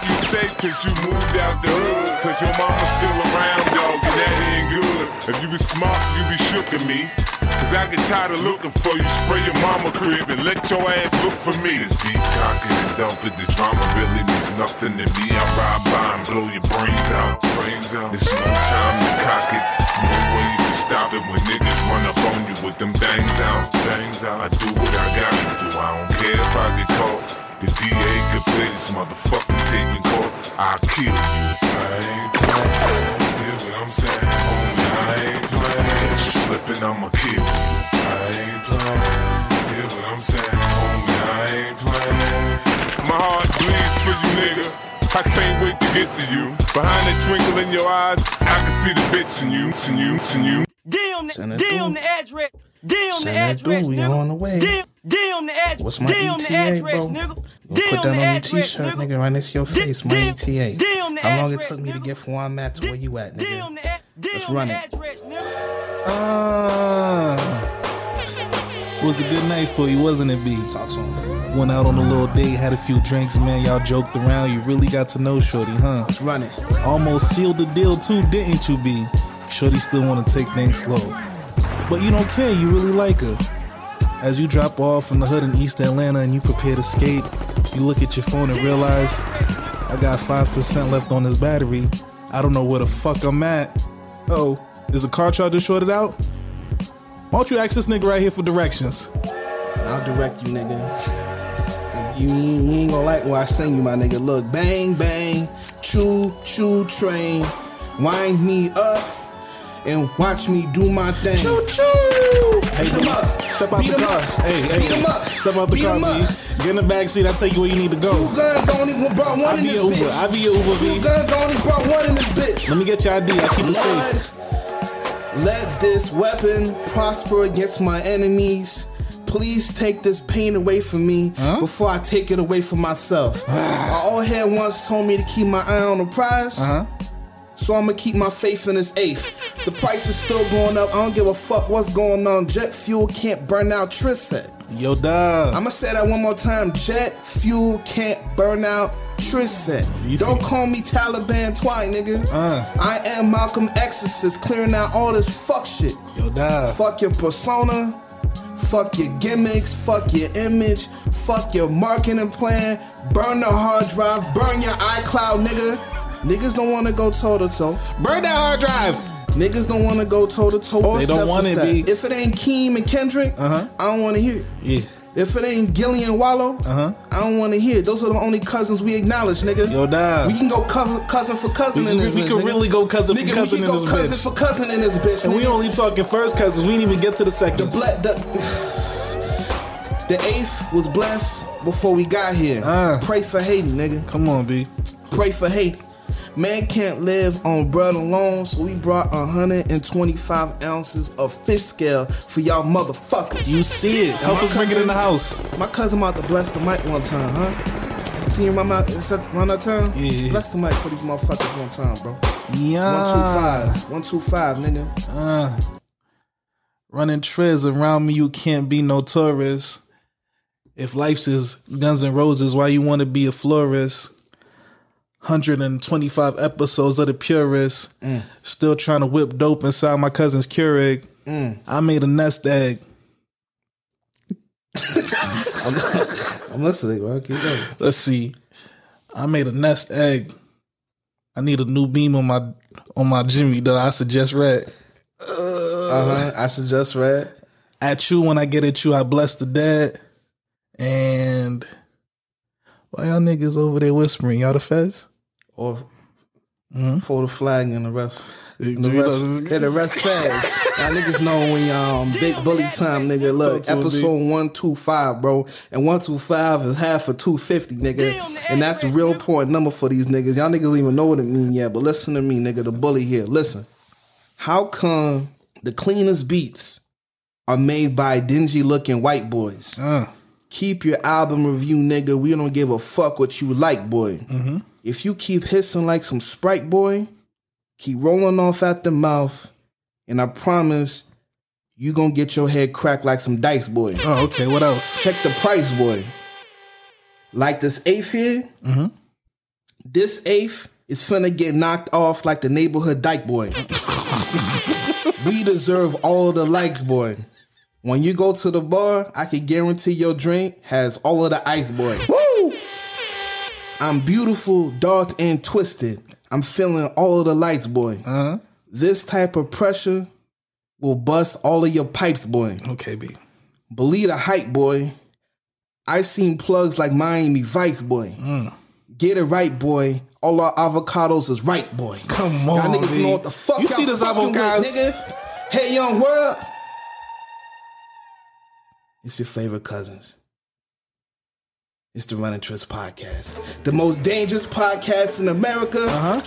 you safe cause you moved out the hood. Cause your mama's still around, dog, and that ain't good. If you was smart, you be shook at me. Cause I get tired of looking for you. Spray your mama crib and let your ass look for me. This beef cocking and dumping, the drama really means nothing to me. I ride by and blow your brains out. It's no time to cock it. No way you can stop it when niggas run up on you with them bangs out. I do what I gotta do. I don't care if I get caught. The DA could play this motherfucking tape in court. I'll kill you. I ain't playing. Hear what I'm saying? Homie, I ain't playing. Catch you slipping, I'ma kill you. I ain't playing. Hear what I'm saying? Homie, I ain't playing. My heart bleeds for you, nigga. I can't wait to get to you. Behind that twinkle in your eyes, I can see the bitch in you. DM the address. DM the address, we on the way. DM the address. What's my ETA, bro? Put that on your t-shirt, nigga, right next to your face. My ETA. How long it took me to get from where I'm at to where you at, nigga? Let's run it. It was a good night for you, wasn't it, B? Talk to him. Went out on a little date, had a few drinks, man. Y'all joked around. You really got to know Shorty, huh? Let's run it. Almost sealed the deal too, didn't you, B? Shorty still want to take things slow. But you don't care, you really like her. As you drop off in the hood in East Atlanta and you prepare to skate, you look at your phone and realize, I got 5% left on this battery. I don't know where the fuck I'm at. Oh, is the car charger shorted out? Why don't you ask this nigga right here for directions? I'll direct you, nigga. You ain't gonna like what I sing you, my nigga. Look, bang, bang, choo, choo, train. Wind me up and watch me do my thing. Choo, choo. Hey, beat him up. Step out the car. Hey, beat him up. Step out the car, B. Get in the back seat. I'll take you where you need to go. 2 guns only brought one in this bitch. I'll be your Uber, B. 2 guns only brought one in this bitch. Let me get your ID. I'll keep it safe. Let this weapon prosper against my enemies. Please take this pain away from me before I take it away from myself. Our old head once told me to keep my eye on the prize. So I'm gonna keep my faith in this eighth. The price is still going up. I don't give a fuck what's going on. Jet fuel can't burn out Trisset. Yo, dog. I'ma say that one more time. Jet fuel can't burn out Trisset. Don't call me Taliban twine, nigga. I am Malcolm Exorcist, clearing out all this fuck shit. Yo, dog. Fuck your persona. Fuck your gimmicks. Fuck your image. Fuck your marketing plan. Burn the hard drive. Burn your iCloud, nigga. Niggas don't want to go toe-to-toe. Burn that hard drive. Niggas don't want to go toe-to-toe. They don't want it, B. If it ain't Keem and Kendrick, I don't want to hear it. Yeah. If it ain't Gilly and Wallow, I don't want to hear it. Those are the only cousins we acknowledge, nigga. Yo, dog. We can go cousin for cousin in this bitch. We can really go cousin for cousin in this bitch. We can go cousin for cousin in this bitch, and we only talking first cousins. We didn't even get to the second. The eighth was blessed before we got here. Pray for Haiti, nigga. Come on, B. Pray for Haiti. Man can't live on bread alone, so we brought 125 ounces of fish scale for y'all motherfuckers. You see it. Help us bring it in the house. My cousin about to bless the mic one time, huh? Can you remember around that time? Yeah. Bless the mic for these motherfuckers one time, bro. Yeah. 125, nigga. Running treads around me, you can't be no tourist. If life's is Guns N' Roses, why you want to be a florist? 125 episodes of The Purist. Still trying to whip dope inside my cousin's Keurig. I made a nest egg. I'm listening, bro. Keep going. Let's see. I made a nest egg. I need a new beam on my Jimmy that I suggest red. I suggest red. At you, when I get at you, I bless the dead. And why y'all niggas over there whispering? Y'all the feds? Or for the flag and the rest. The rest feds. Y'all niggas know when y'all big bully time, nigga. Look, episode 125, bro. And 125 is half of 250, nigga. And that's a real important number for these niggas. Y'all niggas don't even know what it mean yet. But listen to me, nigga, the bully here. Listen. How come the cleanest beats are made by dingy looking white boys? Keep your album review, nigga. We don't give a fuck what you like, boy. If you keep hissing like some Sprite, boy, keep rolling off at the mouth, and I promise you gonna get your head cracked like some dice, boy. Oh, okay. What else? Check the price, boy. Like this eighth here, This eighth is finna get knocked off like the neighborhood dyke boy. We deserve all of the likes, boy. When you go to the bar, I can guarantee your drink has all of the ice, boy. Woo! I'm beautiful, dark, and twisted. I'm feeling all of the lights, boy. This type of pressure will bust all of your pipes, boy. Okay, B. Believe the hype, boy. I seen plugs like Miami Vice, boy. Get it right, boy. All our avocados is right, boy. Come on, y'all niggas B. know what the fuck you y'all see this fucking avocados, with, nigga. Hey, young world. It's your favorite cousins. It's the Running Trist Podcast. The most dangerous podcast in America.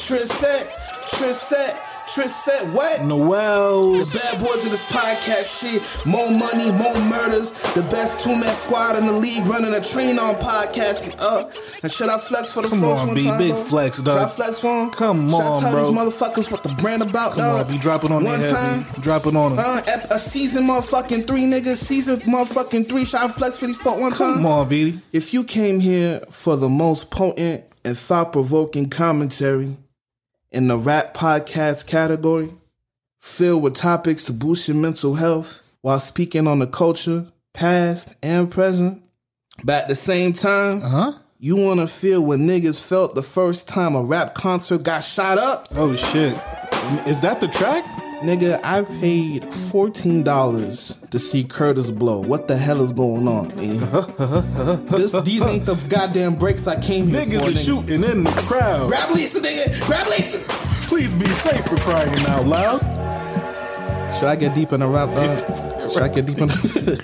Trissette, what? Noel's. The bad boys of this podcast shit. More money, more murders. The best two-man squad in the league running a train on podcasting up. And should I flex for the Come folks on, one B. time, Big bro? flex, dog. Should I flex for them? Come on, Should I tell bro. these motherfuckers what the brand about, Come dog? on, be dropping on one their time. head, B. Dropping on them. A season motherfucking 3, nigga. Season motherfucking 3. Should I flex for these folk one time? Come on, B. If you came here for the most potent and thought-provoking commentary in the rap podcast category, filled with topics to boost your mental health while speaking on the culture, past and present, but at the same time, you want to feel what niggas felt the first time a rap concert got shot up? Oh, shit. Is that the track? Nigga, I paid $14 to see Curtis blow. What the hell is going on, man? These ain't the goddamn breaks I came here Niggas for, are shooting in the crowd. Grab Lisa, nigga! Grab Lisa! Please be safe for crying out loud. Should I get deep in the rap, dog? Should I get deep in the...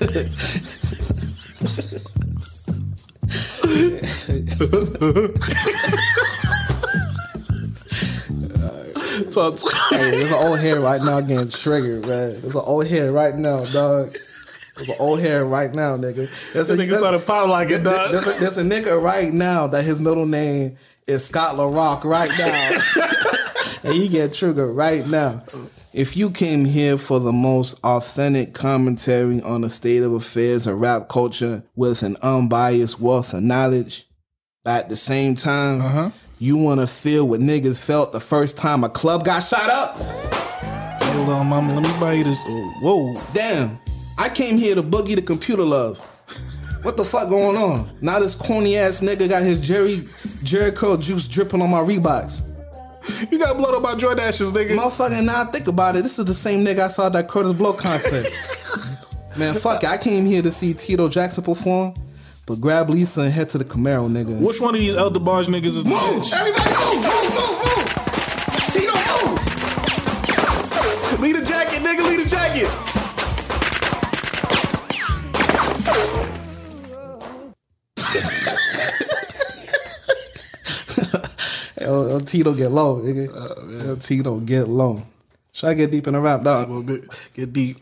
Hey, there's an old hair right now getting triggered, man. There's an old hair right now, dog. There's an old hair right now, nigga. This nigga started popping like it, dog. There's a nigga right now that his middle name is Scott LaRock right now. And he get triggered right now. If you came here for the most authentic commentary on the state of affairs of rap culture with an unbiased wealth of knowledge, but at the same time, you want to feel what niggas felt the first time a club got shot up? Hey, little mama, let me buy you this. Oh, whoa. Damn, I came here to boogie the computer love. What the fuck going on? Now this corny ass nigga got his Jericho juice dripping on my Reeboks. You got blood on my Jordashes, nigga. Motherfucker, now I think about it, this is the same nigga I saw at that Curtis Blow concert. Man, fuck it, I came here to see Tito Jackson perform, but grab Lisa and head to the Camaro, nigga. Which one of these Elder Barge niggas is the bitch? Everybody move! Tito, move! Lead the jacket, nigga, lead the jacket! Yo, Tito get low, nigga. Yo, Tito get low. Should I get deep in the rap, dog? Get deep.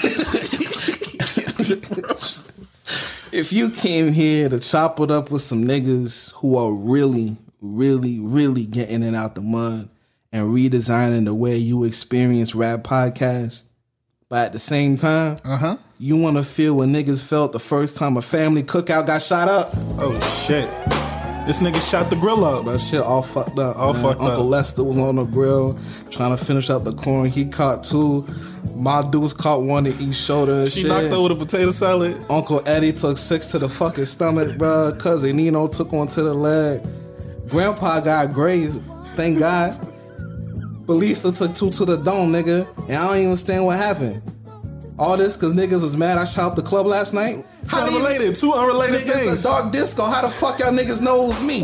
If you came here to chop it up with some niggas who are really, really, really getting it out the mud and redesigning the way you experience rap podcasts, but at the same time, you want to feel what niggas felt the first time a family cookout got shot up? Oh, shit. This nigga shot the grill up. That shit all fucked up. All man. fucked Uncle up. Lester was on the grill trying to finish up the corn. He caught 2. My dudes caught 1 to each shoulder and She shit. knocked over the potato salad. Uncle Eddie took 6 to the fucking stomach, bro. Cousin Nino took 1 to the leg. Grandpa got grazed, thank God. But Lisa took 2 to the dome, nigga. And I don't even understand what happened. All this because niggas was mad I shot up the club last night? It's unrelated. 2 unrelated Nigga, things. it's a dark disco. How the fuck y'all niggas know it was me?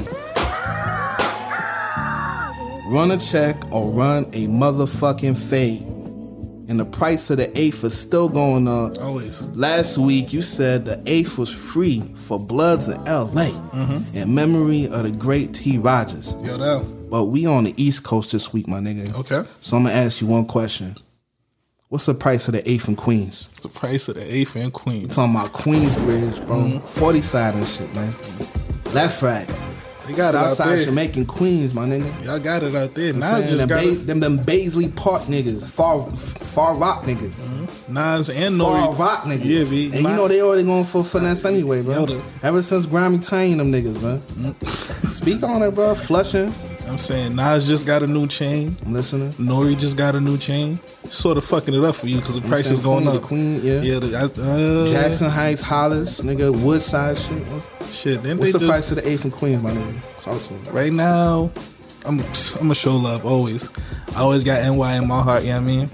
Run a check or run a motherfucking fade. And the price of the eighth is still going up. Always. Last week, you said the eighth was free for Bloods in L.A. In memory of the great T. Rogers. Yo, down. But we on the East Coast this week, my nigga. Okay. So I'm going to ask you one question. What's the price of the eighth in Queens? It's the price of the eighth in Queens. Talking about Queensbridge, bro. 40 side and shit, man. Left rack. They got it out Southside there. Jamaican Queens, my nigga. Y'all got it out there. I'm Nas saying, just got it. them Baisley Park niggas, far rock niggas. Nas and Far Nori. rock niggas. Yeah, B. And you know they already going for finesse anyway, bro. Yo, Ever since Grammy Tane them niggas, man. Speak on it, bro. Flushing. I'm saying Nas just got a new chain. I'm listening. Nori just got a new chain. Sort of fucking it up for you because the price is going up. The Queen, yeah. Jackson Heights, Hollis, nigga, Woodside shit. Shit. Then What's they the price of the 8th and Queens, my nigga? Talk to me. Right now, I'm a show love always. I always got NY in my heart. You know what I mean?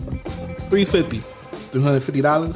$350. $350.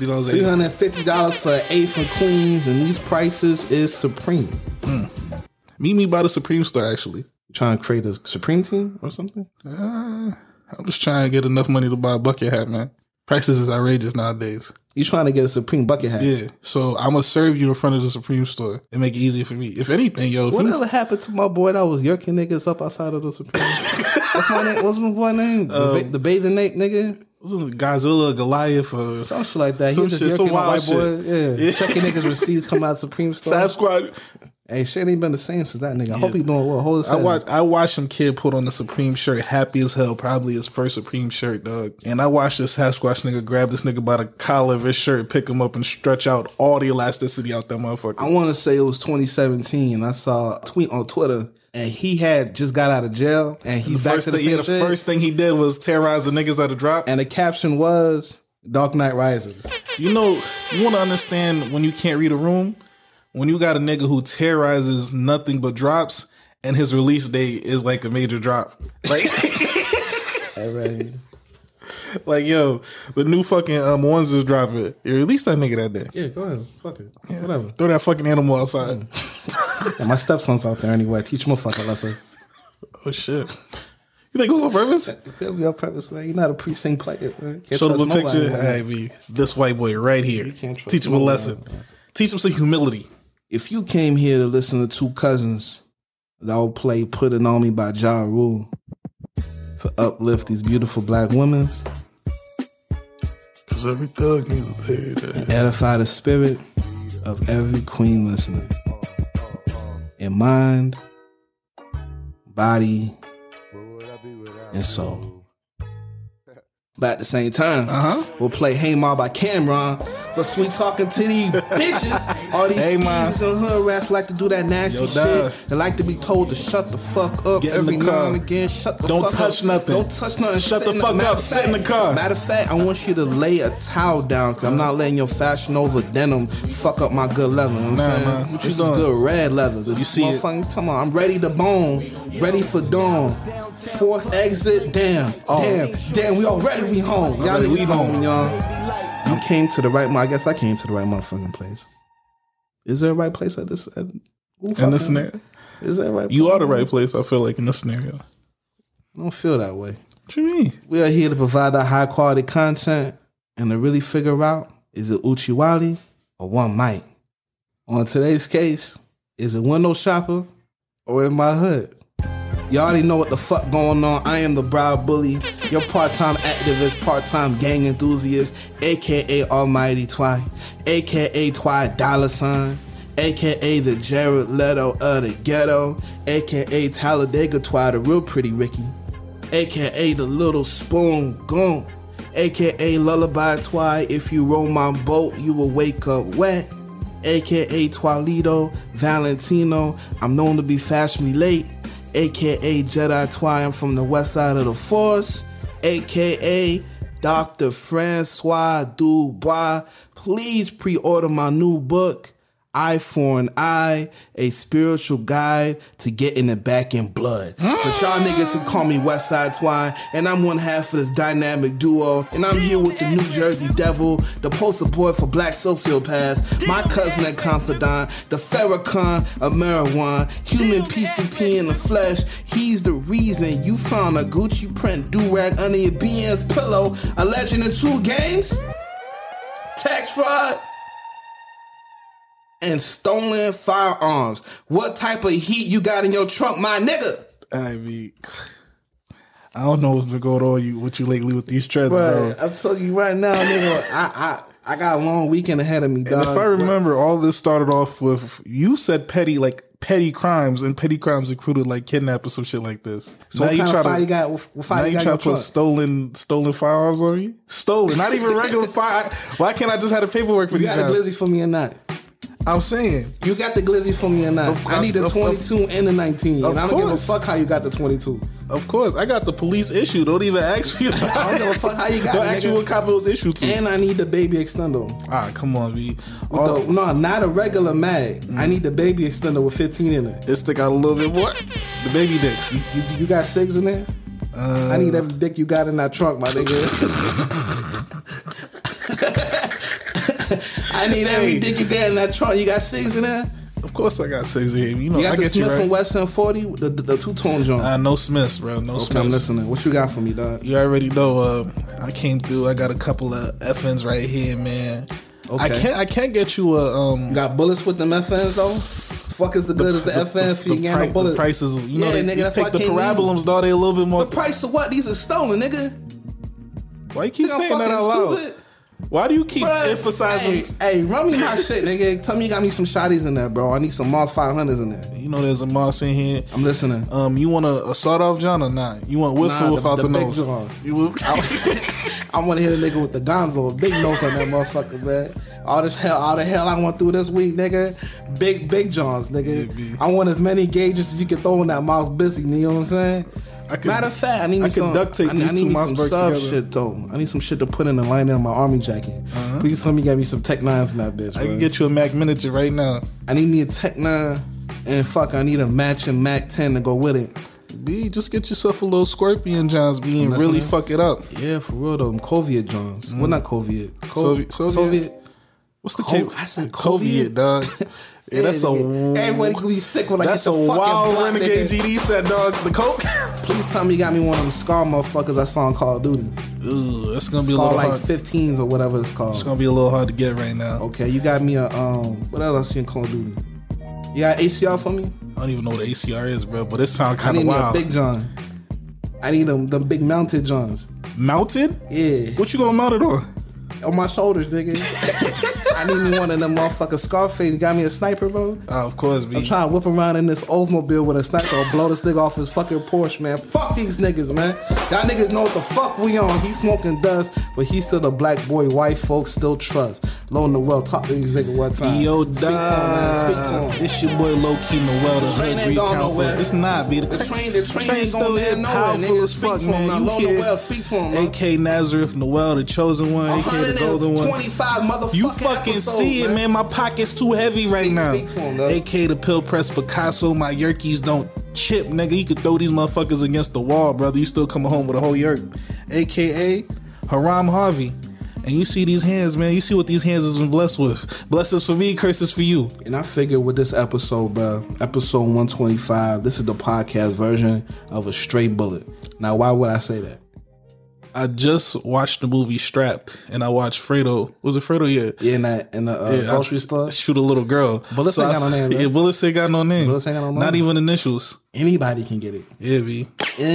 $350 for 8th and Queens, and these prices is supreme. Meet me by the Supreme store. Actually, You trying to create a Supreme team or something? I'm just trying to get enough money to buy a bucket hat, man. Prices is outrageous nowadays. You trying to get a Supreme bucket hat? Yeah, so I'm gonna serve you in front of the Supreme store and make it easy for me. If anything, yo, Whatever happened to my boy that was yerking niggas up outside of the Supreme? What's my name? What's my boy name? The bathing ape nigga? wasn't Godzilla, Goliath, or Some shit like that. He some was just shit, some yerking wild white boy. shit. Yeah. Checking niggas receipts come out Supreme store. Sasquatch. Hey, shit ain't been the same since that nigga. I hope he doing well. Hold his I head. watched some kid put on the Supreme shirt, happy as hell, probably his first Supreme shirt, dog. And I watched this Sasquatch nigga grab this nigga by the collar of his shirt, pick him up, and stretch out all the elasticity out that motherfucker. I want to say it was 2017. I saw a tweet on Twitter, and he had just got out of jail, and he's back to the same the shit. first thing he did was terrorize the niggas at a drop. And the caption was Dark Knight Rises. You know, you want to understand when you can't read a room? When you got a nigga who terrorizes nothing but drops, and his release date is like a major drop. Like, Alright. like yo, the new fucking ones is dropping. You release that nigga that day. Yeah, go ahead. Fuck it. Whatever. Throw that fucking animal outside. Yeah, my stepson's out there anyway. Teach him a fucking lesson. Oh shit. You think it was on purpose? It'll be on purpose, man. You're not a precinct player, man. Can't Show them trust a picture. nobody, man. Hey, be this white boy right here. can't trust Teach him a nobody, lesson. Teach him some humility. If you came here to listen to two cousins that will play Put It On Me by Ja Rule to uplift these beautiful black women, Cause every thug needs a lady. edify the spirit of every queen listening in mind, body, and soul. But at the same time, we'll play Hey Ma by Cameron for sweet talking to these bitches. All these Hey Ma. skeezers and hood rats like to do that nasty Yo, shit. dog. They like to be told to shut the fuck up Get in every the now car. and again. Shut the Don't fuck touch up. nothing. Don't touch nothing. Shut Sit the fuck matter up. of Sit in the fact- car. Matter of fact, I want you to lay a towel down because I'm not letting your Fashion Nova denim fuck up my good leather. You know what I'm saying? man. What you This is doing? good red leather. This You see it. motherfucking- Come on, I'm ready to bone. Ready for dawn. Fourth exit. Damn. Damn. We already we home. Y'all Already niggas we home. y'all. You came to the right. I guess I came to the right motherfucking place. Is there a right place at this? In this scenario. Is there a right? You place? are the right place, I feel like, in this scenario. I don't feel that way. What you mean? We are here to provide that high quality content and to really figure out, is it Uchiwali or One Mic? On today's case, is it Window Shopper or in my hood? You already know what the fuck going on. I am the Brow Bully, your part-time activist, part-time gang enthusiast, a.k.a. Almighty Twy, a.k.a. Twy $, a.k.a. the Jared Leto of the ghetto, a.k.a. Talladega Twy, the real pretty Ricky, a.k.a. the little spoon goon, a.k.a. Lullaby Twy, if you roll my boat, you will wake up wet, a.k.a. Twalito Valentino, I'm known to be fashionably late, a.k.a. Jedi Twy, I'm from the west side of the force, a.k.a. Dr. Francois Dubois. Please pre-order my new book, Eye for an Eye, a spiritual guide to getting it back in blood. But y'all niggas can call me Westside Twy, and I'm one half of this dynamic duo, and I'm here with the New Jersey Devil, the poster boy for black sociopaths, my cousin and confidant, the Farrakhan of marijuana, human PCP in the flesh. He's the reason you found a Gucci print do-rag under your BN's pillow, a legend in 2 games, tax fraud, and stolen firearms. What type of heat you got in your trunk, my nigga? I mean, I don't know what's been going on with you lately with these trends, bro. I'm telling you right now, nigga, I got a long weekend ahead of me, dog. And if I remember, all this started off with, you said petty petty crimes, and petty crimes included like kidnap or some shit like this. So now what kind of fire you got? What fire you try to put stolen firearms on me? Stolen, not even regular fire. Why can't I just have the paperwork for these? You got a glizzy for me or not? I'm saying you got the glizzy for me or not? I need the 22 and the 19, and I don't give a fuck how you got the 22. Of course, I got the police issue. Don't even ask me. I don't give a fuck how you got it. Don't ask me what copy it was issued to. And I need the baby extender. All right, come on, B. No, not a regular mag. I need the baby extender with 15 in it. It stick out a little bit more. The baby dicks. You got 6 in there? I need every dick you got in that trunk, my nigga. I need every dick you got in that trunk. You got 6 in there? Of course I got 6 in here. You know, you got I the get Smith you right. and Wesson 40, the two-tone joint. No Smiths, bro. No okay, Smiths. I'm listening. What you got for me, dog? You already know. I came through. I got a couple of FNs right here, man. Okay. I can't get you a. You got bullets with them FNs though? Fuck is the good as the FN for you getting the bullets? The prices, you know, nigga, they that's take the parabolums, dog. They a little bit more. The price of what? These are stolen, nigga. Why you keep saying that out loud? Stupid? Why do you keep emphasizing? Hey, run me my shit, nigga. Tell me you got me some shotties in there, bro. I need some Moss 500s in there. You know there's a Moss in here. I'm listening. You want a sawed-off John or not? You want with or without the nose? I want to hit a nigga with the gonzo, a big nose on that motherfucker, man. All the hell I went through this week, nigga. Big Johns, nigga. Yeah, I want as many gauges as you can throw in that Moss busy, you know what I'm saying? Matter of fact, I need some duct tape. I need some sub shit though. I need some shit to put in the lining of my army jacket. Please let me get me some Tech 9s in that bitch. I can get you a Mac miniature right now. I need me a Tech 9 and I need a matching Mac 10 to go with it. B, just get yourself a little Scorpion Johns, B, and really fuck it up. Yeah, for real though. Soviet Johns. Well, not Soviet. Soviet. What's the I said Soviet, dog. Yeah, that's everybody can be sick when I get the fucking wild renegade GD said, dog. The coke. Please tell me you got me one of them Scar motherfuckers I saw in Call of Duty. Ooh, that's gonna be a little hard. 15s or whatever it's called. It's gonna be a little hard to get right now. Okay, you got me a what else I see in Call of Duty? You got ACR for me? I don't even know what ACR is, bro. But it sounds kind of wild. I need me a Big John. I need them big mounted Johns. Mounted? Yeah. What you gonna mount it on? On my shoulders, nigga. I need me one of them motherfucking Scarface. You got me a sniper, bro? Of course, B. I'm trying to whip around in this Oldsmobile with a sniper or blow this nigga off his fucking Porsche, man. Fuck these niggas, man. Y'all niggas know what the fuck we on. He smoking dust, but he's still a black boy white folks still trust. Low Noel, talk to these niggas one time. Yo, Speak to him, man. It's your boy Low Key Noel, the train ain't going nowhere. It's not, B. The train ain't going there nowhere, nigga. Speak to him now. Low Noel, speak to him, man. AK Nazareth Noel, the chosen one. AK the golden one. 25 motherfucking You fucking episodes, see it, man. My pocket's too heavy right now. Speak to him, AK the pill press Picasso. My yerkies don't chip, nigga. You could throw these motherfuckers against the wall, brother. You still coming home with a whole yerk. AKA Haram Harvey. And you see these hands, man. You see what these hands has been blessed with. Blessings for me, curses for you. And I figured with this episode, bro, episode 125, this is the podcast version of A Straight Bullet. Now, why would I say that? I just watched the movie Strapped, and I watched Fredo. Was it Fredo? Yeah. Yeah, in the grocery store. Shoot a little girl. Bullets ain't got no name, Yeah, Bullets ain't got no name. Bullets ain't got no name. Not even initials. Anybody can get it. Yeah, B.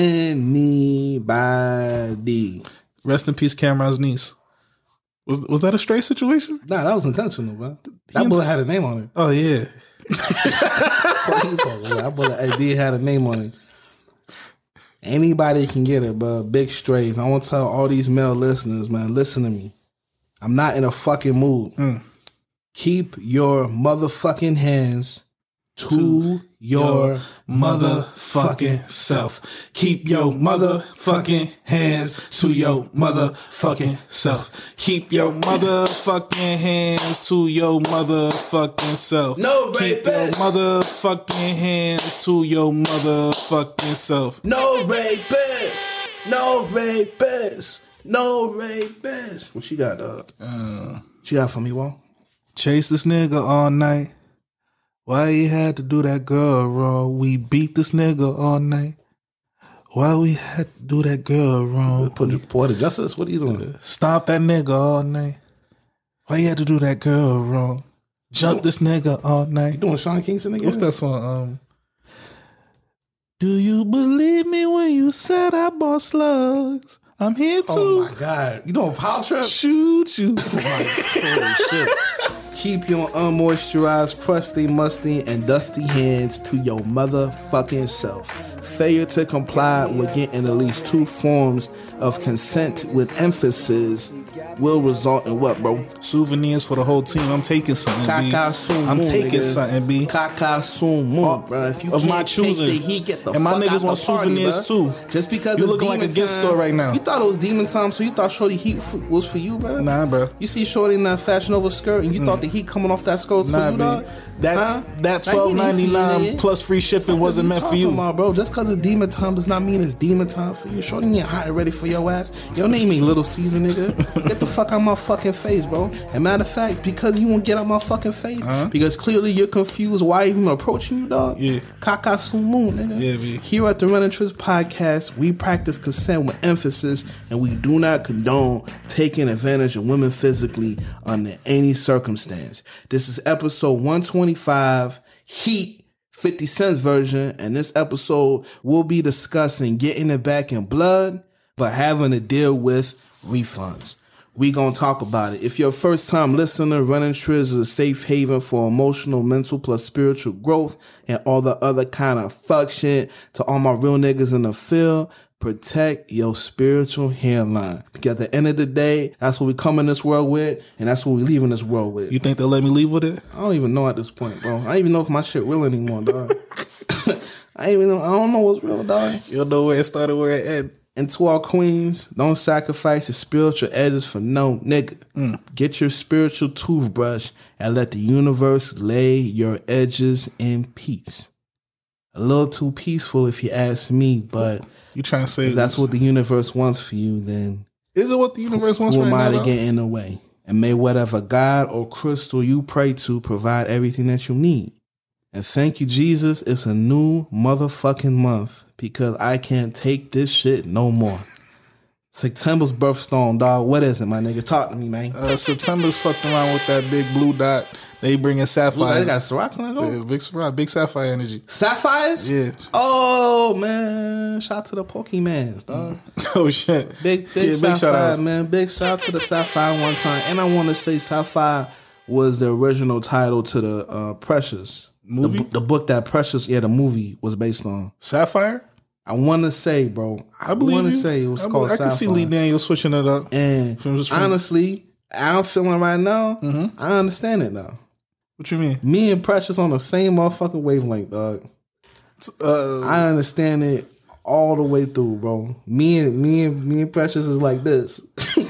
Anybody. Rest in peace, Cameron's niece. Was that a straight situation? Nah, that was intentional, bro. That bullet had a name on it. Oh, yeah. What are you talking about? That bullet did have a name on it. Anybody can get it, but big strays. I want to tell all these male listeners, man, listen to me. I'm not in a fucking mood. Keep your motherfucking hands to your motherfucking self. Keep your motherfucking hands to your motherfucking self. Keep your motherfucking hands to your motherfucking self. No rapist. Keep your motherfucking hands to your motherfucking self. No rapist. No rapist. No rapist. What you got, dog? What you got for me, Wall? Chase this nigga all night. Why you had to do that girl wrong? We beat this nigga all night. Why we had to do that girl wrong? Put your poetic justice. What are you doing? Stomp that nigga all night. Why you had to do that girl wrong? Jump this nigga all night. You doing Sean Kingston again? What's that song? Do you believe me when you said I bought slugs? I'm here too. Oh my God. You doing Power Trip? Shoot you. Holy shit. Keep your unmoisturized, crusty, musty, and dusty hands to your motherfucking self. Failure to comply with getting at least 2 forms of consent with emphasis will result in what, bro? Souvenirs for the whole team. I'm taking something, B. I'm taking something, B. Kaka Sumu, bro. If you of can't my choosing, take the heat, get the and fuck my niggas out want the party, souvenirs bro. too. Just because you it's looking like a gift store right now. You thought it was demon time, so you thought Shorty heat was for you, bro? Nah, bro. You see Shorty in that Fashion Nova skirt, and you thought the heat coming off that skirt was for you, dog? That $12.99 plus free shipping wasn't meant for you, bro. Just because it's demon time does not mean it's demon time for you. Shorty ain't hot and ready for your ass. Your name ain't Little Caesar, nigga. Get the fuck out my fucking face, bro. And matter of fact, because you won't get out my fucking face, because clearly you're confused why I even approaching you, dog. Yeah. Kaka Sumu, nigga. Yeah, B. Here at the Running Trips podcast, we practice consent with emphasis, and we do not condone taking advantage of women physically under any circumstance. This is episode 125, Heat, 50 Cent's version, and this episode we'll be discussing getting it back in blood, but having to deal with refunds. We gonna talk about it. If you're a first time listener, Running Trips is a safe haven for emotional, mental, plus spiritual growth and all the other kind of fuck shit. To all my real niggas in the field, protect your spiritual hairline. Because at the end of the day, that's what we come in this world with, and that's what we leave in this world with. You think they'll let me leave with it? I don't even know at this point, bro. I don't even know if my shit real anymore, dog. I don't know what's real, dog. You don't know where it started, where it ended. And to our queens, don't sacrifice your spiritual edges for no nigga. Get your spiritual toothbrush and let the universe lay your edges in peace. A little too peaceful if you ask me, but you trying to say if that's what the universe wants for you, then is it what the universe wants for you? Who am I to get in the way? And may whatever God or crystal you pray to provide everything that you need. And thank you, Jesus. It's a new motherfucking month because I can't take this shit no more. September's birthstone, dog. What is it, my nigga? Talk to me, man. September's fucked around with that big blue dot. They bringing sapphires. They got Ciroc on it, though? Yeah, big sapphire energy. Sapphires? Yeah. Oh, man. Shout out to the Pokemans, dog. Oh, shit. Big sapphire, man. Big shout out to the sapphire one time. And I want to say sapphire was the original title to the Precious movie. The book that Precious, the movie was based on. Sapphire? I want to say, bro. I want to say it was called Sapphire. I can see Lee Daniels switching it up. And honestly, I'm feeling right now, I understand it now. What you mean? Me and Precious on the same motherfucking wavelength, dog. I understand it all the way through, bro. Me and Precious is like this.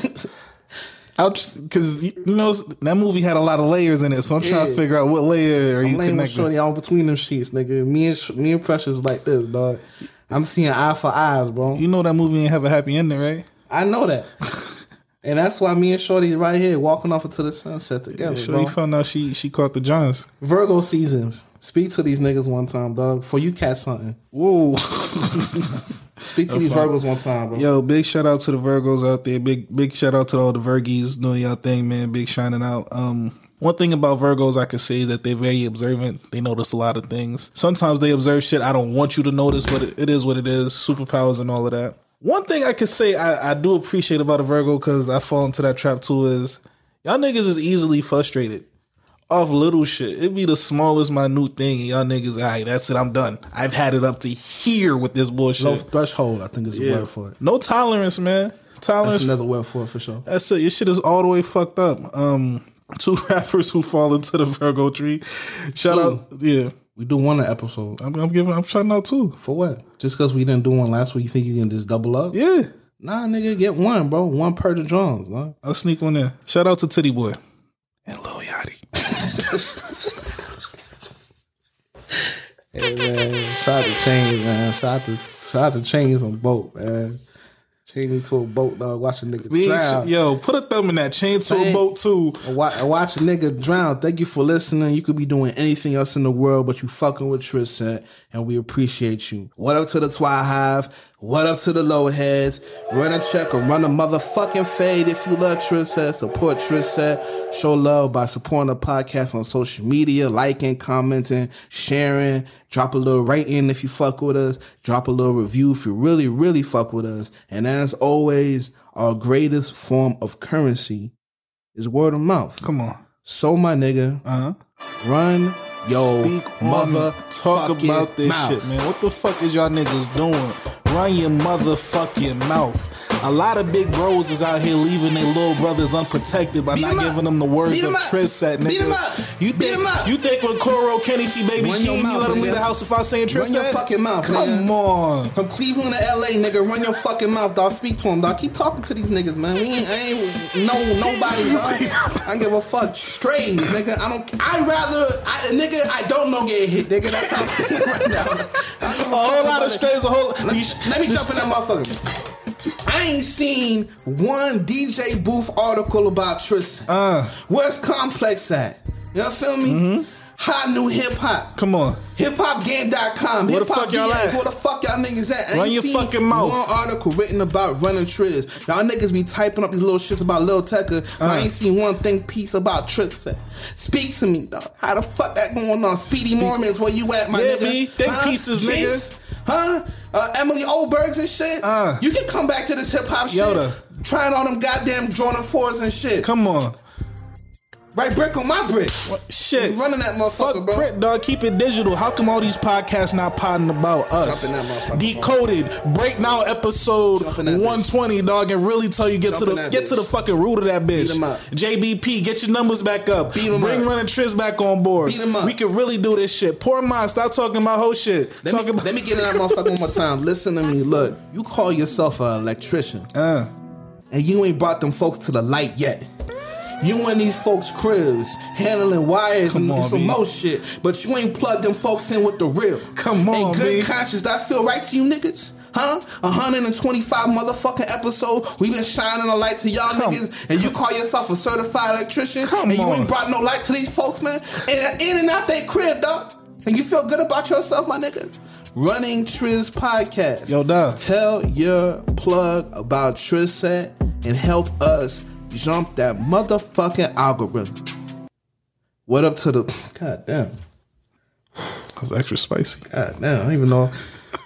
Because you know that movie had a lot of layers in it, so I'm trying to figure out what layer are you connecting. Shorty all between them sheets, nigga. Me and Precious like this, dog. I'm seeing eye for eyes, bro. You know that movie ain't have a happy ending, right? I know that. And that's why me and Shorty right here walking off into the sunset together, Shorty bro. found out she caught the Johns. Virgo seasons. Speak to these niggas one time, dog, before you catch something. Whoa. Speak to these Virgos one time, bro. Yo, big shout out to the Virgos out there. Big shout out to all the Virgies doing y'all thing, man. Big shining out. One thing about Virgos I could say is that they're very observant. They notice a lot of things. Sometimes they observe shit I don't want you to notice, but it is what it is. Superpowers and all of that. One thing I could say I do appreciate about a Virgo, because I fall into that trap too, is y'all niggas is easily frustrated off little shit. It be the smallest minute thing, and y'all niggas, all right, that's it, I'm done. I've had it up to here with this bullshit. Low threshold, I think is the word for it. No tolerance, man. Tolerance. That's another word for it, for sure. That's it. Your shit is all the way fucked up. 2 rappers who fall into the Virgo tree. Shout out. Yeah. We do one episode. I'm shouting out 2. For what? Just because we didn't do one last week, you think you can just double up? Yeah. Nah, nigga, get one, bro. One per the drums, man. I'll sneak one in. Shout out to Titty Boy and Lil Yachty. Hey, man. Shout out to Chains, man. Shout out to Chains on boat, man. Chain me to a boat, dog. Watch a nigga drown. Yo, put a thumb in that. Chain to a boat, too. Watch a nigga drown. Thank you for listening. You could be doing anything else in the world, but you fucking with Trisset, and we appreciate you. What up to the Twi Hive? What up to the low heads? Run a check or run a motherfucking fade if you love Trisset. Support Trisset. Show love by supporting the podcast on social media, liking, commenting, sharing. Drop a little rating if you fuck with us. Drop a little review if you really, really fuck with us. And as always, our greatest form of currency is word of mouth. Come on. So my nigga, run yo mother talk about this mouth. shit, man. What the fuck is y'all niggas doing? Run your motherfucking mouth. A lot of big bros is out here leaving their little brothers unprotected by not giving them the words of Trisset, nigga. Beat him up. You think when Coro Kenny see Baby Run King, your you mouth, let him nigga. leave the house without saying Trisset? Run your fucking mouth, Come nigga. on. From Cleveland to LA, nigga, run your fucking mouth, dog. Speak to him, dog. Keep talking to these niggas, man. I ain't nobody, dog. I don't give a fuck. Strays, nigga. I don't know get hit, nigga. That's how I'm feeling right now. A whole lot of strays, Let me jump in that motherfucker. I ain't seen one DJ Booth article about Tristan. Where's Complex at? You know, feel me? Mm-hmm. Hot new hip hop. Come on. HipHopGame.com. Where the fuck y'all at? Where the fuck y'all niggas at? I Run ain't your seen fucking mouth. one article written about running Triz. Y'all niggas be typing up these little shits about Lil Tecca. But I ain't seen one think piece about Tristan. Speak to me, dog. How the fuck that going on? Speedy Mormons, where you at, my nigga? B. Think pieces, Jinx? nigga. Emily Oldbergs and shit. You can come back to this hip hop shit. Yoda. Trying all them goddamn Jordan 4s and shit. Come on. Right brick on my brick. Shit. You running that motherfucker, Fuck bro. print, dog. Keep it digital. How come all these podcasts not podding about us? Jump in that motherfucker, Decoded. Break now episode Jump in that 120, dog, and really tell you get Jump to in the that bitch. fucking root of that bitch. Beat 'em up. JBP, get your numbers back up. Beat 'em Bring up. Running Triz back on board. Beat 'em up. We can really do this shit. Poor mind, stop talking about whole shit. Let me get in that motherfucker one more time. Listen to me. Look, you call yourself an electrician, and you ain't brought them folks to the light yet. You in these folks' cribs handling wires and some more shit, but you ain't plugged them folks in with the real. Come on, in good B. conscience, that feel right to you niggas? Huh? 125 motherfucking episodes. We been shining a light to y'all niggas, and you call yourself a certified electrician, and you ain't brought no light to these folks, man. And in and out they crib, dog. And you feel good about yourself, my nigga? Running Triz Podcast. Yo, dog. Tell your plug about Trisset and help us jump that motherfucking algorithm. What up to the... God damn. That was extra spicy. God damn. I don't even know.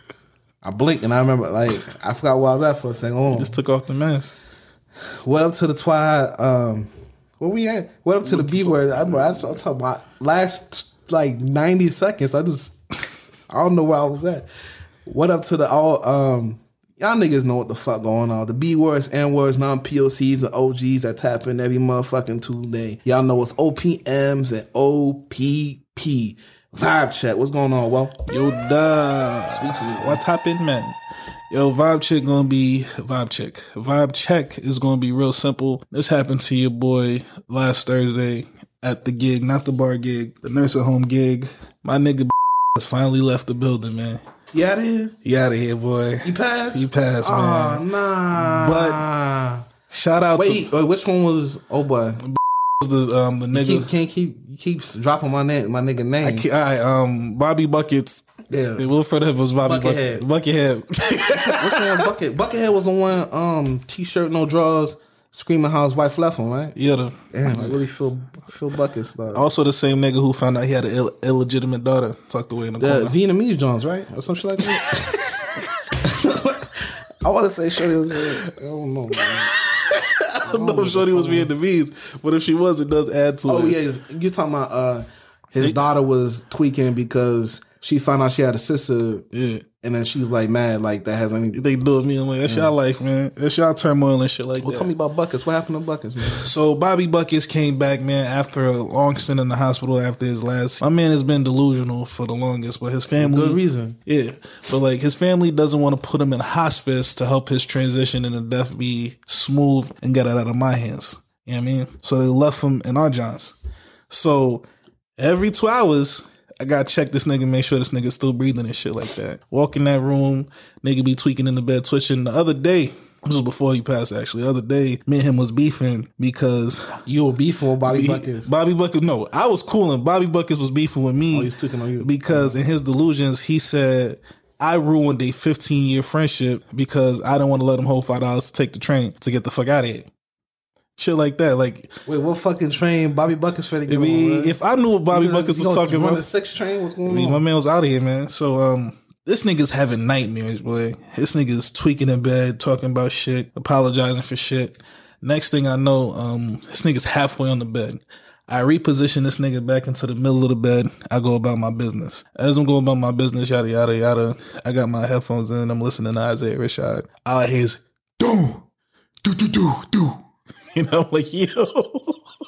I blinked and I remember, like, I forgot where I was at for a second. Hold on. Just took off the mask. What up to the Twilight? Where we at? What up to the B word? I'm talking about last, like, 90 seconds. I don't know where I was at. What up to the all... Y'all niggas know what the fuck going on. The B words, N words, non-POCs, and OGs that tap in every motherfucking Tuesday. Y'all know it's OPMs and OPP. Vibe check. What's going on, Well? Yo, duh. Speak to me, man. What top in, man? Yo, Vibe check gonna be Vibe check. Vibe check is gonna be real simple. This happened to your boy last Thursday at the gig, not the bar gig, the nursing home gig. My nigga has finally left the building, man. You out of here? He out of here, boy. He passed? He passed, man. Oh, nah. But shout out wait, which one was... Oh, boy. the nigga. You keep dropping my nigga name. Bobby Buckets. Yeah. Will refer to him as Bobby Buckethead. Buckethead. Which one? Buckethead was the one. T-shirt, no drawers. Screaming how his wife left him, right? Yeah. Damn, I really feel buckets. Though. Also the same nigga who found out he had an illegitimate daughter tucked away in the corner. Vietnamese Jones, right? Or some shit like that. I want to say Shorty was. I don't know, man. I don't know if Shorty was Vietnamese, but if she was, it does add to it. Oh yeah, you're talking about his daughter was tweaking because she found out she had a sister. Yeah. And then she's like mad, like that has anything. They do it me. I'm like, that's y'all life, man. That's y'all turmoil and shit like Well, that. tell me about Buckets. What happened to Buckets, man? So Bobby Buckets came back, man, after a long stint in the hospital after his last. My man has been delusional for the longest, but his family. Good reason. Yeah. But like his family doesn't want to put him in hospice to help his transition into death be smooth and get it out of my hands. You know what I mean? So they left him in our Johns. So every 2 hours, I gotta check this nigga, make sure this nigga's still breathing and shit like that. Walk in that room, nigga be tweaking in the bed, twitching. The other day, this was before he passed actually. The other day, me and him was beefing because... You were beefing with Bobby Buckets? Bobby Buckets, no. I was cooling. Bobby Buckets was beefing with me. Oh, he's tweaking on you. Because in his delusions, he said... I ruined a 15-year friendship because I didn't want to let him hold $5 to take the train to get the fuck out of here. Shit like that. Like, wait, what fucking train Bobby Buckets finna get on? If I knew what Bobby Buckets was talking about, the 6 train. What's going on? My man was out of here, man. So this nigga's having nightmares, boy. This nigga's tweaking in bed, talking about shit, apologizing for shit. Next thing I know, this nigga's halfway on the bed. I reposition this nigga back into the middle of the bed. I go about my business. As I'm going about my business, yada, yada, yada, I got my headphones in. I'm listening to Isaiah Rashad. All I hear is, do. You know, I'm like, yo.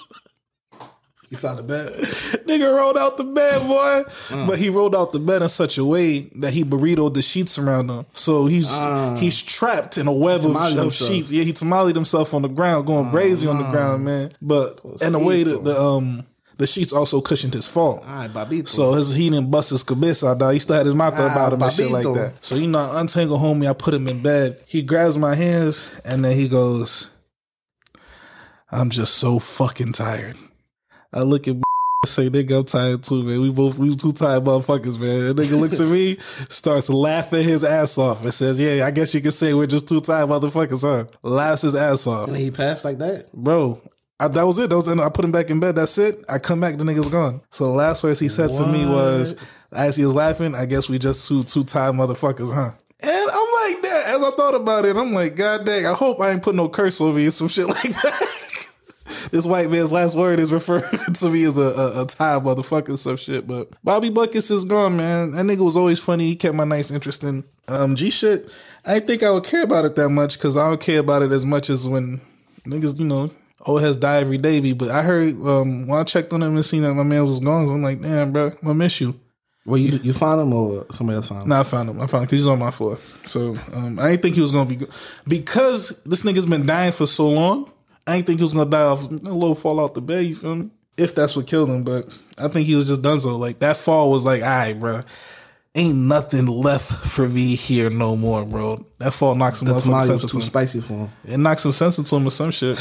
You found the bed? Nigga rolled out the bed, boy. But he rolled out the bed in such a way that he burritoed the sheets around him. So he's trapped in a web of sheets. Yeah, he tamaleed himself on the ground, going crazy on the ground, man. But in a way that the sheets also cushioned his fall. So he didn't bust his cabeza, dog. He still had his mouth about him and shit like that. So, you know, I untangle homie, I put him in bed. He grabs my hands and then he goes, I'm just so fucking tired. I look at say, nigga, I'm tired too, man. We two tired motherfuckers, man. That nigga looks at me, starts laughing his ass off and says, yeah, I guess you can say we're just two tired motherfuckers, huh? Laughs his ass off. And he passed like that? Bro, that was it. I put him back in bed. That's it. I come back, the nigga's gone. So the last words he said to me was, as he was laughing, I guess we just two tired motherfuckers, huh? And I'm like that. As I thought about it, I'm like, God dang, I hope I ain't put no curse over you, some shit like that. This white man's last word is referring to me as a tired motherfucker, some shit. But Bobby Buckets is gone, man. That nigga was always funny. He kept my nights interesting. G shit, I didn't think I would care about it that much because I don't care about it as much as when niggas, you know, has die every day. But I heard when I checked on him and seen that my man was gone, so I'm like, damn, bro, I'm gonna miss you. Well, you found him or somebody else found him? No, I found him because he's on my floor. So I didn't think he was gonna be good because this nigga's been dying for so long. I didn't think he was going to die off a little fall off the bed, you feel me? If that's what killed him, but I think he was just done so. Like, that fall was like, all right, bro, ain't nothing left for me here no more, bro. That fall knocks some motherfucking sense into him. Too spicy for him. It knocks some sense into him or some shit.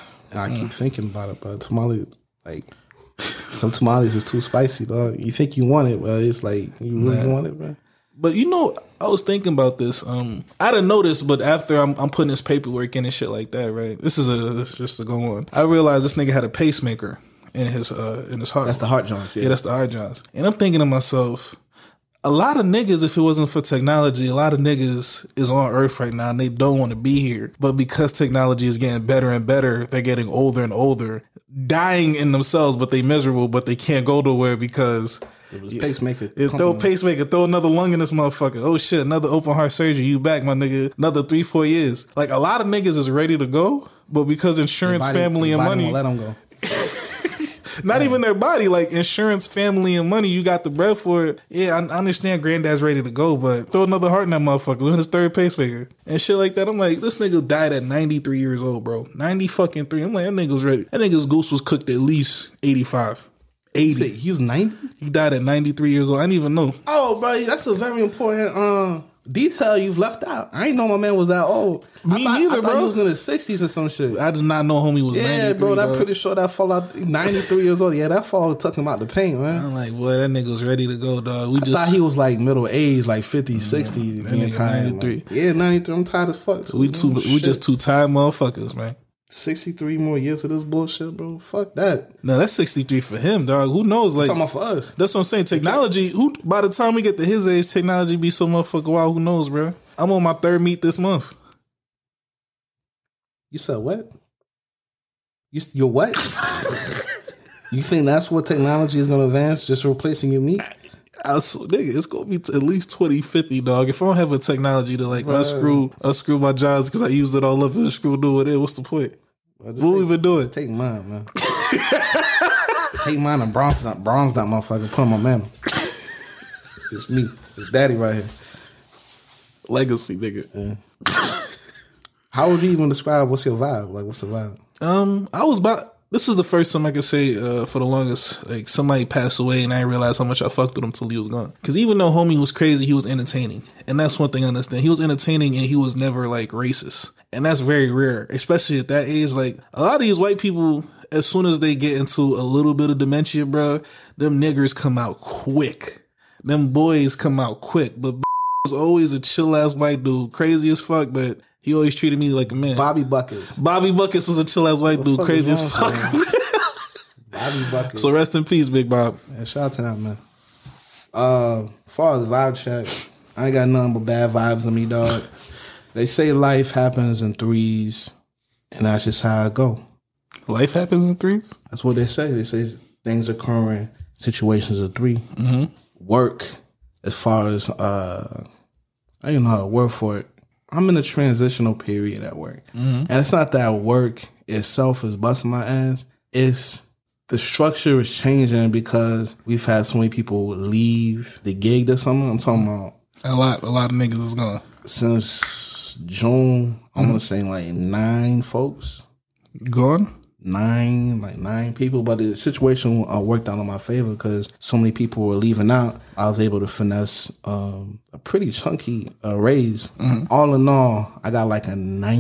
I keep thinking about it, but tamale, like, some tamales is too spicy, dog. You think you want it, but it's like, you really want it, bro? But you know, I was thinking about this. I didn't know this, but after I'm putting his paperwork in and shit like that, right? This is just to go on. I realized this nigga had a pacemaker in his heart. That's the heart joints, yeah. Yeah, that's the heart joints. And I'm thinking to myself, a lot of niggas, if it wasn't for technology, a lot of niggas is on Earth right now and they don't want to be here. But because technology is getting better and better, they're getting older and older, dying in themselves, but they miserable, but they can't go nowhere because pacemaker. Throw a pacemaker, throw another lung in this motherfucker. Oh shit, another open heart surgery. You back, my nigga. Another 3-4 years. Like a lot of niggas is ready to go, but because insurance, family, and money, won't let them go. Not even their body, like insurance, family, and money. You got the breath for it. Yeah, I understand granddad's ready to go, but throw another heart in that motherfucker. We're in his third pacemaker and shit like that. I'm like, this nigga died at 93 years old, bro. 90 fucking 3. I'm like, that nigga was ready. That nigga's goose was cooked at least 85. 80. He was 90? He died at 93 years old. I didn't even know. Oh, bro, that's a very important detail you've left out. I didn't know my man was that old. Me neither, bro. He was in his 60s or some shit. I did not know homie was 93. Yeah, bro, I'm pretty sure that fall out 93 years old. Yeah, that fall took him out the paint, man. I'm like, boy, that nigga was ready to go, dog. I thought he was like middle age, like 50, 60, being tired. 93. Yeah, 93. I'm tired as fuck. So we just two tired motherfuckers, man. 63 more years of this bullshit, bro. Fuck that. No, that's 63 for him, dog. Who knows? Like, I'm talking about for us. That's what I'm saying. Technology, by the time we get to his age, technology be so motherfucking wild. Who knows, bro? I'm on my 3rd meat this month. You said what? You're what? You think that's what technology is going to advance? Just replacing your meat? Nigga, it's gonna be at least 2050, dog. If I don't have a technology to like unscrew my jaws because I used it all up and screw do it in, what's the point? What we been doing? Take mine, man. Take mine and bronze that motherfucker. Put on my man. It's me. It's daddy right here. Legacy, nigga. Yeah. How would you even describe what's your vibe? Like, what's the vibe? This is the first time I could say for the longest, like somebody passed away and I didn't realize how much I fucked with him till he was gone. Because even though homie was crazy, he was entertaining. And that's one thing I understand. He was entertaining and he was never like racist. And that's very rare, especially at that age. Like a lot of these white people, as soon as they get into a little bit of dementia, bro, them niggers come out quick. Them boys come out quick. But was always a chill ass white dude, crazy as fuck, but he always treated me like a man. Bobby Buckets was a chill ass white dude, crazy as fuck. Bobby Buckets. So rest in peace, Big Bob. Yeah, shout out to him, man. As far as vibe check, I ain't got nothing but bad vibes on me, dog. They say life happens in threes, and that's just how it go. Life happens in threes? That's what they say. They say things occur in situations of three. Mm-hmm. Work, as far as, I don't even know how to word for it. I'm in a transitional period at work. Mm-hmm. And it's not that work itself is busting my ass. It's the structure is changing because we've had so many people leave the gig or something. I'm talking about a lot of niggas is gone. Since June, I'm gonna say like 9 folks. Gone? 9 people, but the situation worked out in my favor because so many people were leaving out. I was able to finesse a pretty chunky raise. Mm-hmm. All in all, I got like a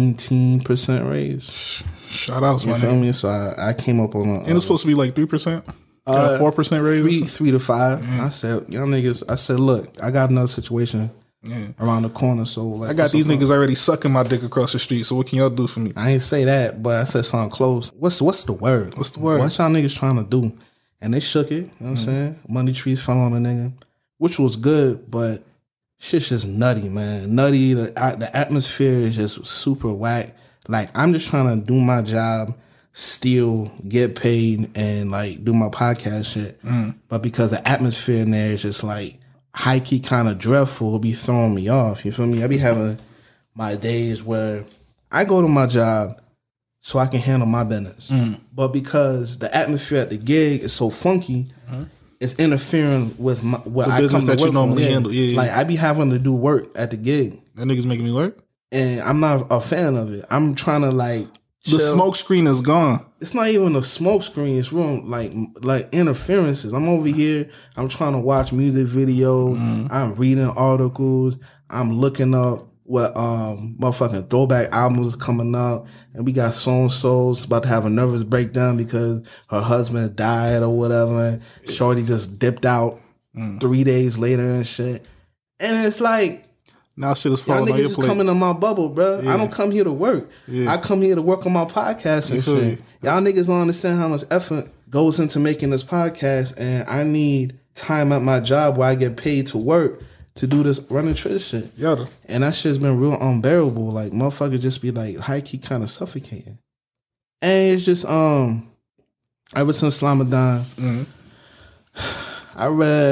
19% raise. Shout out, you feel me? So I came up on and it's supposed to be like 3%, 4% raise, 3 to 5. Mm-hmm. I said, y'all niggas. I said, look, I got another situation. Yeah. Around the corner, so like I got these niggas already sucking my dick across the street. So what can y'all do for me? I ain't say that, but I said something close. What's the word? What's the word? What y'all niggas trying to do? And they shook it. You know what I'm saying? Money trees fell on a nigga, which was good, but shit's just nutty, man. Nutty. The atmosphere is just super whack. Like I'm just trying to do my job, still get paid, and like do my podcast shit. But because the atmosphere in there is just like high key kind of dreadful, will be throwing me off. You feel me? I be having my days where I go to my job so I can handle my business. But because the atmosphere at the gig is so funky, it's interfering with what I come to work that you normally handle. Yeah. Like I be having to do work at the gig. That nigga's making me work? And I'm not a fan of it. I'm trying to like chill. The smoke screen is gone. It's not even a smoke screen. It's real like interferences. I'm over here. I'm trying to watch music videos. I'm reading articles. I'm looking up what motherfucking throwback albums coming up. And we got so-and-so's about to have a nervous breakdown because her husband died or whatever. And shorty just dipped out 3 days later and shit. And it's like, now shit is falling on your plate. Y'all niggas coming in my bubble, bro. Yeah. I don't come here to work. Yeah. I come here to work on my podcast and shit. Y'all niggas don't understand how much effort goes into making this podcast, and I need time at my job where I get paid to work to do this running trish shit. Yada. And that shit's been real unbearable. Like, motherfuckers just be like high-key kind of suffocating. And it's just, ever since Slamadan, I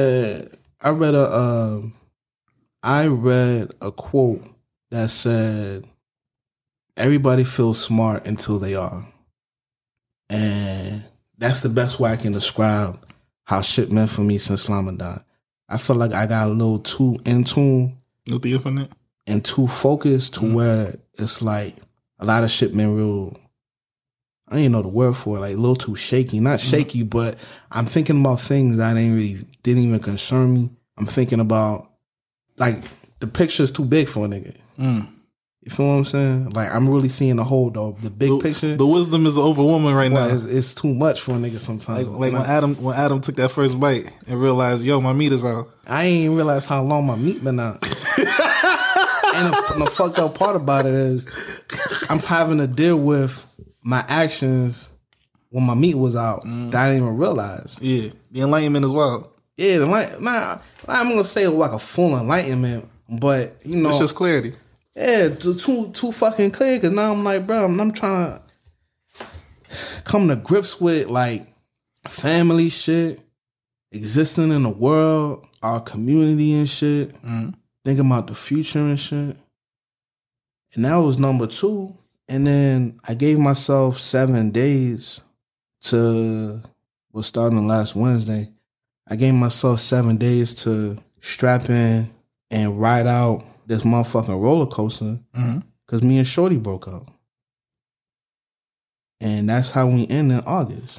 read a quote that said, everybody feels smart until they are. And that's the best way I can describe how shit meant for me since Ramadan. I feel like I got a little too in tune with the infinite and too focused to where it's like a lot of shit been real, I don't even know the word for it, like a little too shaky. Not shaky, but I'm thinking about things that didn't even concern me. I'm thinking about, like, the picture's too big for a nigga. You feel what I'm saying? Like, I'm really seeing the whole, though. The big picture. The wisdom is overwhelming right now. It's too much for a nigga sometimes. Like when Adam took that first bite and realized, yo, my meat is out. I ain't even realized how long my meat been out. And the fucked up part about it is I'm having to deal with my actions when my meat was out that I didn't even realize. Yeah. The enlightenment as well. Yeah, I'm going to say like a full enlightenment, but, you know. It's just clarity. Yeah, too fucking clear, because now I'm like, bro, I'm trying to come to grips with, like, family shit, existing in the world, our community and shit, thinking about the future and shit. And that was number 2. And then I gave myself 7 days starting last Wednesday. I gave myself 7 days to strap in and ride out this motherfucking roller coaster because me and Shorty broke up. And that's how we end in August.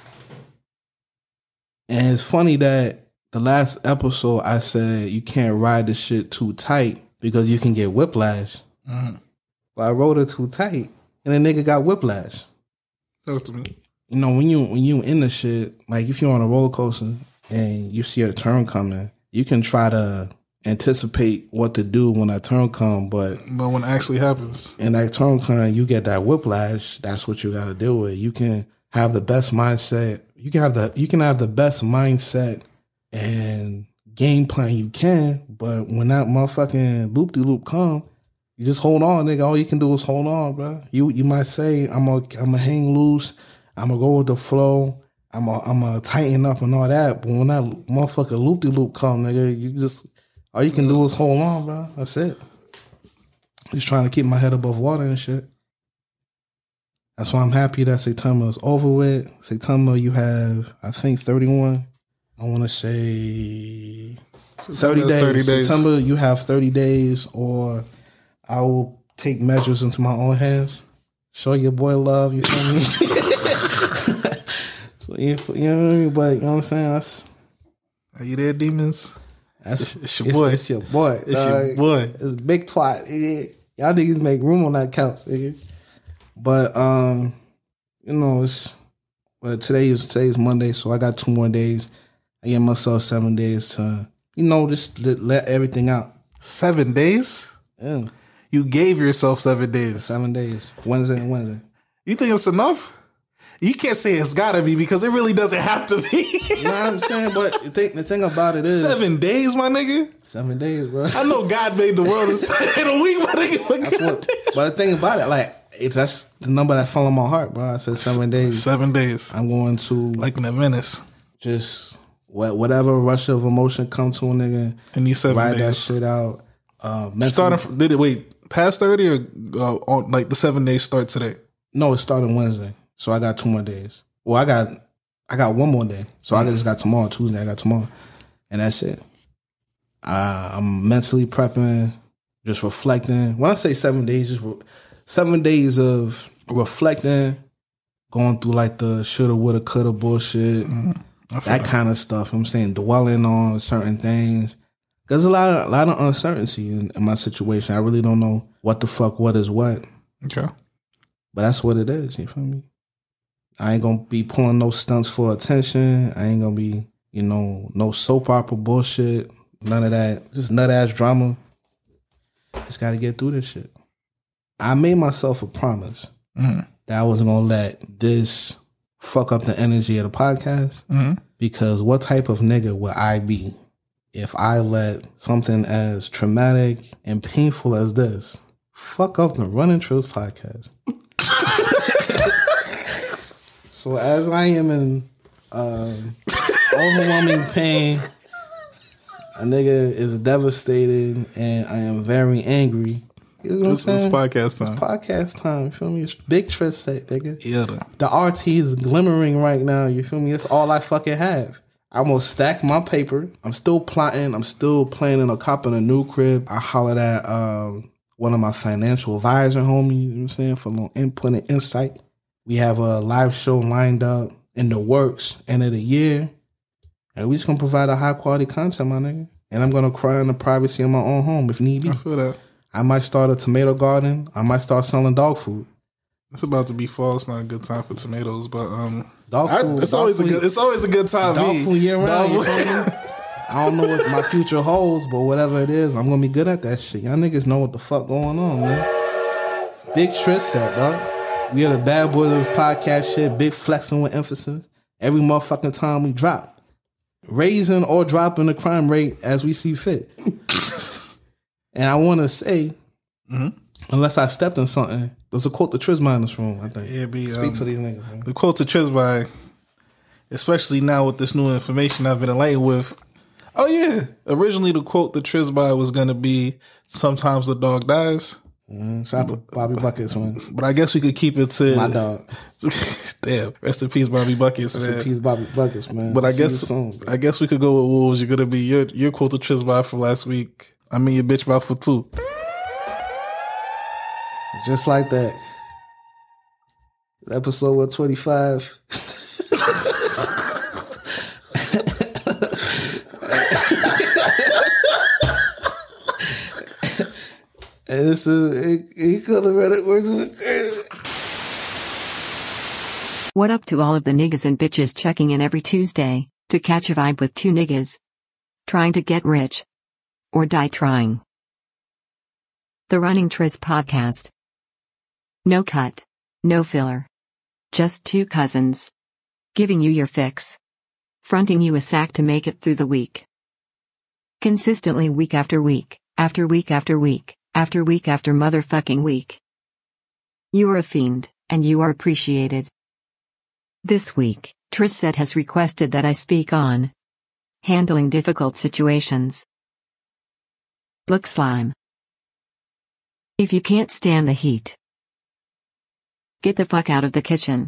And it's funny that the last episode I said you can't ride this shit too tight because you can get whiplash. But I rode it too tight and the nigga got whiplash. Talk to me. You know, when you in the shit, like if you're on a roller coaster and you see a turn coming, you can try to anticipate what to do when that turn come, but when it actually happens, and that turn come, you get that whiplash. That's what you got to deal with. You can have the best mindset. You can have the best mindset and game plan you can, but when that motherfucking loop-de-loop come, You just hold on, nigga. All you can do is hold on, bro. You might say, I'm gonna hang loose. I'm gonna go with the flow. I'm gonna tighten up and all that. But when that motherfucker loop-de-loop come, nigga, you just, all you can do is hold on, bro. That's it. Just trying to keep my head above water and shit. That's why I'm happy that September is over with. September, you have, I think, 31. I want to say 30 days. 30 days. September, you have 30 days, or I will take measures into my own hands. Show your boy love, you feel me? So, you know what I mean? But, you know what I'm saying? Are you there, demons? It's your boy. It's your boy. It's your boy. It's big twat. Nigga. Y'all niggas make room on that couch, nigga. But you know, today is Monday, so I got 2 more days. I give myself 7 days to, you know, just let everything out. 7 days? Yeah. You gave yourself 7 days. 7 days. Wednesday and Wednesday. You think it's enough? You can't say it's gotta be because it really doesn't have to be. You know what I'm saying? But the thing about it is 7 days, my nigga. 7 days, bro. I know God made the world in a week, my nigga. But the thing about it, like, that's the number that fell on my heart, bro. I said 7 days. 7 days. I'm going to, like in a menace, just whatever rush of emotion come to a nigga, and these 7 ride days. that shit out. Starting from, did it wait past 30 or on, like the 7 days start today? No, it started Wednesday, so I got 2 more days. Well, I got 1 more day, so I just got tomorrow. Tuesday, I got tomorrow, and that's it. I'm mentally prepping, just reflecting. When I say 7 days, just 7 days of reflecting, going through like the shoulda, woulda, coulda bullshit, that kind of stuff. I'm saying dwelling on certain things. There's a lot of uncertainty in my situation. I really don't know what the fuck, what is what. Okay. But that's what it is, you feel me? I ain't gonna be pulling no stunts for attention. I ain't gonna be, you know, no soap opera bullshit. None of that. Just nut-ass drama. Just gotta get through this shit. I made myself a promise that I wasn't gonna let this fuck up the energy of the podcast. Because what type of nigga would I be if I let something as traumatic and painful as this fuck up the Running Trills podcast? So as I am in overwhelming pain, a nigga is devastated, and I am very angry. You know what I'm saying? It's podcast time. It's podcast time. You feel me? It's big Triss set, nigga. Yeah. The RT is glimmering right now. You feel me? That's all I fucking have. I'm gonna stack my paper. I'm still plotting. I'm still planning on copping a new crib. I hollered at one of my financial advisor homies, you know what I'm saying, for a little input and insight. We have a live show lined up in the works, end of the year. And we just gonna provide a high quality content, my nigga. And I'm gonna cry in the privacy of my own home if need be. I feel that. I might start a tomato garden. I might start selling dog food. It's about to be fall. It's not a good time for tomatoes, but dog food. It's always a good time. Dog food year round. You feel me? I don't know what my future holds, but whatever it is, I'm gonna be good at that shit. Y'all niggas know what the fuck going on, man. Big Triss set, dog. We are the bad boys of this podcast shit. Big flexing with emphasis. Every motherfucking time we drop. Raising or dropping the crime rate as we see fit. And I want to say, unless I stepped in something, there's a quote to Trisby in this room, I think. Yeah, Speak to these niggas, man. The quote to Trisby, especially now with this new information I've been enlightened with. Oh, yeah. Originally, the quote to Trisby was going to be, sometimes the dog dies. Shout out to Bobby Buckets, man. But I guess we could keep it to my dog. Damn, rest in peace, Bobby Buckets, man. Rest in peace, Bobby Buckets, man. But I guess we could go with Wolves. You're gonna be your quote to Trisby from last week. I mean, your bitch mouth for 2. Just like that. Episode 125. And this is, he could have read it words of it. What up to all of the niggas and bitches checking in every Tuesday to catch a vibe with 2 niggas trying to get rich or die trying? The Running Trizz podcast. No cut, no filler. Just 2 cousins giving you your fix, fronting you a sack to make it through the week. Consistently week after week, after week after week, after motherfucking week. You are a fiend, and you are appreciated. This week, Trisette has requested that I speak on handling difficult situations. Look, slime. If you can't stand the heat, get the fuck out of the kitchen.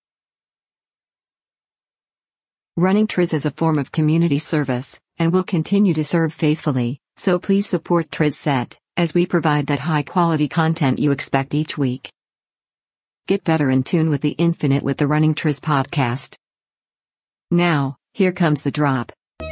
Running Triz is a form of community service, and will continue to serve faithfully, so please support Trisette, as we provide that high-quality content you expect each week. Get better in tune with the infinite with the Running Triz podcast. Now, here comes the drop.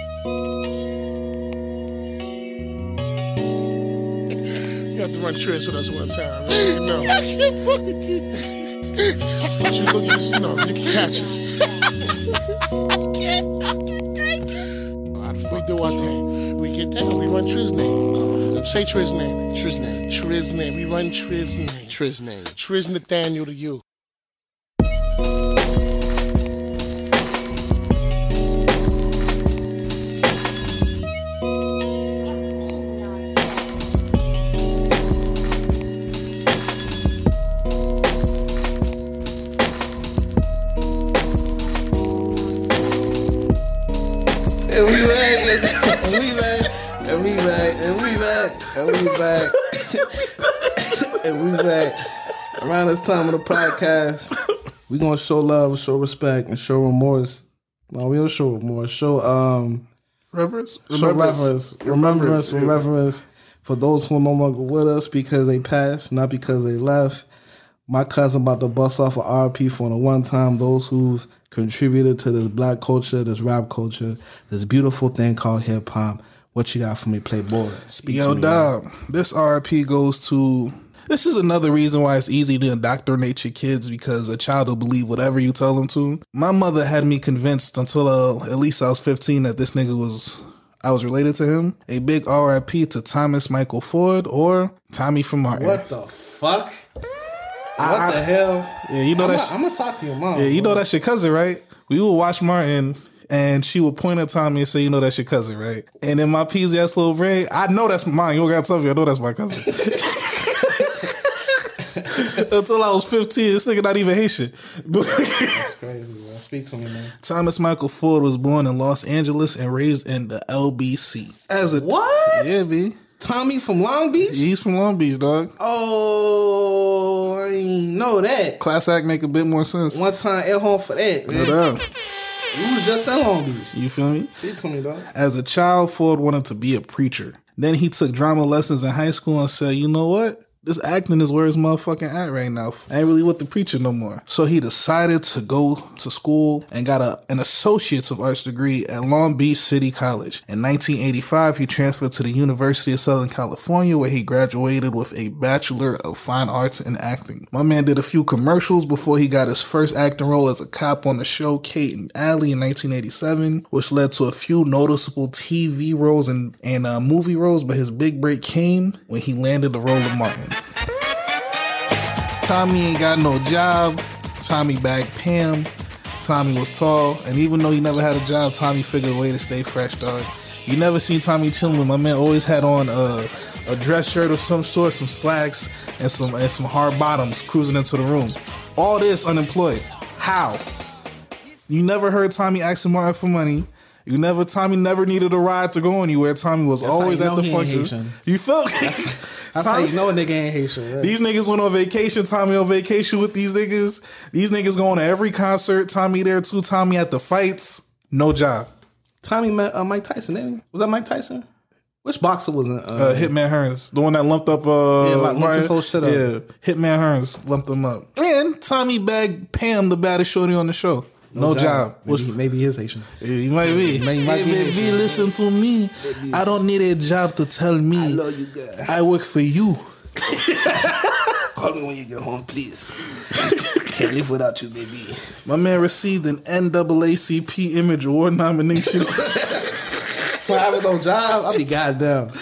You have to run Triz with us one time, man. You know. I can't fuck with you. But you look at, you can catch us. I can't take it. We do our thing. We get down. We run Triz name. Say Triz name. Triz name. Triz name. We run Triz name. Triz name. Triz Nathaniel to you. And we back. Around this time of the podcast, we gonna show love, show respect, and show remorse. No, we don't show remorse. Show reverence. Show reverence for those who are no longer with us because they passed, not because they left. My cousin about to bust off an RP for the one time those who've contributed to this black culture, this rap culture, this beautiful thing called hip hop. What you got for me, Playboy? Yo, dog, this RP goes to... This is another reason why it's easy to indoctrinate your kids, because a child will believe whatever you tell them to. My mother had me convinced until at least I was 15 that this nigga I was related to him. A big RIP to Thomas Michael Ford or Tommy from Martin. What the fuck? What the hell? Yeah, you know I'm gonna talk to your mom. Yeah, you know that's your cousin, right? We would watch Martin... And she would point at Tommy and say, you know, that's your cousin, right? And in my peasy ass little brain, I know that's mine. You don't gotta tell me, I know that's my cousin. Until I was 15, this nigga not even Haitian. That's crazy, man. Speak to me, man. Thomas Michael Ford was born in Los Angeles and raised in the LBC. What? Yeah, B. Tommy from Long Beach? He's from Long Beach, dog. Oh, I didn't know that. Class act make a bit more sense. One time at home for that, man. No doubt. You was just in Long Beach. You feel me? Speak to me, dog. As a child, Ford wanted to be a preacher. Then he took drama lessons in high school and said, you know what? This acting is where his motherfucking at right now. I ain't really with the preaching no more. So he decided to go to school and got an Associate's of Arts degree at Long Beach City College. In 1985, he transferred to the University of Southern California, where he graduated with a Bachelor of Fine Arts in Acting. My man did a few commercials before he got his first acting role as a cop on the show Kate and Allie in 1987, which led to a few noticeable TV roles and movie roles, but his big break came when he landed the role of Martin. Tommy ain't got no job. Tommy bagged Pam. Tommy was tall. And even though he never had a job, Tommy figured a way to stay fresh, dog. You never seen Tommy chilling. My man always had on a dress shirt of some sort, some slacks, and some hard bottoms cruising into the room. All this unemployed. How? You never heard Tommy asking Martin for money. Tommy never needed a ride to go anywhere. Tommy was always at the function. You feel me? That's how you know a nigga ain't Haitian. Yeah. These niggas went on vacation. Tommy on vacation with these niggas. These niggas going to every concert. Tommy there too. Tommy at the fights. No job. Tommy met Mike Tyson, didn't he? Was that Mike Tyson? Which boxer was it? Hitman Hearns. The one that lumped up... lumped his whole shit up. Yeah, Hitman Hearns lumped him up. And Tommy bagged Pam, the baddest shorty on the show. No job. Maybe he is Haitian. Yeah, he might be. Baby, listen to me. I don't need a job to tell me. I love you, girl. I work for you. Call me when you get home, please. Can't live without you, baby. My man received an NAACP Image Award nomination. For having no job, I'll be goddamn.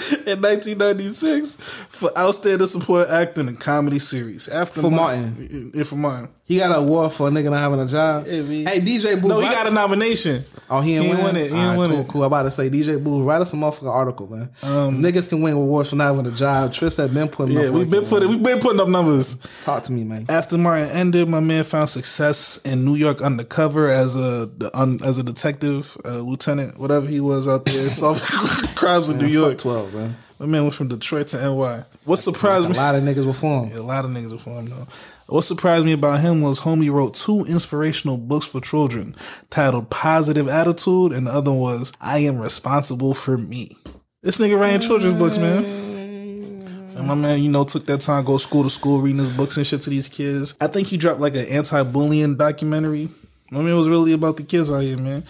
in 1996 for outstanding supporting actor in a comedy series. After For Martin. Yeah, for Martin. He got an award for a nigga not having a job. Yeah, man. Hey, DJ Booth. No, he got a nomination. Oh, he ain't win it. He ain't win it. Cool. I'm about to say, DJ Booth, write us a motherfucking article, man. Niggas can win awards for not having a job. Tris had been putting up. We've been putting up numbers. Talk to me, man. After Martin ended, my man found success in New York undercover as a detective, lieutenant, whatever he was out there, solving crimes in New York. 12, man. My man went from Detroit to NY. What surprised me? A lot of niggas before him. Yeah, a lot of niggas before him, though. What surprised me about him was homie wrote 2 inspirational books for children titled Positive Attitude, and the other was I Am Responsible for Me. This nigga writing children's books, man. And my man, took that time, go school to school, reading his books and shit to these kids. I think he dropped like an anti-bullying documentary. My man was really about the kids out here, man.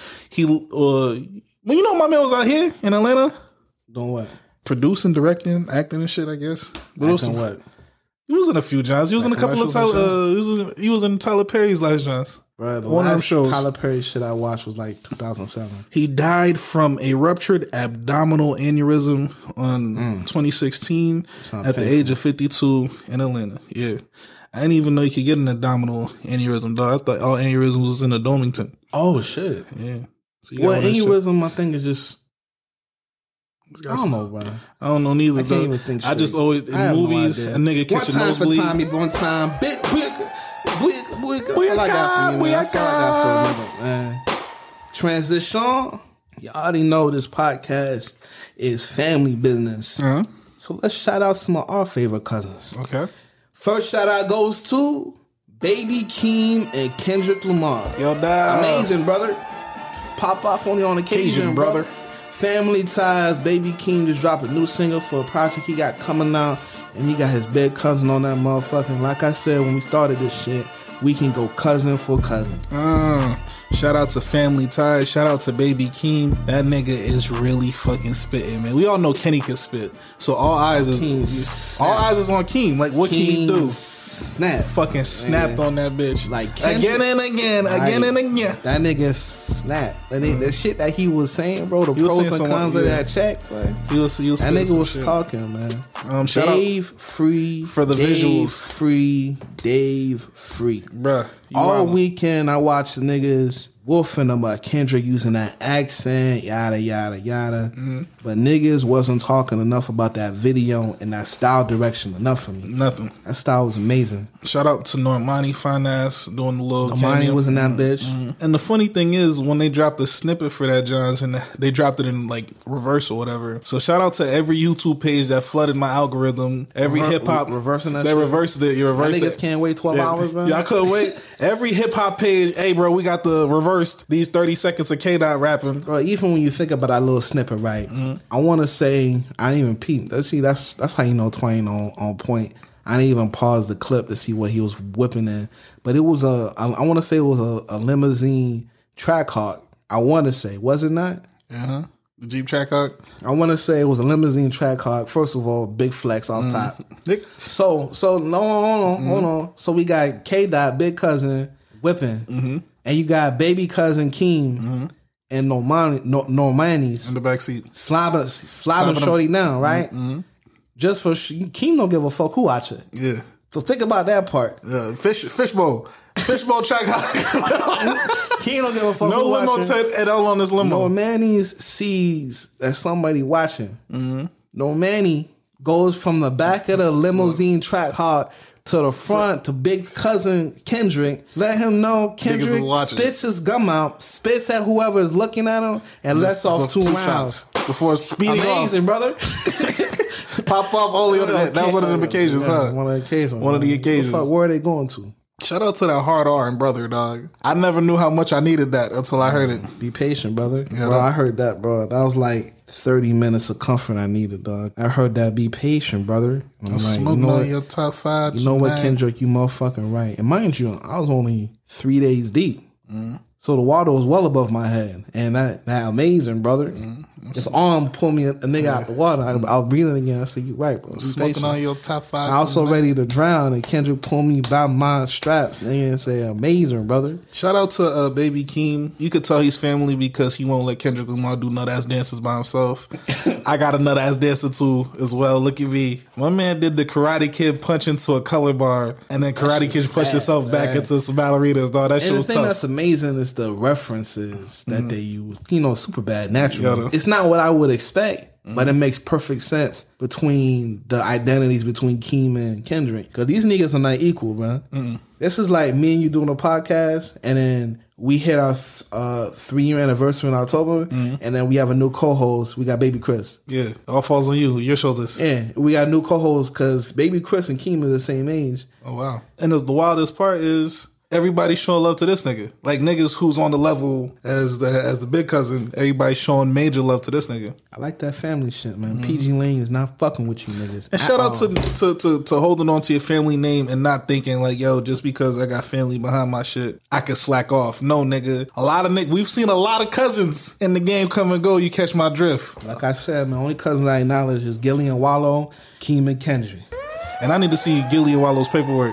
My man was out here in Atlanta. Doing what? Producing, directing, acting and shit, I guess. Acting what? He was in a few Johns. He was in a couple of Tyler. He was in Tyler Perry's last Johns. Right, one of them shows. Tyler Perry shit I watched was like 2007. He died from a ruptured abdominal aneurysm on 2016 at the age of 52 in Atlanta. Yeah, I didn't even know you could get an abdominal aneurysm, dog. I thought all aneurysms was in the Domington. Oh shit! Yeah. So aneurysm, I think is just. I don't know, bro. I don't know neither. I can't even think straight. I just always in movies a nigga catch a nosebleed. One time, big. That's all I got for you, man. That's all I got for you, man. Transition. You already know this podcast is family business. Uh-huh. So let's shout out some of our favorite cousins. Okay. First shout out goes to Baby Keem and Kendrick Lamar. Yo, dad. Amazing, brother. Pop off only on occasion, brother. Family Ties, Baby Keem just dropped a new single for a project he got coming out, and he got his big cousin on that motherfucking. Like I said when we started this shit, we can go cousin for cousin. Shout out to Family Ties. Shout out to Baby Keem. That nigga is really fucking spitting, man. We all know Kenny can spit, so all eyes is on Keem. Like what can he do? Fucking snapped on that bitch. Like Kendrick, again and again. That nigga snapped. The shit that he was saying, bro, the pros and cons of that check, like, he was that nigga was talking, man. Shout Dave out Free for the visuals. Dave Free. Bruh. All weekend I watched the niggas wolfing about Kendrick using that accent, yada, yada, yada. Mm-hmm. But niggas wasn't talking enough about that video and that style direction enough for me. Nothing. That style was amazing. Shout out to Normani Fine Ass doing the little Normani cameo. was in that bitch. Mm-hmm. And the funny thing is, when they dropped the snippet for that, Johns, and they dropped it in like reverse or whatever. So shout out to every YouTube page that flooded my algorithm. Every hip hop reversing that. They reversed it. You reversed it. Niggas can't wait 12 hours, bro. Y'all couldn't wait. Every hip hop page, hey bro, we got the reversed these 30 seconds of K-Dot rapping. Bro, even when you think about that little snippet, right? Mm-hmm. I want to say I didn't even peep. See, that's how you know Twain on point. I didn't even pause the clip to see what he was whipping in. But it was I want to say it was a limousine Trackhawk. I want to say, was it not? Uh-huh. The Jeep Trackhawk? I want to say it was a limousine Trackhawk. First of all, big flex off top. So no, hold on. So we got K-Dot, big cousin, whipping. And you got baby cousin Keem and Normani's in the backseat. Slobbing shorty down, right? Mm-hmm. Just for Keem don't give a fuck who watch it. Yeah. So think about that part. Fishbowl track. Keem don't give a fuck no who watching. No limo at all on this limo. Normani's sees that somebody watching. Mm-hmm. Normani goes from the back of the limousine Trackhawk to the front to big cousin Kendrick, let him know Kendrick spits his gum out, spits at whoever is looking at him, and lets off two rounds before speeding off. Amazing, brother. Pop off only on that. That was one of the occasions, huh? One of the occasions. One of the occasions. Where are they going to? Shout out to that hard R and brother, dog. I never knew how much I needed that until I heard it. Be patient, brother. Yeah, bro, I heard that, bro. That was like 30 minutes of comfort I needed, dog. I heard that. Be patient, brother. And I'm like, you know what? Your top 5. You know what, Kendrick? You motherfucking right. And mind you, I was only 3 days deep. So the water was well above my head. And that amazing, brother. His arm pulled me a nigga out the water. I was breathing again. I said, "You right, bro." Smoking on your top 5. I was so ready to drown, and Kendrick pulled me by my straps. Nigga, and say, "Amazing, brother." Shout out to Baby Keem. You could tell he's family because he won't let Kendrick Lamar do nut ass dances by himself. I got a nut ass dancer too as well. Look at me. My man did the Karate Kid punch into a color bar, and then Karate Kid pushed himself back into some ballerinas. Dog, that shit was tough. And the thing that's amazing is the references that they use. You know, Superbad, naturally. It's not what I would expect. But it makes perfect sense between the identities between Keem and Kendrick. Because these niggas are not equal, man. This is like me and you doing a podcast, and then we hit our 3-year anniversary in October, and then we have a new co-host. We got Baby Chris. Yeah, it all falls on you, your shoulders. Yeah, we got a new co-host because Baby Chris and Keem are the same age. Oh, wow. And the wildest part is everybody's showing love to this nigga. Like niggas who's on the level as the big cousin, everybody's showing major love to this nigga. I like that family shit, man. PG Lane is not fucking with you niggas. And shout out to holding on to your family name and not thinking like, yo, just because I got family behind my shit, I can slack off. No, nigga. A lot of we've seen a lot of cousins in the game come and go. You catch my drift. Like I said, man, only cousins I acknowledge is Gilly and Wallow, Keem and Kendrick. And I need to see Gilly and Wallow's paperwork.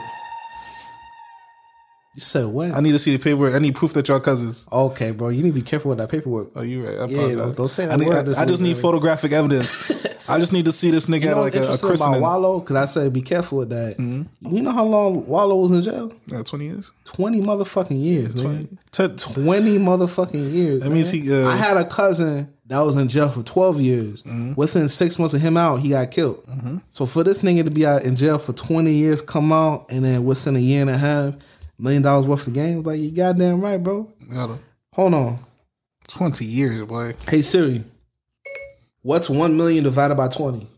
You said what? I need to see the paperwork. I need proof that y'all cousins. Okay, bro. You need to be careful with that paperwork. Oh, you right. Don't say that word. I just need photographic evidence. I just need to see this nigga have like a christening. About Wallow, because I said be careful with that. You know how long Wallow was in jail? 20 years. 20 motherfucking years, 20 motherfucking years. That means I had a cousin that was in jail for 12 years. Within 6 months of him out, he got killed. So for this nigga to be out in jail for 20 years, come out, and then within a year and a half, $1 million worth of games, like, you goddamn right, bro. Hold on. 20 years, boy. Hey, Siri. What's 1 million divided by 20?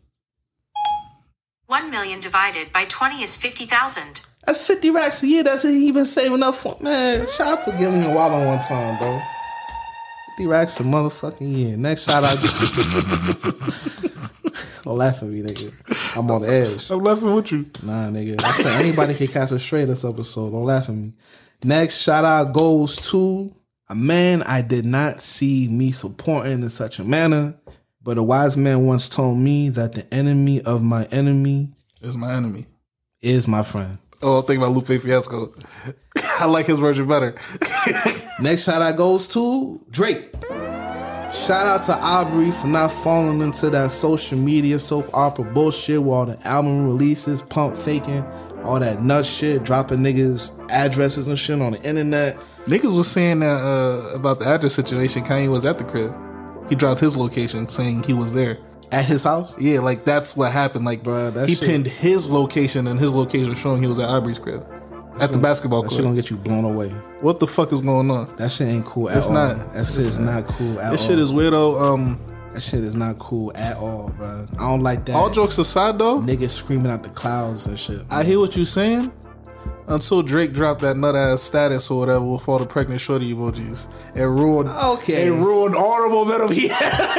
1 million divided by 20 is 50,000. That's 50 racks a year. That's even saving up for. Man, shout out to Gillian and Wallow one time, bro. 50 racks a motherfucking year. Next shout out. Don't laugh at me, nigga. I'm on the edge. I'm laughing with you. Nah, nigga. I said anybody can catch a stray this episode. Don't laugh at me. Next shout out goes to a man I did not see me supporting in such a manner, but a wise man once told me that the enemy of my enemy is my enemy. Is my friend. Oh, I'm thinking about Lupe Fiasco. I like his version better. Next shout out goes to Drake. Shout out to Aubrey for not falling into that social media soap opera bullshit while the album releases, pump faking, all that nut shit, dropping niggas' addresses and shit on the internet. Niggas was saying that about the address situation, Kanye was at the crib. He dropped his location saying he was there. At his house? Yeah, like that's what happened. Like, bruh, he pinned his location and his location showing he was at Aubrey's crib. At the basketball court. That shit gonna get you blown away. What the fuck is going on? That shit ain't cool at all. Not. That shit is not cool at all. This shit is weirdo. That shit is not cool at all, bro. I don't like that. All jokes aside, though, niggas screaming out the clouds and shit. I hear what you're saying. Until Drake dropped that nut ass status or whatever with all the pregnant shorty emojis, it ruined. Okay, it ruined all the momentum he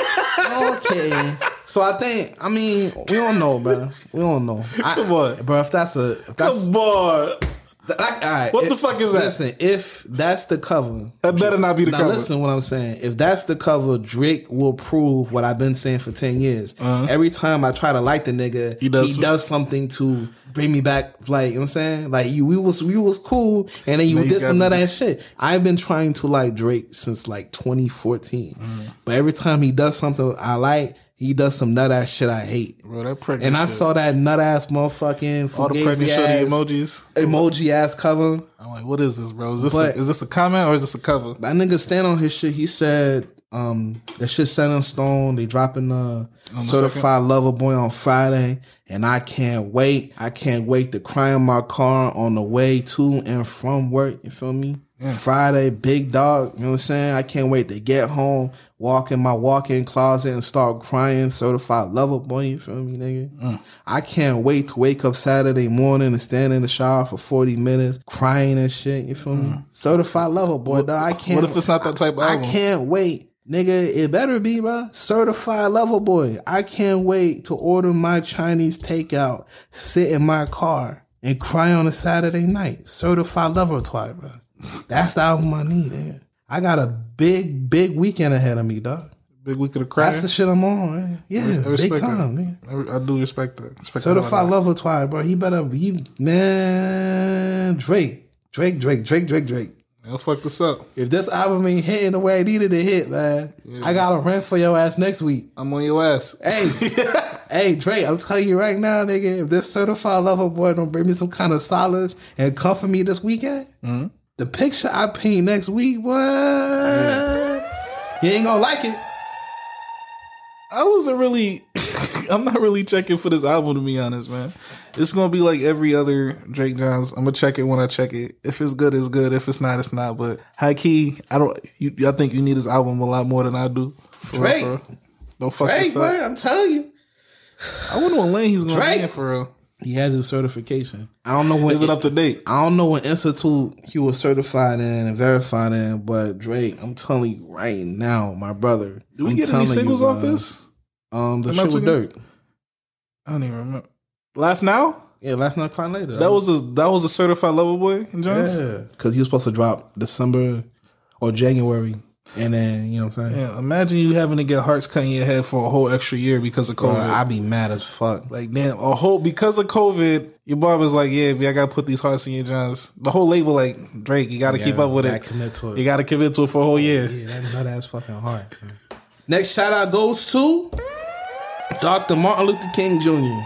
had. Okay, so I mean, we don't know, bro. We don't know. Come on, bro. If that's come on. All right, what the fuck is that? Listen, if that's the cover, that better not be the cover. Listen, what I'm saying. If that's the cover, Drake will prove what I've been saying for 10 years. Every time I try to like the nigga, he does something to bring me back. Like, you know what I'm saying? Like, we was cool, and then you did some nut ass shit. I've been trying to like Drake since like 2014, but every time he does something I like, he does some nut ass shit I hate. Bro, that pregnant and I shit. saw that nut ass motherfucking all the pregnant shorty emoji ass cover. I'm like, what is this, bro? Is this a comment or is this a cover? That nigga stand on his shit. He said that shit set in stone. They dropping Certified Lover Boy on Friday, and I can't wait. I can't wait to cry in my car on the way to and from work. You feel me? Yeah. Friday, big dog. You know what I'm saying? I can't wait to get home, walk in my walk-in closet and start crying. Certified Lover Boy. You feel me, nigga? I can't wait to wake up Saturday morning and stand in the shower for 40 minutes crying and shit. You feel me? Certified Lover Boy, dog. I can't. What if it's not that type of album? I can't wait. Nigga, it better be, bro. Certified Lover Boy. I can't wait to order my Chinese takeout, sit in my car, and cry on a Saturday night. Certified Lover Boy, bro. That's the album I need, nigga. I got a big weekend ahead of me, dog. Big week of the crowd. That's the shit I'm on, man. Yeah, big time, man. I do respect that. Certified Lover Twilight, bro. He better be, man. Drake. They'll fuck this up. If this album ain't hitting the way I needed to hit, man, I got a rent for your ass next week. I'm on your ass. Hey, hey, Drake, I'm telling you right now, nigga, if this Certified Lover Boy don't bring me some kind of solace and comfort me this weekend, the picture I paint next week, what? He ain't gonna like it. I wasn't really... I'm not really checking for this album, to be honest, man. It's gonna be like every other Drake Jones. I'm gonna check it when I check it. If it's good, it's good. If it's not, it's not. But high key, I think you need this album a lot more than I do. Drake, don't fuck Drake, this up. man, I'm telling you. I wonder what lane he's gonna be in for real. He has his certification. I don't know when is it up to date. I don't know what institute he was certified in and verified in, but Drake, I'm telling you right now, my brother. Do we get any singles off this? The shit with Dirt. I don't even remember. Laugh Now? Yeah, Laugh Now, Cry Later. That was a Certified Lover Boy in Jones? Yeah, because he was supposed to drop December or January. And then, you know what I'm saying? Yeah, imagine you having to get hearts cut in your head for a whole extra year because of COVID. Bro, I'd be mad as fuck. Like, damn, because of COVID, your barber's like, yeah, I got to put these hearts in your Johns. The whole label, like, Drake, you got to keep up with it. Commit to it. You got to commit to it for a whole year. Yeah, that's nut ass fucking hard. Man. Next shout out goes to Dr. Martin Luther King Jr.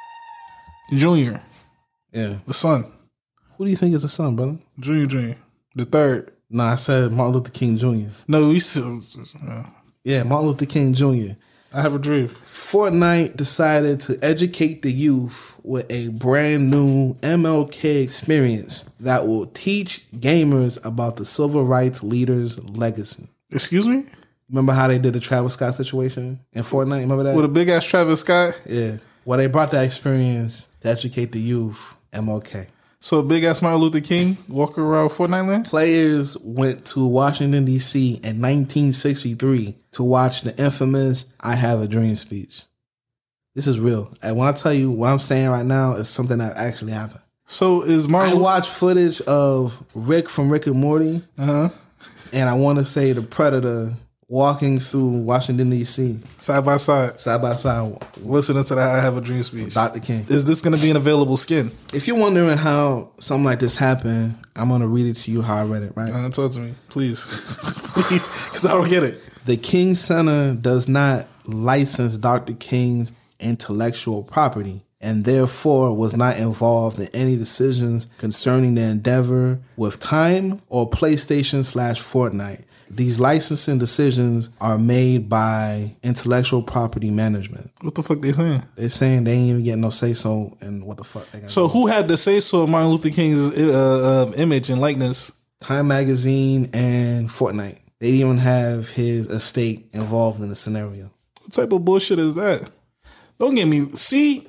Junior. Yeah. The son. Who do you think is the son, brother? Junior. The third. Nah, I said Martin Luther King Jr. No, we still... Yeah, Martin Luther King Jr. I have a dream. Fortnite decided to educate the youth with a brand new MLK experience that will teach gamers about the civil rights leader's legacy. Excuse me? Remember how they did the Travis Scott situation in Fortnite? Remember that? With a big ass Travis Scott? Yeah. Well, they brought that experience to educate the youth, MLK. So a big ass Martin Luther King walking around Fortnite land? Players went to Washington, D.C. in 1963 to watch the infamous I Have a Dream speech. This is real. And when I tell you what I'm saying right now is something that actually happened. So is Martin... I watched footage of Rick from Rick and Morty. Uh-huh. And I want to say the Predator walking through Washington, D.C. Side by side. Listening to that I Have a Dream speech. Dr. King. Is this going to be an available skin? If you're wondering how something like this happened, I'm going to read it to you how I read it, right? Talk to me, please. Please, because I don't get it. The King Center does not license Dr. King's intellectual property and therefore was not involved in any decisions concerning the endeavor with Time or PlayStation/Fortnite. These licensing decisions are made by intellectual property management. What the fuck they saying? They're saying they ain't even getting no say-so and what the fuck they got. So who had the say-so of Martin Luther King's image and likeness? Time Magazine and Fortnite. They didn't even have his estate involved in the scenario. What type of bullshit is that? Don't get me... See...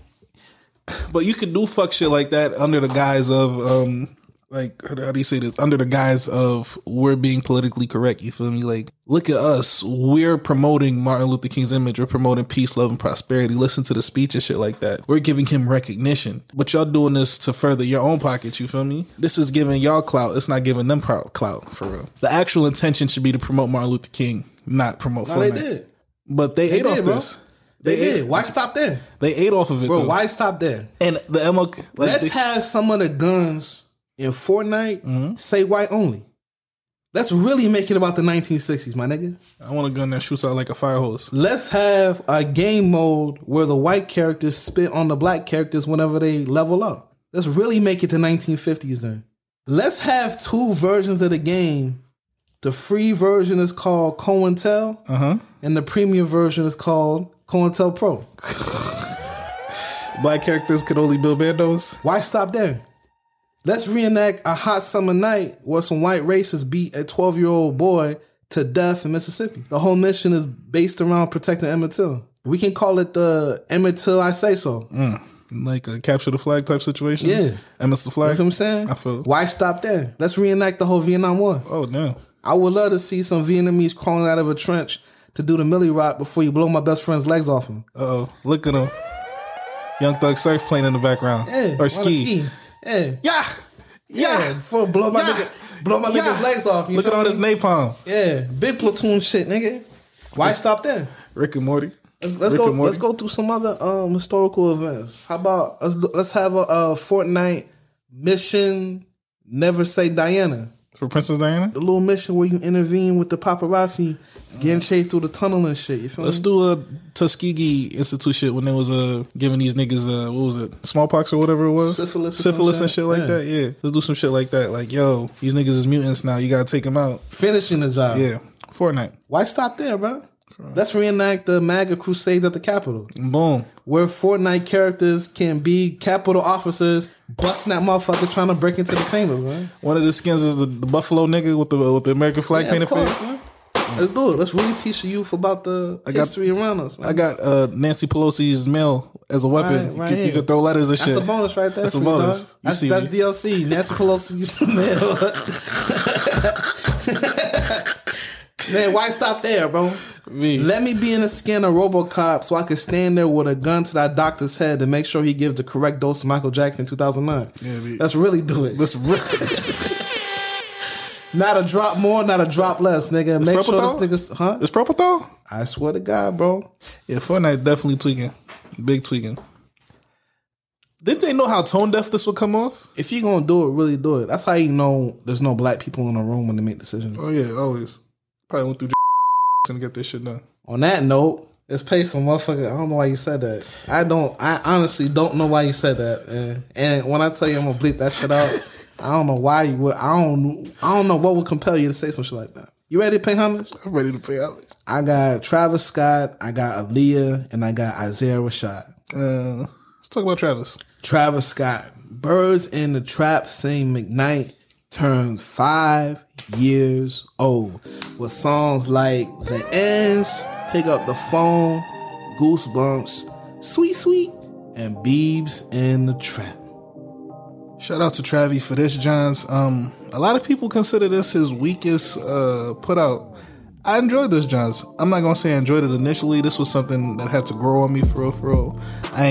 But you could do fuck shit like that under the guise of... Like, how do you say this? Under the guise of we're being politically correct, you feel me? Like, look at us. We're promoting Martin Luther King's image. We're promoting peace, love, and prosperity. Listen to the speech and shit like that. We're giving him recognition. But y'all doing this to further your own pockets, you feel me? This is giving y'all clout. It's not giving them clout, for real. The actual intention should be to promote Martin Luther King, not promote Fortnite. They did. But they ate off bro. this. They did. Why stop there? They ate off of it, bro. though. Why stop there? And the MLK... Like, let's have some of the guns... in Fortnite, say white only. Let's really make it about the 1960s, my nigga. I want a gun that shoots out like a fire hose. Let's have a game mode where the white characters spit on the black characters whenever they level up. Let's really make it the 1950s then. Let's have two versions of the game. The free version is called COINTEL, and the premium version is called COINTELPRO. Black characters could only build bandos? Why stop there? Let's reenact a hot summer night where some white racists beat a 12-year-old boy to death in Mississippi. The whole mission is based around protecting Emmett Till. We can call it the Emmett Till I Say So. Like a capture the flag type situation? Yeah. Emmett's the flag? You know what I'm saying? I feel. Why stop there? Let's reenact the whole Vietnam War. Oh, no. I would love to see some Vietnamese crawling out of a trench to do the Millie Rock before you blow my best friend's legs off him. Uh-oh. Look at him. Young Thug Surf playing in the background. Yeah. Or ski. Yeah. Yeah. Before blow my nigga's legs off. Look at all this napalm. Yeah. Big platoon shit, nigga. Why stop there? Rick and Morty. Let's go through some other historical events. How about let's have a Fortnite mission. Never say Diana. For Princess Diana? The little mission where you intervene with the paparazzi getting chased through the tunnel and shit. You feel Let's me? do a Tuskegee Institute shit when they was giving these niggas what was it, smallpox or whatever it was, syphilis and shit like that. Yeah, let's do some shit like that. Like, yo, these niggas is mutants now. You gotta take them out. Finishing the job. Yeah, Fortnite. Why stop there, bro? Let's reenact the MAGA crusades at the Capitol. Boom. Where Fortnite characters can be Capitol officers busting that motherfucker trying to break into the chambers, man. One of the skins is the buffalo nigga with the American flag painted face. Man. Let's do it. Let's really teach the youth about the history around us, man. I got Nancy Pelosi's mail as a weapon. Right you can throw letters and shit. That's a bonus right there. That's a bonus. That's DLC. Nancy Pelosi's mail. Man, why stop there, bro? Let me be in the skin of RoboCop so I can stand there with a gun to that doctor's head to make sure he gives the correct dose to Michael Jackson in 2009. Yeah, let's really do it. Let's really. Not a drop more, not a drop less, nigga. Make sure this nigga's... Huh? It's Propofol? I swear to God, bro. Yeah, Fortnite definitely tweaking. Big tweaking. Didn't they know how tone deaf this would come off? If you're going to do it, really do it. That's how you know there's no black people in the room when they make decisions. Oh, yeah, always. Probably went through to get this shit done. On that note, let's pay some motherfucker. I don't know why you said that. I honestly don't know why you said that. Man. And when I tell you I'm gonna bleep that shit out, I don't know why you would. I don't know what would compel you to say some shit like that. You ready to pay homage? I'm ready to pay homage. I got Travis Scott, I got Aaliyah, and I got Isaiah Rashad. Let's talk about Travis. Travis Scott. Birds in the Trap sing McKnight turns 5 years old with songs like The Ends, Pick Up the Phone, Goosebumps, Sweet Sweet, and Biebs in the Trap. Shout out to Travi for this, Johns. A lot of people consider this his weakest put out. I enjoyed this, Johns. I'm not gonna say I enjoyed it initially. This was something that had to grow on me for real.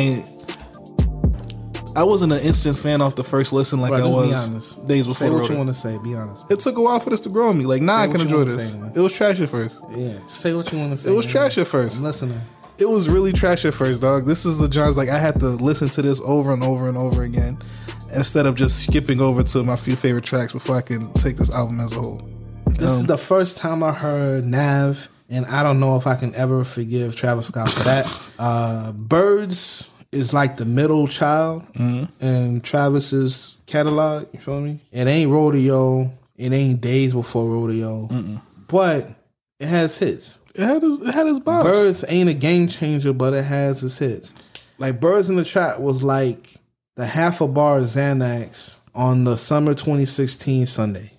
I wasn't an instant fan off the first listen like I was days before. Say what you want to say. Be honest. It took a while for this to grow on me. Like, I can enjoy this. It was trash at first. Yeah, say what you want to say. It was trash at first. I'm listening. It was really trash at first, dog. This is the Johns. Like, I had to listen to this over and over and over again instead of just skipping over to my few favorite tracks before I can take this album as a whole. This is the first time I heard Nav, and I don't know if I can ever forgive Travis Scott for that. Birds is like the middle child in Travis's catalog. You feel me? It ain't Rodeo. It ain't Days Before Rodeo. But it has hits. It had his bobs. Birds ain't a game changer, but it has its hits. Like Birds in the Trap was like the half a bar Xanax on the summer 2016 Sunday.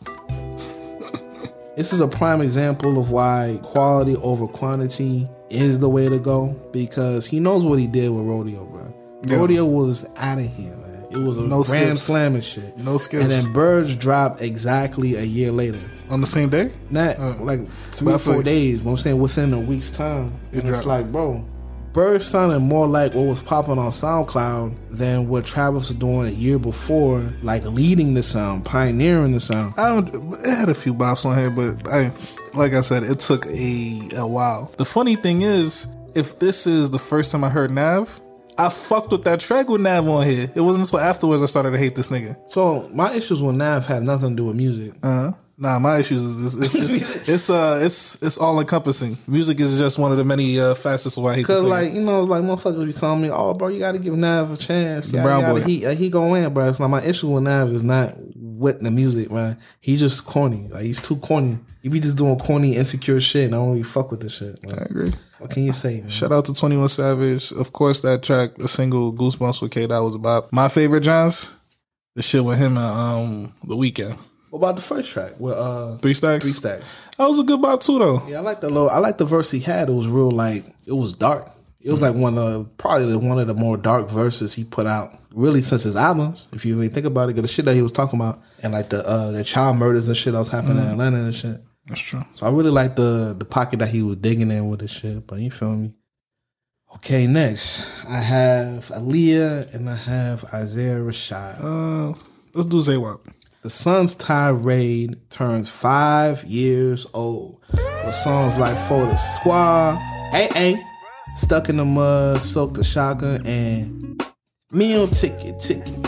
This is a prime example of why quality over quantity is the way to go, because he knows what he did with Rodeo, bro. Yeah. Rodeo was out of here, man. It was a grand slam and shit. No skills. And then Birds dropped exactly a year later. On the same day? Not like 3 or 4 days, but I'm saying within a week's time. And it's like, bro, Birds sounded more like what was popping on SoundCloud than what Travis was doing a year before, like leading the sound, pioneering the sound. It had a few bops on here, but like I said, it took a while. The funny thing is, if this is the first time I heard Nav, I fucked with that track with Nav on here. It wasn't until afterwards I started to hate this nigga. So my issues with Nav had nothing to do with music. Nah, my issues is it's all encompassing. Music is just one of the many facets of why I hate this nigga. Cause like, you know, like motherfuckers be telling me, oh bro, you gotta give Nav a chance. The brown boy. He go in, bro. It's like my issue with Nav is not with the music, man. He's just corny. Like he's too corny. He be just doing corny, insecure shit, and I don't really fuck with this shit, man. I agree. What can you say, man? Shout out to 21 Savage. Of course, that track, the single Goosebumps with K, that was about my favorite Johns. The shit with him and The Weeknd. What about the first track with 3 Stacks? 3 Stacks. That was a good bop too, though. Yeah, I like the verse he had. It was real, like, it was dark. It was like one of the more dark verses he put out, really, since his albums. If you really think about it, because the shit that he was talking about, and like the child murders and shit that was happening in Atlanta and shit. That's true. So I really like the pocket that he was digging in with this shit. But you feel me? Okay, next I have Aaliyah and I have Isaiah Rashad. Let's do Zaywap. The Sun's Tirade turns 5 years old with songs like For the Squad, Hey, Stuck in the Mud, Soak the Shotgun, and Meal Ticket.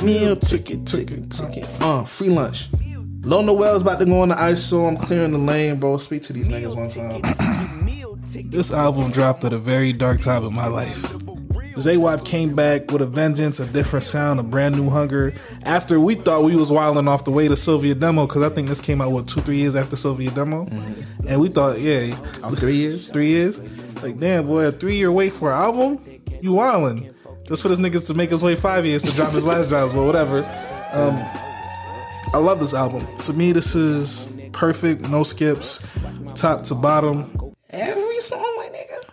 Free Lunch. Lil Noel's about to go on the ice, so I'm clearing the lane, bro. Speak to these niggas one time. This album dropped at a very dark time in my life. ZWAP came back with a vengeance, a different sound, a brand new hunger. After we thought we was wilding off the way to Sylvia Demo, because I think this came out, 2-3 years after Sylvia Demo? Mm-hmm. And we thought, 3 years? 3 years? Like, damn, boy, a 3-year wait for an album? You wildin'. Just for this niggas to make us wait 5 years to drop his last jobs, but whatever. I love this album. To me, this is perfect, no skips, top to bottom. Every song, my nigga.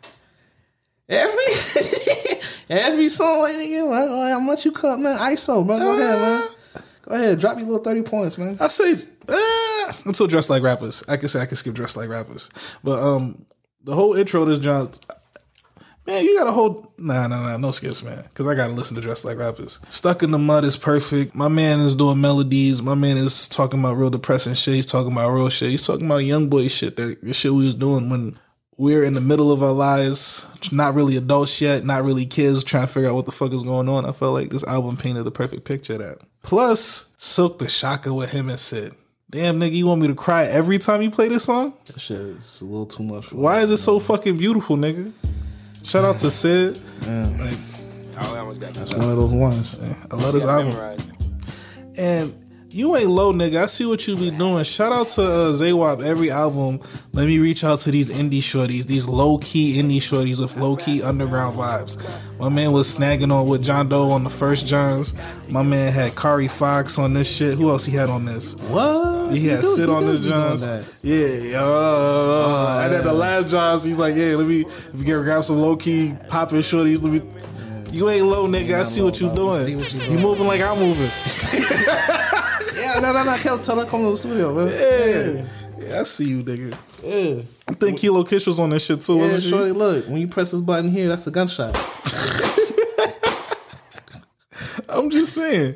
Every song, my nigga. How much you cut, man? ISO, bro. Go ahead, man. Go ahead, drop your little 30 points, man. I say, until Dressed Like Rappers. I can skip Dressed Like Rappers. But the whole intro to this John, man, you gotta hold. Nah, no skips, man. Because I gotta listen to Dressed Like Rappers. Stuck in the Mud is perfect. My man is doing melodies. My man is talking about real depressing shit. He's talking about real shit. He's talking about young boy shit. The shit we was doing when we're in the middle of our lives, not really adults yet, not really kids, trying to figure out what the fuck is going on. I felt like this album painted the perfect picture of that. Plus, Silk the Shaka with him and Sid. Damn, nigga, you want me to cry every time you play this song? That shit is a little too much. Why is it so fucking beautiful, nigga? Shout out to Sid. Like, that's one of those ones. I love this album. And you ain't low, nigga. I see what you be doing. Shout out to ZWAP. Every album, let me reach out to these indie shorties, these low-key indie shorties with low-key underground vibes. My man was snagging on with John Doe on the first Johns. My man had Kari Fox on this shit. Who else he had on this? What? He had Sid on this Johns. Yeah. And then the last Johns, he's like, yeah, let me grab some low-key popping shorties. Let me. You ain't low, nigga. I see what you doing. You moving like I'm moving. Yeah, no. Tell her come to the studio, man. Yeah, I see you, nigga. Yeah. I think Kilo Kish was on that shit too, wasn't she? Shorty, look, when you press this button here, that's a gunshot. I'm just saying.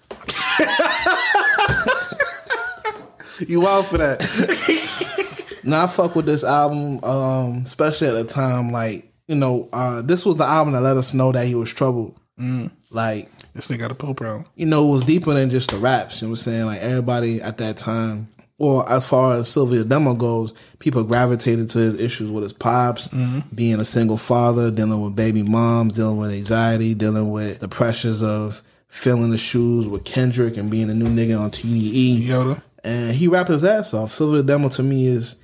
You wild for that. Nah, I fuck with this album, especially at the time, like, you know, this was the album that let us know that he was troubled. Like, this nigga got a pill problem. You know, it was deeper than just the raps. You know what I'm saying? Like, everybody at that time, or as far as Sylvia Demo goes, people gravitated to his issues with his pops, being a single father, dealing with baby moms, dealing with anxiety, dealing with the pressures of filling the shoes with Kendrick and being a new nigga on TDE. Yoda. And he rapped his ass off. Sylvia Demo to me is,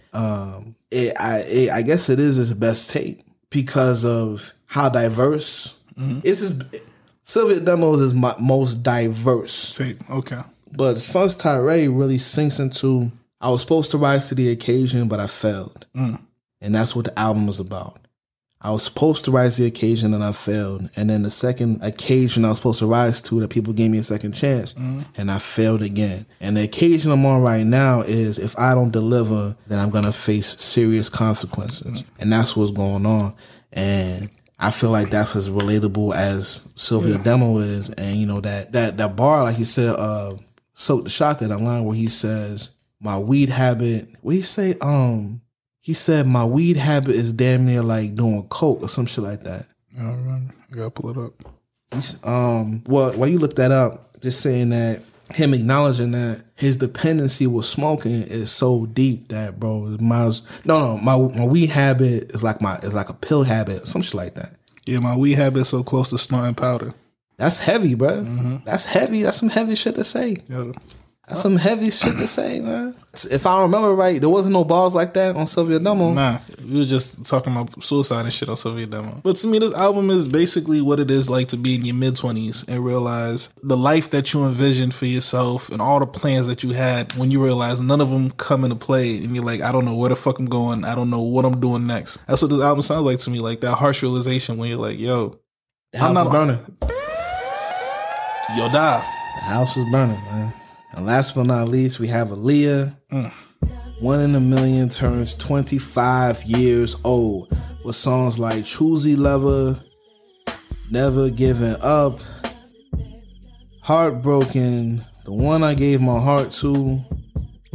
I guess it is his best tape because of how diverse. Sylvia Demo is his most diverse tape. Okay. But Sun's Tirade really sinks into, I was supposed to rise to the occasion, but I failed. And that's what the album was about. I was supposed to rise to the occasion and I failed. And then the second occasion I was supposed to rise to, that people gave me a second chance, and I failed again. And the occasion I'm on right now is, if I don't deliver, then I'm going to face serious consequences. And that's what's going on. And I feel like that's as relatable as Sylvia Demo is. And, you know, that bar, like you said, Soak the Shaka, that line where he says, my weed habit, what he say? He said, my weed habit is damn near like doing coke or some shit like that. All right. I gotta pull it up. While you look that up, just saying that, him acknowledging that his dependency with smoking is so deep that, bro, my weed habit is like a pill habit, some shit like that. Yeah, my weed habit is so close to snorting powder. That's heavy, bro. That's heavy. That's some heavy shit to say. Yeah. That's some heavy shit to say, man. If I remember right, there wasn't no bars like that on Sylvia Demo. Nah, we were just talking about suicide and shit on Sylvia Demo. But to me, this album is basically what it is like to be in your mid-20s and realize the life that you envisioned for yourself and all the plans that you had, when you realize none of them come into play and you're like, I don't know where the fuck I'm going. I don't know what I'm doing next. That's what this album sounds like to me, like that harsh realization when you're like, yo, the house is burning. Yo, die. The house is burning, man. And last but not least, we have Aaliyah. 1 in a Million turns 25 years old with songs like Choosy Lover, Never Giving Up, Heartbroken, The One I Gave My Heart To.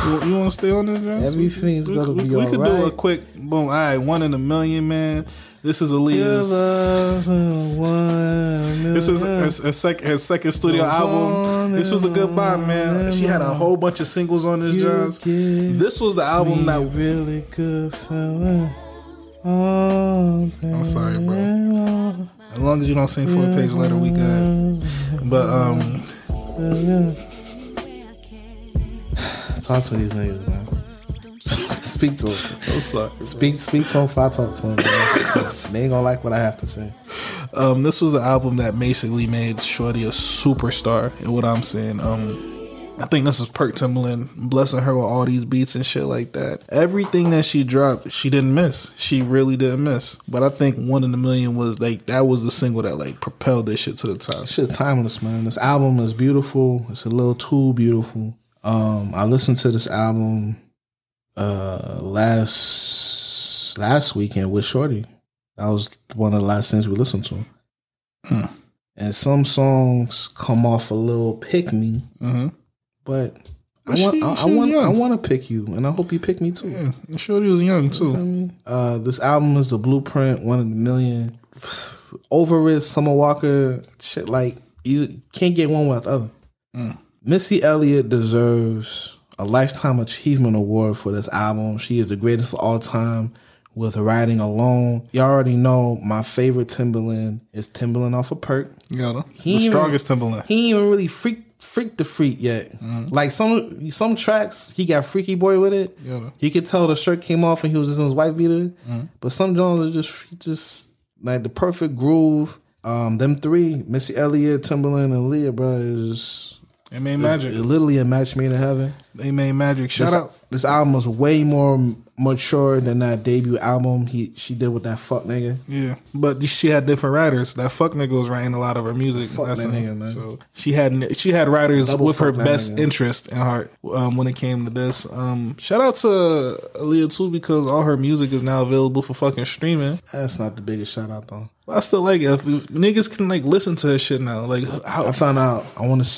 You want to stay on this, John? Everything's gonna be all right. We could do a quick boom. All right, 1 in a million, man. This is Aaliyah's. This is her second studio album. This was a good vibe, man. She had a whole bunch of singles on this, John. This was the album that really good feeling. I'm sorry, bro. As long as you don't sing 4-page letter, we good. But talk to these niggas, man. Speak to them. I'm sorry. Speak to them if I talk to them. They ain't gonna like what I have to say. This was an album that basically made Shorty a superstar. And what I'm saying, I think this is Perk Timbaland blessing her with all these beats and shit like that. Everything that she dropped, she didn't miss. She really didn't miss. But I think 1 in a million was like, that was the single that like propelled this shit to the top. Shit timeless, man. This album is beautiful. It's a little too beautiful. I listened to this album last weekend with Shorty. That was one of the last things we listened to. And some songs come off a little pick me, but I want to pick you, and I hope you pick me too. Yeah, and Shorty was young too. This album is the blueprint, 1 in a million. Over it, Summer Walker, shit like you can't get one without the other. Missy Elliott deserves a Lifetime Achievement Award for this album. She is the greatest of all time with Riding Alone. You already know my favorite Timbaland is Timbaland off of Perk. Yeah, the strongest Timbaland. He ain't even really freak the freak yet. Like some tracks, he got Freaky Boy with it. Yeah. You could tell the shirt came off and he was just in his white beater. But some songs are just like the perfect groove. Them three, Missy Elliott, Timbaland, and Leah, bro, is They made magic. It's literally a match made in heaven. They made magic. Shout out. This album was way more mature than that debut album she did with that fuck nigga. Yeah, but she had different writers. That fuck nigga was writing a lot of her music. Fuck that nigga, man. So she had writers Double with her fuck that best nigga. interest in heart when it came to this. Shout out to Aaliyah too, because all her music is now available for fucking streaming. That's not the biggest shout out though. I still like it. If niggas can like listen to her shit now. Like I found out, I want to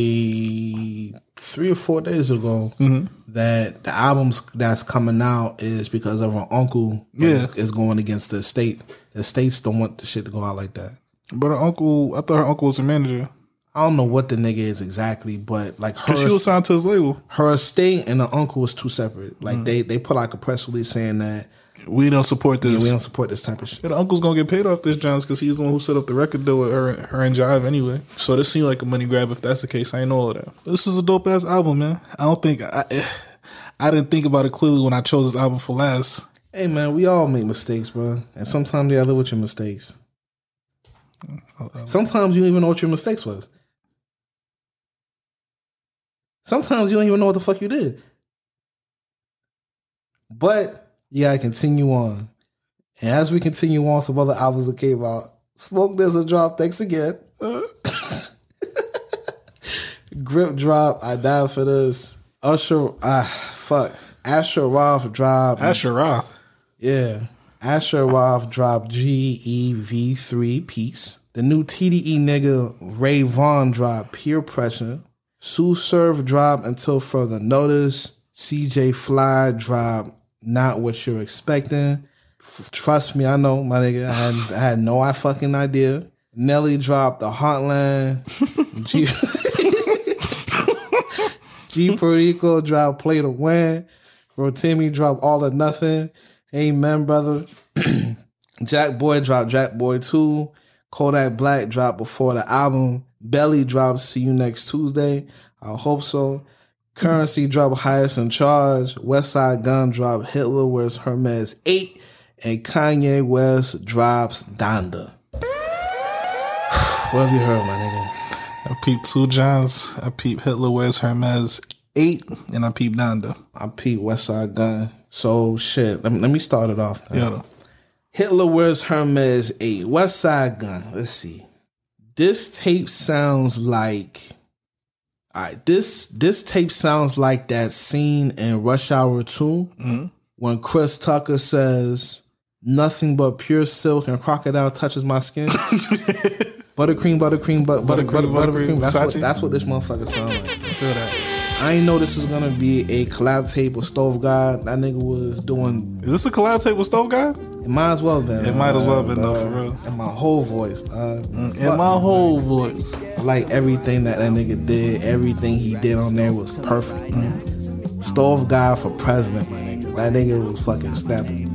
say 3 or 4 days ago, that the albums that's coming out is because of her uncle. Is going against the estate. The estates don't want the shit to go out like that. But her uncle, I thought her uncle was a manager. I don't know what the nigga is exactly, but like her, She was signed to his label. her estate and the uncle was two separate. Like they put like a press release saying that We don't support this. we don't support this type of shit. Yeah, the uncle's gonna get paid off this, Johns, because he's the one who set up the record deal with her and Jive anyway. So this seemed like a money grab if that's the case. I ain't know all of that. This is a dope ass album, man. I don't think I didn't think about it clearly when I chose this album for last. Hey man, we all make mistakes, bro, and sometimes you gotta live with your mistakes. Sometimes you don't even know what your mistakes was. Sometimes you don't even know what the fuck you did. But you gotta continue on. And as we continue on, some other albums that came out. Smoke There's a Drop, thanks again. Grip drop, I died for this. Asher Roth dropped. Asher Roth. Yeah. Asher Roth dropped GEV3 Peace. The new TDE nigga Ray Vaughn dropped Peer Pressure. Sue Surf dropped Until Further Notice. CJ Fly dropped Not What You're Expecting. Trust me, I know, my nigga. I had no fucking idea. Nelly dropped The Hotline. G Perico dropped Play to Win. Rotimi dropped All or Nothing. Amen, brother. Jack Boy dropped Jack Boy 2. Kodak Black dropped Before the Album. Belly dropped See You Next Tuesday. I hope so. Currency dropped Highest in Charge. Westside Gun dropped Hitler Wears Hermes 8. And Kanye West drops Donda. What have you heard, my nigga? I peeped 2 Johns. I peeped Hitler Wears Hermes 8. And I peeped Donda. I peeped Westside Gun. So, shit. Let me start it off. Then. Yeah. Hitler Wears Hermes 8. Westside Gun. Let's see. This tape sounds like... Alright, this tape sounds like that scene in Rush Hour 2 when Chris Tucker says, "Nothing but pure silk and crocodile touches my skin." Buttercream, buttercream, buttercream. That's what this motherfucker sounds like. I feel that. I ain't know this was gonna be a collab tape with Stove God. That nigga was doing. Is this a collab tape with Stove God? It might as well been. It might as well been, though, for real. And my whole voice. In my whole voice. I like everything that nigga did. Everything he did on there was perfect. Stove God for president, my nigga. That nigga was fucking snapping.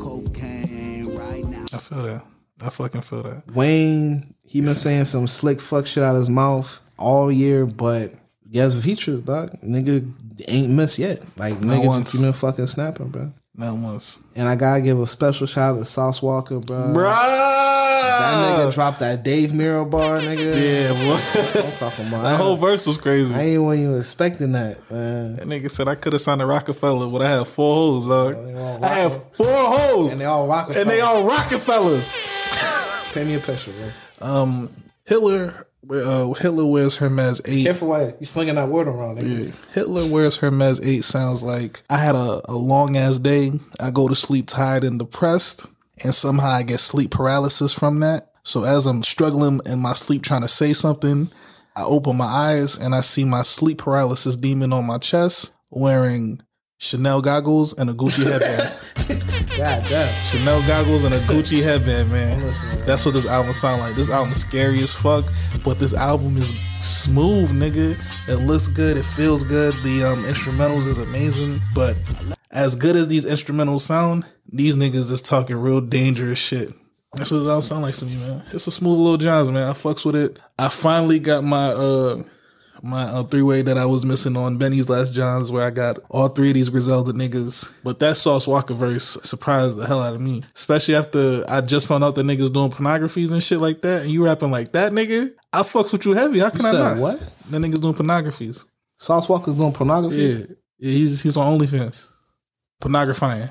I feel that. I fucking feel that. Wayne, he been saying some slick fuck shit out of his mouth all year, but yes, features, dog. Nigga ain't missed yet. Like, niggas just been fucking snapping, bro. Not once. And I gotta give a special shout out to Sauce Walker, bro. Bruh! That nigga dropped that Dave Mirror bar, nigga. Yeah, boy. That's what I'm talking about. That whole verse was crazy. I ain't even expecting that, man. That nigga said I could have signed a Rockefeller, but I had 4 hoes, dog. I had 4 hoes. And they all Rockefellers. Pay me a picture, bro. Hitler wears Hermes 8. Careful why you slinging that word around, nigga. Yeah. Hitler wears Hermes 8 sounds like I had a long ass day. I go to sleep tired and depressed, and somehow I get sleep paralysis from that. So as I'm struggling in my sleep trying to say something, I open my eyes and I see my sleep paralysis demon on my chest wearing Chanel goggles and a Gucci headband. God damn. Chanel goggles and a Gucci headband, man. That's what this album sound like. This album's scary as fuck, but this album is smooth, nigga. It looks good. It feels good. The instrumentals is amazing, but as good as these instrumentals sound, these niggas is talking real dangerous shit. That's what this album sound like to me, man. It's a smooth little Johns, man. I fucks with it. I finally got my my 3-way that I was missing on Benny's Last Johns, where I got all 3 of these Griselda niggas. But that Sauce Walker verse surprised the hell out of me. Especially after I just found out that niggas doing pornographies and shit like that, and you rapping like that, nigga. I fucks with you heavy. How can I not? What? That niggas doing pornographies. Sauce Walker's doing pornography? Yeah, he's on OnlyFans. Pornographing.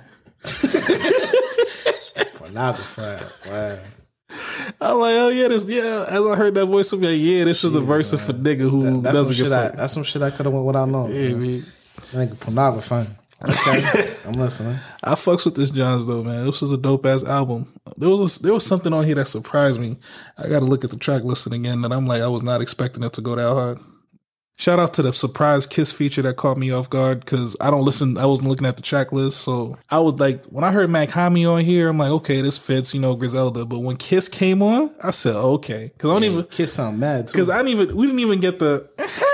Pornographing. Wow. I'm like, oh yeah, as I heard that voice, I'm like, yeah, this is the verse of a nigga who doesn't get fucked. That's some shit I could have went without knowing. Yeah, man. Nigga, pornography. Okay, I'm listening. I fucks with this Johns though, man. This was a dope ass album. There was something on here that surprised me. I got to look at the track listing again, that I'm like, I was not expecting it to go that hard. Shout out to the surprise Kiss feature that caught me off guard, because I wasn't looking at the track list. So I was like, when I heard Mac Hami on here, I'm like, okay, this fits, Griselda. But when Kiss came on, I said, okay. Because I don't even. Kiss sound mad too. Because we didn't even get the.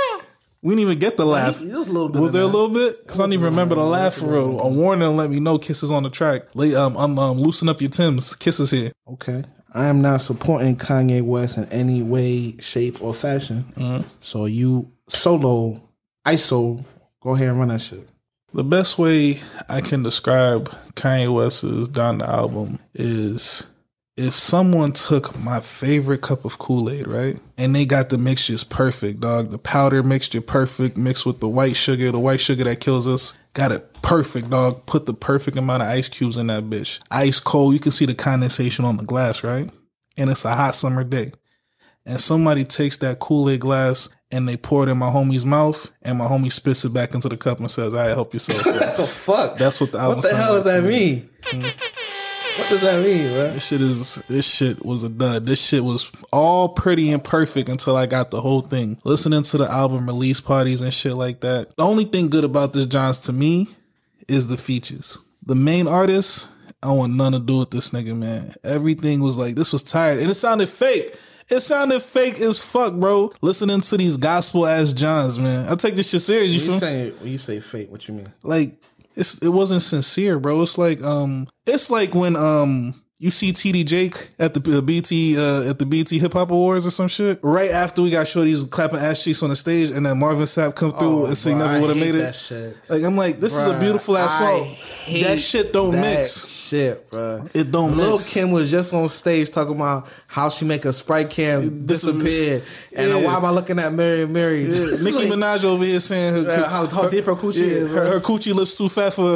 We didn't even get the laugh. There was a little bit. Was there a little bit? Because I don't even remember the laugh for real. A warning let me know Kiss is on the track. I'm loosen up your Timbs. Kiss is here. Okay. I am not supporting Kanye West in any way, shape, or fashion. Mm-hmm. So you solo, ISO, go ahead and run that shit. The best way I can describe Kanye West's Donda album is if someone took my favorite cup of Kool-Aid, right? And they got the mixtures perfect, dog. The powder mixture perfect, mixed with the white sugar that kills us. Got it perfect, dog. Put the perfect amount of ice cubes in that bitch. Ice cold. You can see the condensation on the glass, right? And it's a hot summer day. And somebody takes that Kool-Aid glass and they pour it in my homie's mouth, and my homie spits it back into the cup and says, all right, help yourself. What the fuck? That's what the album. What the hell does that mean? What does that mean, bro? This shit was a dud. This shit was all pretty and perfect until I got the whole thing. Listening to the album release parties and shit like that. The only thing good about this Johns to me is the features. The main artist, I want none to do with this nigga, man. Everything was like, this was tired. And it sounded fake. It sounded fake as fuck, bro. Listening to these gospel ass Johns, man. I take this shit serious. When you say fake, what you mean? Like, it wasn't sincere, bro. It's like when you see TD Jake at the BT Hip Hop Awards or some shit. Right after we got shorties clapping ass cheeks on the stage, and then Marvin Sapp come through and sing "Never Would Have Made It." That shit. Like, I'm like, this is a beautiful ass song. That shit don't mix. Shit, bro. It don't mix. Lil' Kim was just on stage talking about how she make a Sprite can disappear, and why am I looking at Mary? Yeah. Nicki Minaj over here saying how deep her coochie is. Her coochie lips too fat for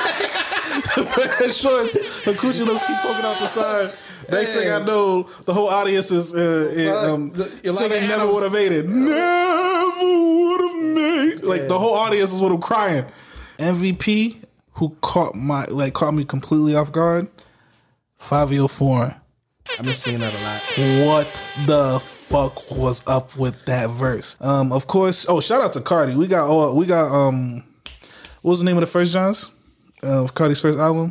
her shorts. Her coochie lips keep poking out the side. Next thing I know, the whole audience is singing "Never Would Have Made It." Never would have made. Like the whole audience is with him crying. MVP, who caught me completely off guard. 504. I've been seeing that a lot. What the fuck was up with that verse? Of course. Oh, shout out to Cardi. We got what was the name of the first Johns? Of Cardi's first album?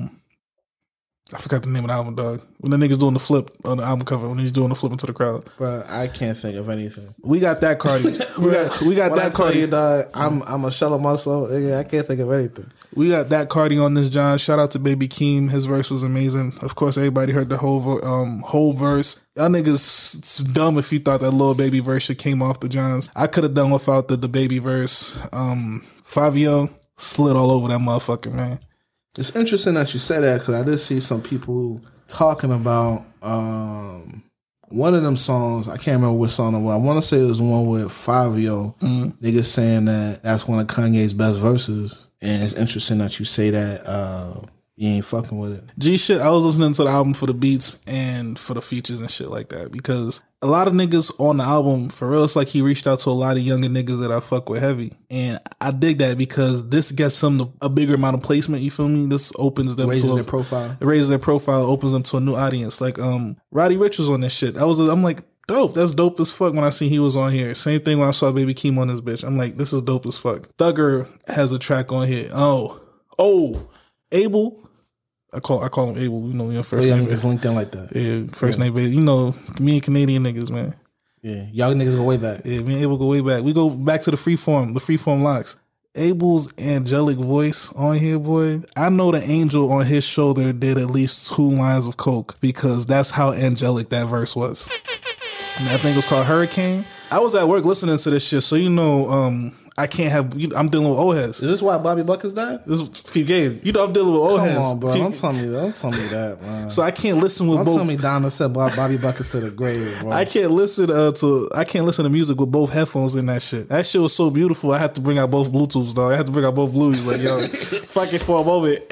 I forgot the name of the album, dog. When the niggas doing the flip on the album cover, when he's doing the flip into the crowd. Bro, I can't think of anything. We got that Cardi. we got that Cardi. You, dog, I'm a shell of myself. I can't think of anything. We got that Cardi on this John. Shout out to Baby Keem. His verse was amazing. Of course, everybody heard the whole verse. Y'all niggas it's dumb if you thought that Lil Baby verse should came off the Johns. I could have done without the Baby verse. Fabio slid all over that motherfucker, man. It's interesting that you said that because I did see some people talking about one of them songs. I can't remember which song it was. I want to say it was one with Fabio. Niggas saying that that's one of Kanye's best verses. And it's interesting that you say that you ain't fucking with it. G shit, I was listening to the album for the beats and for the features and shit like that because a lot of niggas on the album, for real, it's like he reached out to a lot of younger niggas that I fuck with heavy. And I dig that because this gets them a bigger amount of placement, you feel me? This opens them raises their profile. It raises their profile, opens them to a new audience. Like Roddy Ricch was on this shit. I'm like, dope. That's dope as fuck when I see he was on here. Same thing when I saw Baby Keem on this bitch. I'm like, this is dope as fuck. Thugger has a track on here. Oh, Abel. I call him Abel. You know, your first name. It's linked in like that. Yeah, first name. You know, me and Canadian niggas, man. Yeah, y'all niggas go way back. Yeah, me and Abel go way back. We go back to the freeform locks. Abel's angelic voice on here, boy. I know the angel on his shoulder did at least 2 lines of coke because that's how angelic that verse was. And that thing was called Hurricane. I was at work listening to this shit, so you know, I can't have. I'm dealing with old heads. Is this why Bobby Buckets died? This is Few Game. You know, I'm dealing with old heads. Come on, bro. Don't tell me that, man. So I can't listen with both. Don't tell me Donna said Bobby Buckets to the grave, bro. I can't listen to music with both headphones in that shit. That shit was so beautiful. I had to bring out both Bluetooths, dog. I had to bring out both Blues. Like, yo, fuck it for a moment.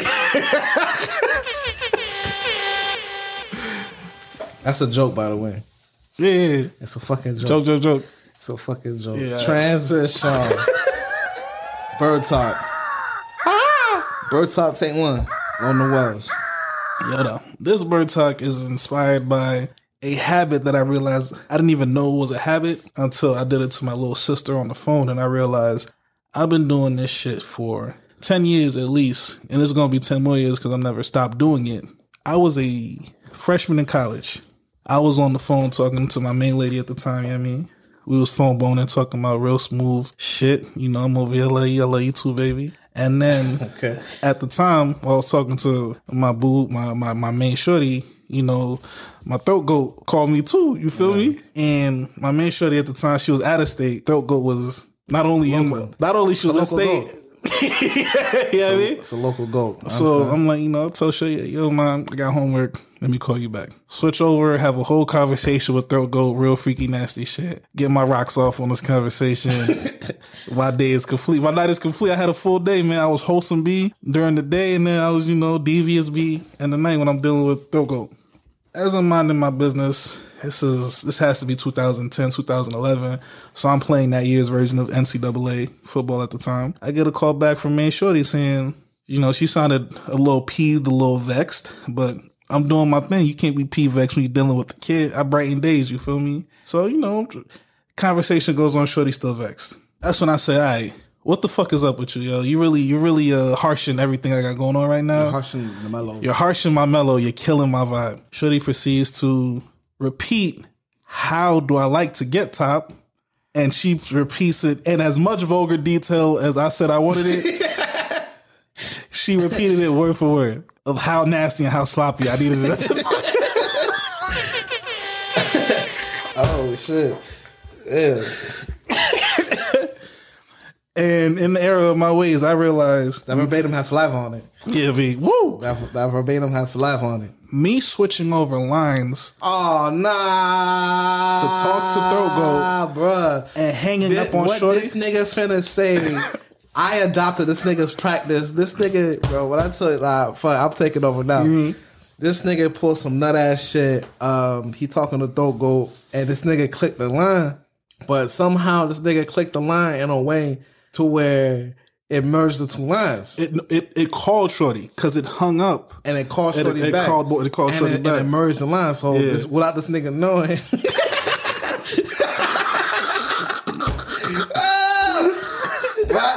That's a joke, by the way. Yeah. It's a fucking joke. Joke. It's a fucking joke. Yeah. Transition. Bird Talk. Bird Talk, take one. On the Wells. Yo, though. This Bird Talk is inspired by a habit that I realized I didn't even know was a habit until I did it to my little sister on the phone, and I realized I've been doing this shit for 10 years at least, and it's going to be 10 more years because I've never stopped doing it. I was a freshman in college. I was on the phone talking to my main lady at the time, you know what I mean? We was phone boning, talking about real smooth shit. You know, I'm over here, I love you too, baby. And then at the time, while I was talking to my boo, my main shorty, you know, my throat goat called me too, you feel me? And my main shorty at the time, she was out of state. Throat goat was not only she was in state. Yeah, I mean? It's a local goat. So I'm like, you know, I told Shorty, yo, man, I got homework. Let me call you back. Switch over, have a whole conversation with Throat Goat, real freaky, nasty shit. Get my rocks off on this conversation. My day is complete. My night is complete. I had a full day, man. I was wholesome B during the day, and then I was, you know, devious B in the night when I'm dealing with Throat Goat. As I'm minding my business, this has to be 2010, 2011. So I'm playing that year's version of NCAA football at the time. I get a call back from Main Shorty saying, you know, she sounded a little peeved, a little vexed, but I'm doing my thing. You can't be peeved, vexed when you're dealing with the kid. I brighten days, you feel me? So, you know, conversation goes on, Shorty still vexed. That's when I say, all right, what the fuck is up with you, yo? You're really harshing everything I got going on right now. You're harshing the mellow. You're harshing my mellow. You're killing my vibe. Shorty proceeds to repeat, how do I like to get top? And she repeats it in as much vulgar detail as I said I wanted it. She repeated it word for word of how nasty and how sloppy I needed it at the time. Oh, shit. Yeah. And in the era of my ways, I realized that verbatim has saliva on it. Yeah, woo. That verbatim has saliva on it. Me switching over lines. Oh, nah. To talk to Throat Goat, bruh. And hanging up on Shorty. What this nigga finna say, I adopted this nigga's practice. This nigga, bro, what I tell you, fuck, I'm taking over now. Mm-hmm. This nigga pulled some nut ass shit. He talking to Throat Goat, and this nigga clicked the line. But somehow this nigga clicked the line in a way to where it merged the two lines. It called Shorty because it hung up. And it called Shorty back. It called Shorty back. And it merged the line. So without this nigga knowing,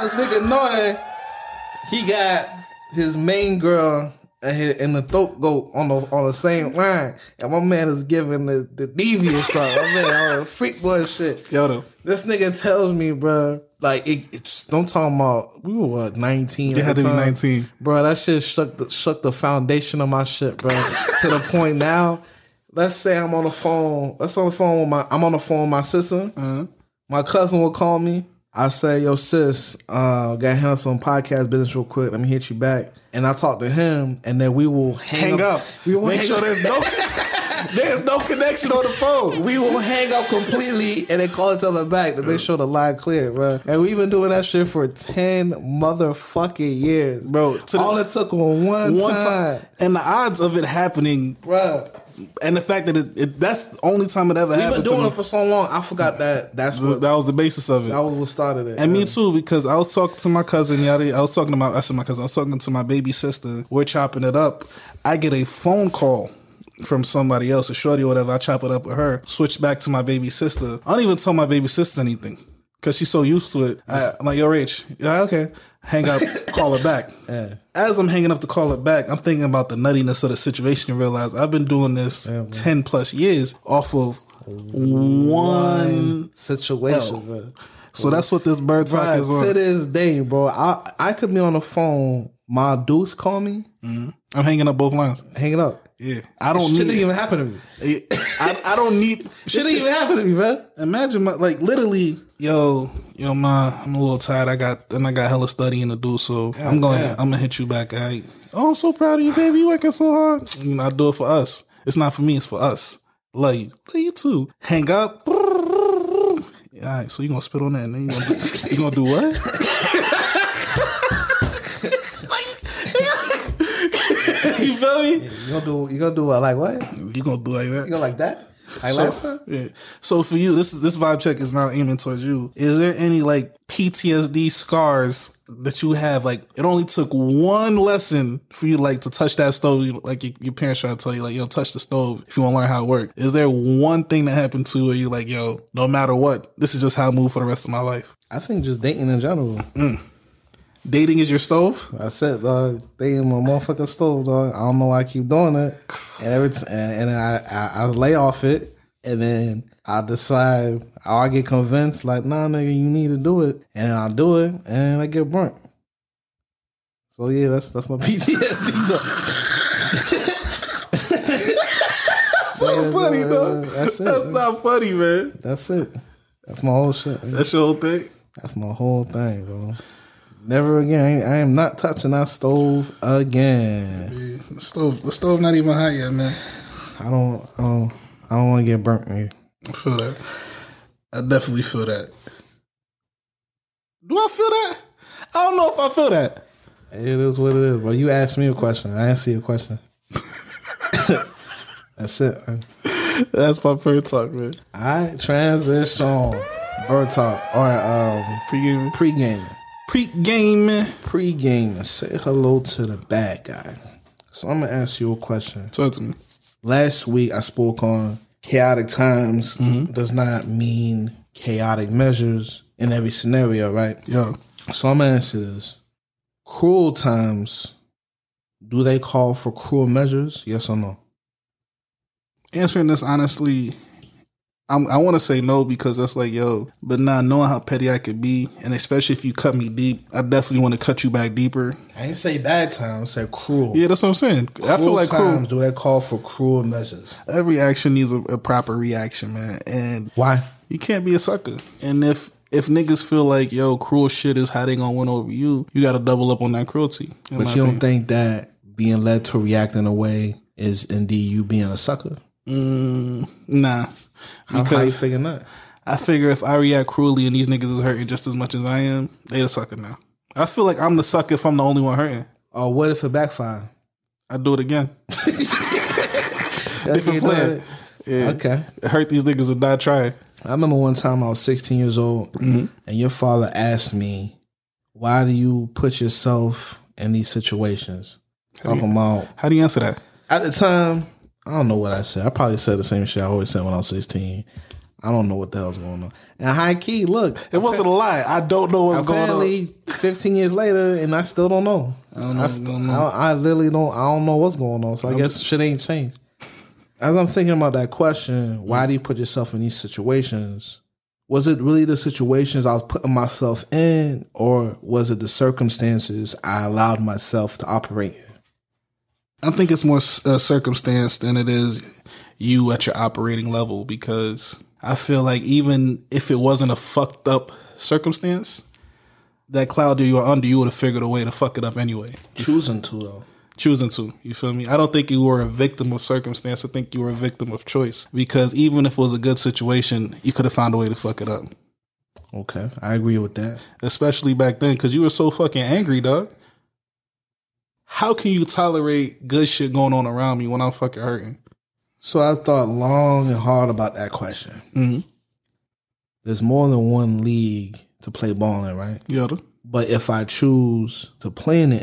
this nigga knowing he got his main girl and the throat goat on the same line, and my man is giving the devious stuff. My man on freak boy shit. Yo, though. This nigga tells me, bro, like it's don't talk about. We were what, 19? You had to be 19, bro. That shit shook the foundation of my shit, bro. To the point now. Let's say I'm on the phone. I'm on the phone with my sister. Uh-huh. My cousin will call me. I say, yo, sis, got to handle some podcast business real quick. Let me hit you back. And I talk to him, and then we will hang up. We will make sure there's no connection on the phone. We will hang up completely and then call each other back to make sure the line clear, bro. And we've been doing that shit for 10 motherfucking years, bro. All it took on one time. And the odds of it happening, bro. And the fact that that's the only time it ever happened. We've been doing it for so long. I forgot that. That was the basis of it. That was what started it. And me too, because I was talking to my cousin. I was talking to my baby sister. We're chopping it up. I get a phone call from somebody else, a shorty or whatever. I chop it up with her. Switch back to my baby sister. I don't even tell my baby sister anything because she's so used to it. I'm like, yo, Rach. Yeah, okay. Hang up, call her back. Yeah. As I'm hanging up to call her back, I'm thinking about the nuttiness of the situation and realize I've been doing this 10 plus years off of one situation. Bro. So that's what this bird talk is on. To this day, bro, I could be on the phone. My deuce call me. Mm-hmm. I'm hanging up both lines. Hanging up. Yeah. I don't need... Shit didn't even happen to me. I don't need... Shit didn't even happen to me, bro. Imagine, literally... Yo, ma, I'm a little tired. I got hella studying to do, so I'm gonna hit you back. Oh, I'm so proud of you, baby. You working so hard. I do it for us. It's not for me. It's for us. Love you. Love you too. Hang up. All right. So you gonna spit on that, and then you gonna do what? You feel me? You gonna do what? Like what? You gonna do like that? You go like that? Last time? Yeah. So for you, this vibe check is now aiming towards you. Is there any PTSD scars that you have? It only took one lesson for you to touch that stove. Your parents try to tell you yo, touch the stove if you want to learn how it works. Is there one thing that happened to where you yo, no matter what, this is just how I move for the rest of my life? I think just dating in general. Dating is your stove? That's it, dog. Dating my motherfucking stove, dog. I don't know why I keep doing it. And I lay off it, and then I decide, or I get convinced, nah, nigga, you need to do it. And then I do it, and I get burnt. So yeah, that's my PTSD, dog. So funny, dog. That's it. That's not funny, man. That's it. That's my whole shit. Man. That's your whole thing? That's my whole thing, bro. Never again. I am not touching that stove again. Yeah, the stove not even hot yet, man. I don't want to get burnt, man. I feel that. I definitely feel that. Do I feel that? I don't know if I feel that. It is what it is. Well, you asked me a question. I answered your question. That's it, man. That's my bird talk, man. All right, transition. Bird talk. All right, pre-gaming. Pre-gaming. Say hello to the bad guy. So I'm going to ask you a question. Talk to me. Last week I spoke on chaotic times does not mean chaotic measures in every scenario, right? Yeah. So I'm going to answer this. Cruel times, do they call for cruel measures? Yes or no? Answering this honestly, I want to say no because that's but knowing how petty I could be, and especially if you cut me deep, I definitely want to cut you back deeper. I didn't say bad times, I said cruel. Yeah, that's what I'm saying. I feel like times, do they call for cruel measures? Every action needs a proper reaction, man. And why? You can't be a sucker. And if niggas feel cruel shit is how they gonna win over you, you got to double up on that cruelty. But you don't think that being led to react in a way is indeed you being a sucker? Nah. How you figure that? I figure if I react cruelly and these niggas is hurting just as much as I am, they the sucker now. I feel like I'm the sucker if I'm the only one hurting. Or what if it backfire? I do it again. Different plan. Yeah. Okay. Hurt these niggas and not try. I remember one time I was 16 years old and your father asked me, why do you put yourself in these situations? How do you answer that? At the time, I don't know what I said. I probably said the same shit I always said when I was 16. I don't know what the hell's going on. And high key, look, it wasn't a lie. I don't know what's going on. Apparently, 15 years later, and I still don't know. I literally don't. I don't know what's going on. So I guess shit ain't changed. As I'm thinking about that question, why do you put yourself in these situations? Was it really the situations I was putting myself in, or was it the circumstances I allowed myself to operate in? I think it's more circumstance than it is you at your operating level, because I feel like even if it wasn't a fucked up circumstance, that cloud that you were under, you would have figured a way to fuck it up anyway. Choosing to, though. Choosing to, you feel me? I don't think you were a victim of circumstance. I think you were a victim of choice, because even if it was a good situation, you could have found a way to fuck it up. Okay, I agree with that. Especially back then, because you were so fucking angry, dog. How can you tolerate good shit going on around me when I'm fucking hurting? So I thought long and hard about that question. Mm-hmm. There's more than one league to play ball in, right? Yeah. But if I choose to play in the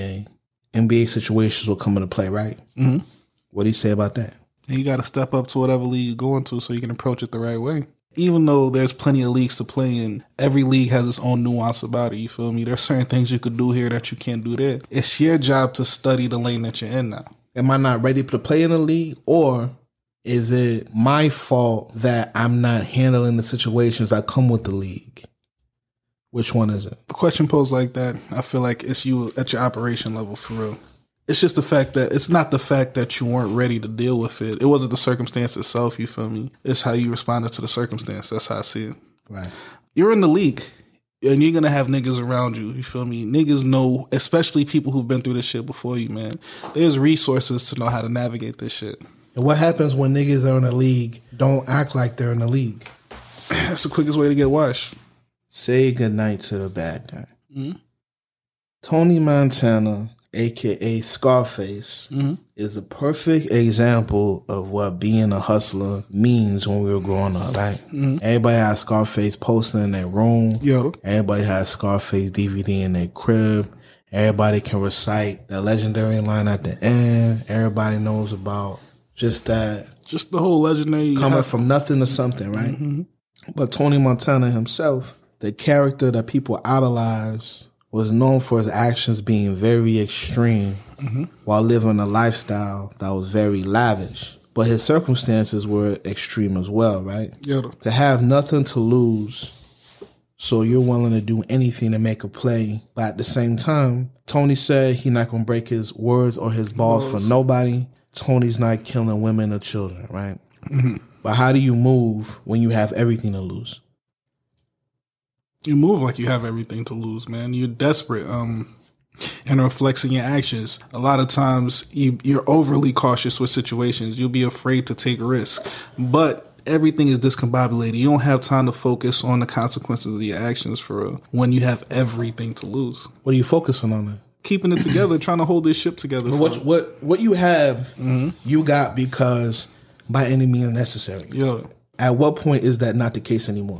NBA situations will come into play, right? Mm-hmm. What do you say about that? And you got to step up to whatever league you're going to so you can approach it the right way. Even though there's plenty of leagues to play in, every league has its own nuance about it, you feel me? There's certain things you could do here that you can't do there. It's your job to study the lane that you're in now. Am I not ready to play in a league, or is it my fault that I'm not handling the situations that come with the league? Which one is it? The question posed like that, I feel like it's you at your operation level for real. It's just the fact that it's not the fact that you weren't ready to deal with it. It wasn't the circumstance itself, you feel me? It's how you responded to the circumstance. That's how I see it. Right. You're in the league, and you're going to have niggas around you, you feel me? Niggas know, especially people who've been through this shit before you, man. There's resources to know how to navigate this shit. And what happens when niggas are in the league don't act like they're in the league? That's the quickest way to get washed. Say goodnight to the bad guy. Mm-hmm. Tony Montana, a.k.a. Scarface, is a perfect example of what being a hustler means when we were growing up, right? Mm-hmm. Everybody has Scarface poster in their room. Yo. Everybody has Scarface DVD in their crib. Everybody can recite the legendary line at the end. Everybody knows about just that. Just the whole legendary. Coming from nothing to something, right? Mm-hmm. But Tony Montana himself, the character that people idolize, was known for his actions being very extreme while living a lifestyle that was very lavish. But his circumstances were extreme as well, right? Yeah. To have nothing to lose, so you're willing to do anything to make a play. But at the same time, Tony said he's not going to break his words or his balls for nobody. Tony's not killing women or children, right? Mm-hmm. But how do you move when you have everything to lose? You move like you have everything to lose, man. You're desperate, and reflecting your actions. A lot of times, you're overly cautious with situations. You'll be afraid to take risks, but everything is discombobulated. You don't have time to focus on the consequences of your actions for real when you have everything to lose. What are you focusing on then? Keeping it together, trying to hold this ship together. What you have, you got because by any means necessary. Yeah. At what point is that not the case anymore?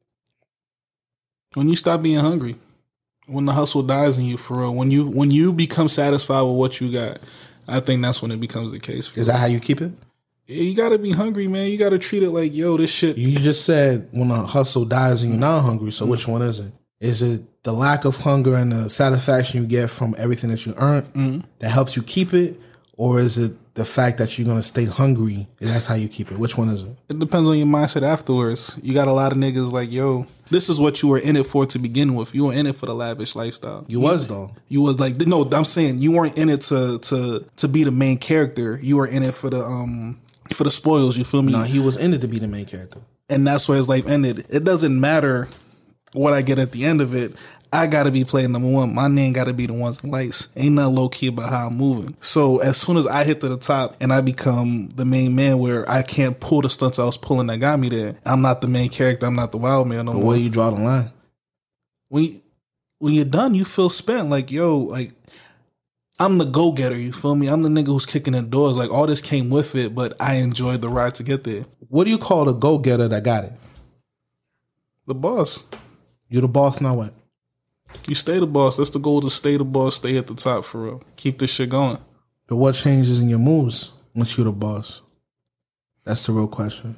When you stop being hungry, when the hustle dies in you, for real, when you become satisfied with what you got, I think that's when it becomes the case. Is that how you keep it? Yeah, you got to be hungry, man. You got to treat it like, yo, this shit. You just said when the hustle dies and you're not hungry, so which one is it? Is it the lack of hunger and the satisfaction you get from everything that you earned that helps you keep it? Or is it the fact that you're going to stay hungry and that's how you keep it? Which one is it? It depends on your mindset afterwards. You got a lot of niggas like, yo, this is what you were in it for to begin with. You were in it for the lavish lifestyle. You was, though. You was like, no, I'm saying you weren't in it to be the main character. You were in it for the spoils, you feel me? No, he was in it to be the main character. And that's where his life ended. It doesn't matter what I get at the end of it. I gotta be playing number one. My name gotta be the ones in lights. Ain't nothing low key about how I'm moving. So as soon as I hit to the top and I become the main man where I can't pull the stunts I was pulling that got me there, I'm not the main character. I'm not the wild man no more. Where you draw the line? When you're done, you feel spent. Like, yo, like I'm the go getter. You feel me? I'm the nigga who's kicking the doors. Like all this came with it, but I enjoyed the ride to get there. What do you call the go getter that got it? The boss. You're the boss. Now what? You stay the boss. That's the goal, to stay the boss, stay at the top for real. Keep this shit going. But what changes in your moves once you're the boss? That's the real question.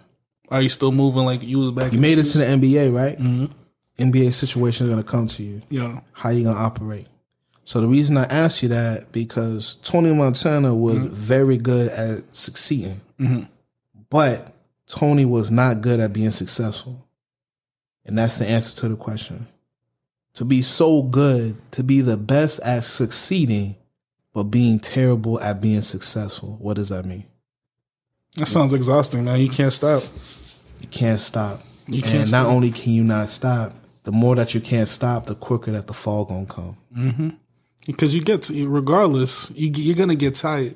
Are you still moving like you was back? You made it to the NBA, right? Mm-hmm. NBA situation is going to come to you. Yeah. How you going to operate? So the reason I asked you that, because Tony Montana was very good at succeeding. Mm-hmm. But Tony was not good at being successful. And that's the answer to the question. To be so good, to be the best at succeeding, but being terrible at being successful. What does that mean? That sounds exhausting, man. You can't stop. You can't stop. You can't and stop. Not only can you not stop, the more that you can't stop, the quicker that the fall gonna come. Mm-hmm. Because you get to, regardless, you're gonna get tired.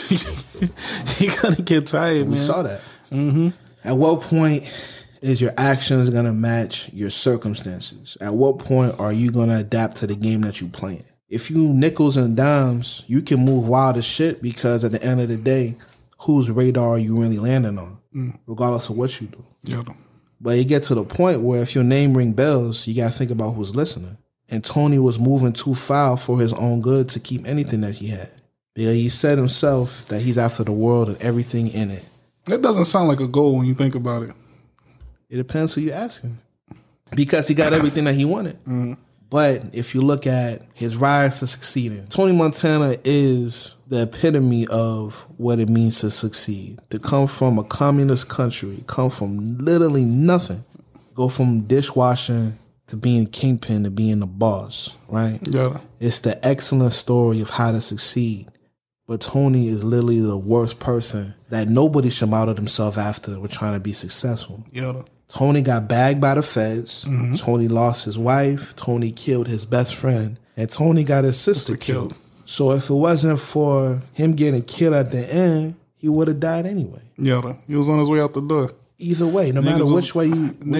You're gonna get tired, man. We saw that. Mm-hmm. At what point is your actions gonna match your circumstances? At what point are you gonna adapt to the game that you playing? If you nickels and dimes, you can move wild as shit, because at the end of the day, whose radar are you really landing on? Regardless of what you do. Yeah. But you get to the point where if your name ring bells, you gotta think about who's listening. And Tony was moving too foul for his own good to keep anything that he had. Because he said himself that he's after the world and everything in it. That doesn't sound like a goal when you think about it. It depends who you asking. Because he got everything that he wanted. Mm-hmm. But if you look at his rise to succeeding, Tony Montana is the epitome of what it means to succeed. To come from a communist country, come from literally nothing, go from dishwashing to being a kingpin to being the boss, right? Yeah. It's the excellent story of how to succeed. But Tony is literally the worst person that nobody should model themselves after when trying to be successful. Yeah. Tony got bagged by the feds. Mm-hmm. Tony lost his wife. Tony killed his best friend. And Tony got his sister killed. So if it wasn't for him getting killed at the end, he would have died anyway. Yeah, he was on his way out the door. Either way, no matter which way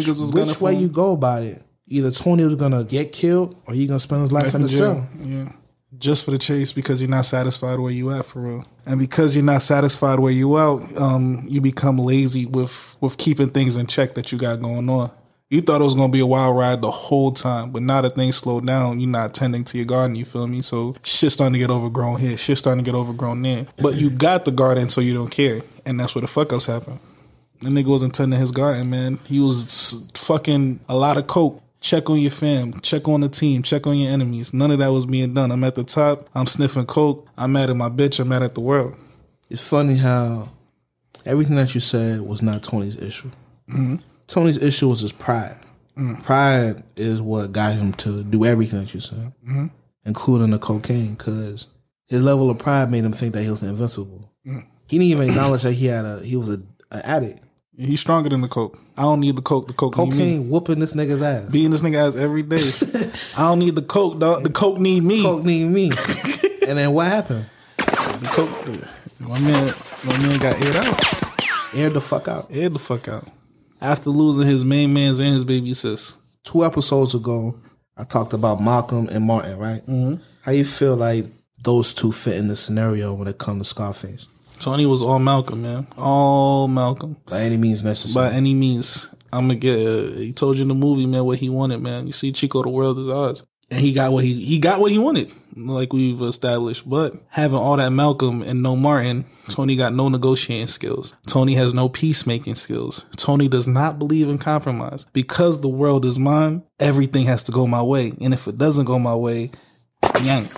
you go about it, either Tony was going to get killed or he going to spend his life in the cell. Yeah. Just for the chase, because you're not satisfied where you at, for real. And because you're not satisfied where you out, you become lazy with keeping things in check that you got going on. You thought it was going to be a wild ride the whole time, but now that things slow down, you're not tending to your garden, you feel me? So shit's starting to get overgrown here, shit's starting to get overgrown there. But you got the garden, so you don't care. And that's where the fuck ups happen. The nigga wasn't tending his garden, man. He was fucking a lot of coke. Check on your fam, check on the team, check on your enemies. None of that was being done. I'm at the top, I'm sniffing coke, I'm mad at my bitch, I'm mad at the world. It's funny how everything that you said was not Tony's issue. Mm-hmm. Tony's issue was his pride. Mm. Pride is what got him to do everything that you said, including the cocaine, because his level of pride made him think that he was invincible. Mm. He didn't even acknowledge that he was an addict. He's stronger than the coke. I don't need the coke. The coke need me. Cocaine whooping this nigga's ass. Beating this nigga's ass every day. I don't need the coke, dog. The coke need me. Coke need me. And then what happened? The coke. My man got aired out. Aired the fuck out. Aired the fuck out. After losing his main mans and his baby sis. 2 episodes ago, I talked about Malcolm and Martin, right? Mm-hmm. How you feel like those two fit in the scenario when it comes to Scarface? Tony was all Malcolm, man. All Malcolm. By any means necessary. By any means. I'm going to get... he told you in the movie, man, what he wanted, man. You see, Chico, the world is ours. And he got what he wanted, like we've established. But having all that Malcolm and no Martin, Tony got no negotiating skills. Tony has no peacemaking skills. Tony does not believe in compromise. Because the world is mine, everything has to go my way. And if it doesn't go my way, yank.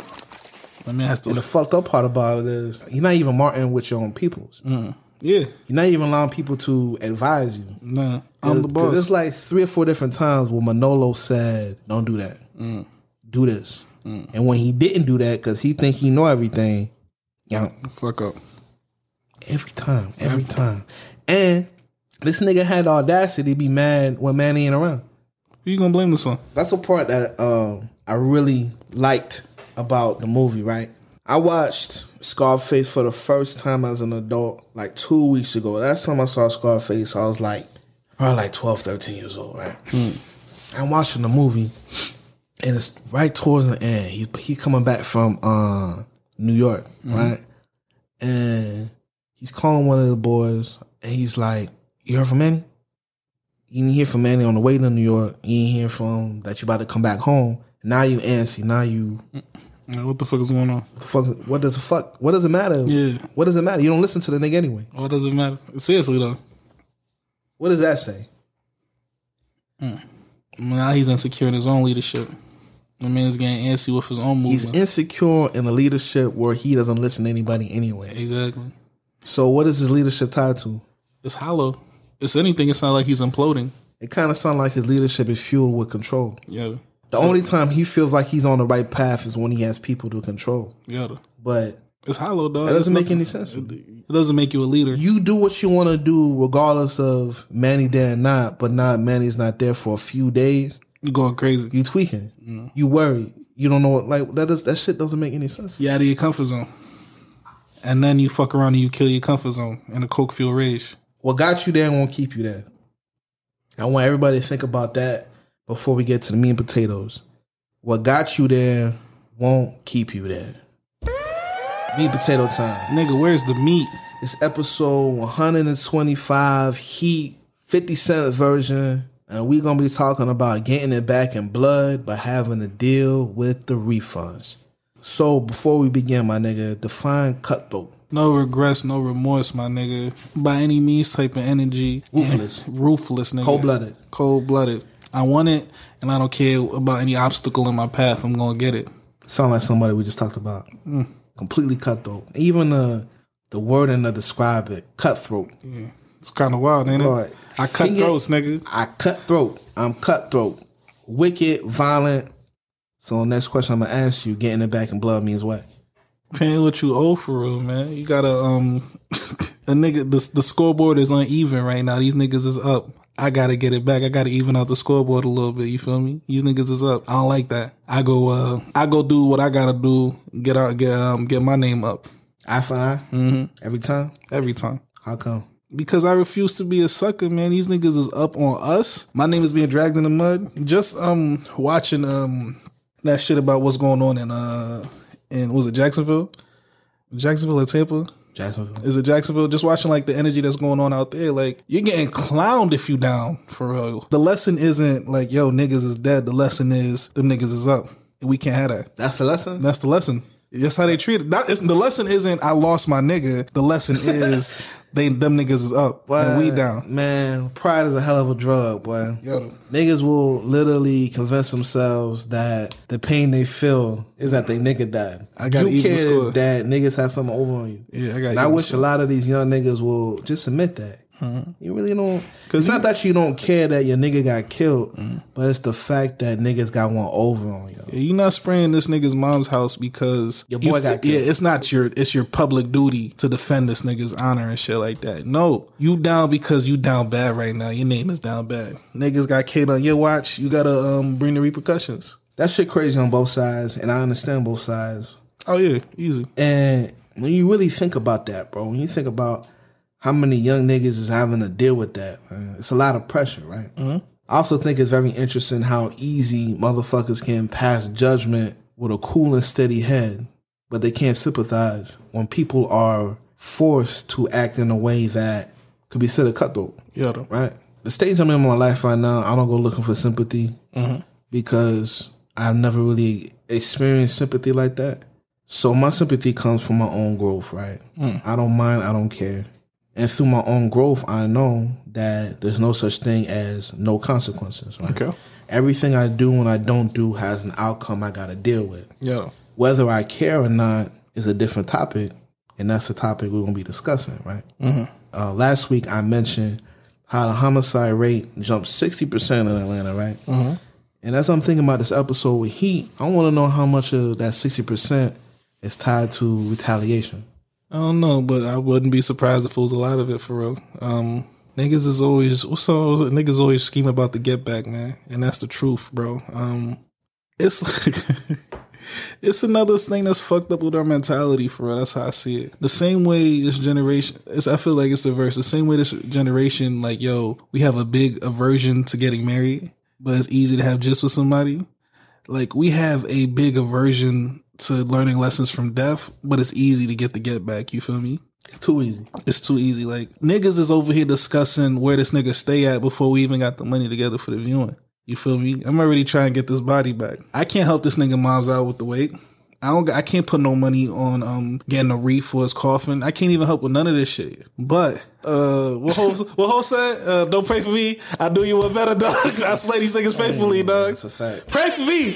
I mean, and the fucked up part about it is you're not even Martin with your own peoples. Yeah. You're not even allowing people to advise you. Nah, I'm the boss. There's like 3 or 4 different times where Manolo said, don't do that. Do this. And when he didn't do that because he think he know everything, fuck up. Every time. And this nigga had the audacity to be mad when Manny ain't around. Who you gonna blame this on? That's a part that I really liked about the movie, right? I watched Scarface for the first time as an adult like 2 weeks ago. Last time I saw Scarface, I was like probably like 12, 13 years old, right? I'm watching the movie, and it's right towards the end. He's coming back from New York, right? And he's calling one of the boys, and he's like, you heard from Manny? You didn't hear from Manny on the way to New York. You didn't hear from him that you about to come back home. Now you antsy. Now you... What the fuck is going on? What does it matter? Yeah. What does it matter? You don't listen to the nigga anyway. What does it matter? Seriously, though. What does that say? Now he's insecure in his own leadership. The man's getting antsy with his own movement. He's insecure in the leadership where he doesn't listen to anybody anyway. Exactly. So what is his leadership tied to? It's hollow. It's anything. It's not like he's imploding. It kind of sounds like his leadership is fueled with control. Yeah. The only time he feels like he's on the right path is when he has people to control. Yeah. But it's hollow, dog. That doesn't make any sense. It doesn't make you a leader. You do what you want to do regardless of Manny there or not, but Manny's not there for a few days. You going crazy. You tweaking. You worry. You don't know what, like, that shit doesn't make any sense. You're out of your comfort zone. And then you fuck around and you kill your comfort zone in a coke-fueled rage. What got you there won't keep you there. I want everybody to think about that before we get to the meat and potatoes. What got you there won't keep you there. Meat and potato time. Nigga, where's the meat? It's episode 125, Heat, 50 Cent version. And we going to be talking about getting it back in blood, but having to deal with the refunds. So before we begin, my nigga, define cutthroat. No regrets, no remorse, my nigga. By any means type of energy. Ruthless. Ruthless, nigga. Cold-blooded. Cold-blooded. I want it, and I don't care about any obstacle in my path. I'm going to get it. Sound like somebody we just talked about. Completely cutthroat. Even the wording to describe it, cutthroat. Yeah. It's kind of wild, ain't it? Right. I cut throats, nigga. I cut throat. I'm cutthroat. Wicked, violent. So next question I'm going to ask you, getting it back in blood means what? Paying what you owe for real, man. You gotta, a nigga, the scoreboard is uneven right now. These niggas is up. I gotta get it back. I gotta even out the scoreboard a little bit. You feel me? These niggas is up. I don't like that. I go do what I gotta do. Get my name up. Eye for eye? Mm-hmm. Every time? Every time. How come? Because I refuse to be a sucker, man. These niggas is up on us. My name is being dragged in the mud. Just watching that shit about what's going on in was it Jacksonville? Jacksonville or Tampa? Jacksonville. Is it Jacksonville? Just watching like the energy that's going on out there. Like, you're getting clowned if you down, for real. The lesson isn't like, yo, niggas is dead. The lesson is them niggas is up. And we can't have that. That's the lesson? That's the lesson. That's how they treat it. The lesson isn't I lost my nigga. The lesson is them niggas is up, boy, and we down. Man, pride is a hell of a drug, boy. Yo. Niggas will literally convince themselves that the pain they feel is that they nigga died. I got you care that niggas have something over on you. Yeah, I got. And I wish a lot of these young niggas will just admit that. Mm-hmm. You really don't. It's not that you don't care that your nigga got killed, but it's the fact that niggas got one over on you. Yeah, you not spraying this nigga's mom's house because your boy got killed. Yeah, it's your public duty to defend this nigga's honor and shit like that. No, you down because you down bad right now. Your name is down bad. Niggas got killed on your watch. You gotta bring the repercussions. That shit crazy on both sides, and I understand both sides. Oh yeah, easy. And when you really think about that, bro, when you think about how many young niggas is having to deal with that, man, it's a lot of pressure, right? Mm-hmm. I also think it's very interesting how easy motherfuckers can pass judgment with a cool and steady head, but they can't sympathize when people are forced to act in a way that could be said a cutthroat. Yeah, right? The stage I'm in my life right now, I don't go looking for sympathy because I've never really experienced sympathy like that. So my sympathy comes from my own growth, right? I don't mind, I don't care. And through my own growth, I know that there's no such thing as no consequences. Right? Okay. Everything I do and I don't do has an outcome I got to deal with. Yeah. Whether I care or not is a different topic, and that's the topic we're going to be discussing, right? Mm-hmm. Last week, I mentioned how the homicide rate jumped 60% in Atlanta, right? Mm-hmm. And as I'm thinking about this episode with Heat, I want to know how much of that 60% is tied to retaliation. I don't know, but I wouldn't be surprised if it was a lot of it for real. Niggas is always niggas always scheme about the get back, man, and that's the truth, bro. It's like it's another thing that's fucked up with our mentality for real. That's how I see it. The same way this generation, I feel like it's the verse. The same way this generation, like, yo, we have a big aversion to getting married, but it's easy to have just with somebody. Like, we have a big aversion to learning lessons from death, but it's easy to get the get back. You feel me? It's too easy. It's too easy. Like, niggas is over here discussing where this nigga stay at before we even got the money together for the viewing. You feel me? I'm already trying to get this body back. I can't help this nigga mom's out with the weight. I can't put no money on getting a wreath for his coffin. I can't even help with none of this shit. But what Ho said, don't pray for me. I knew you were better, dog. I slay these niggas faithfully, dog. That's a fact. Pray for me.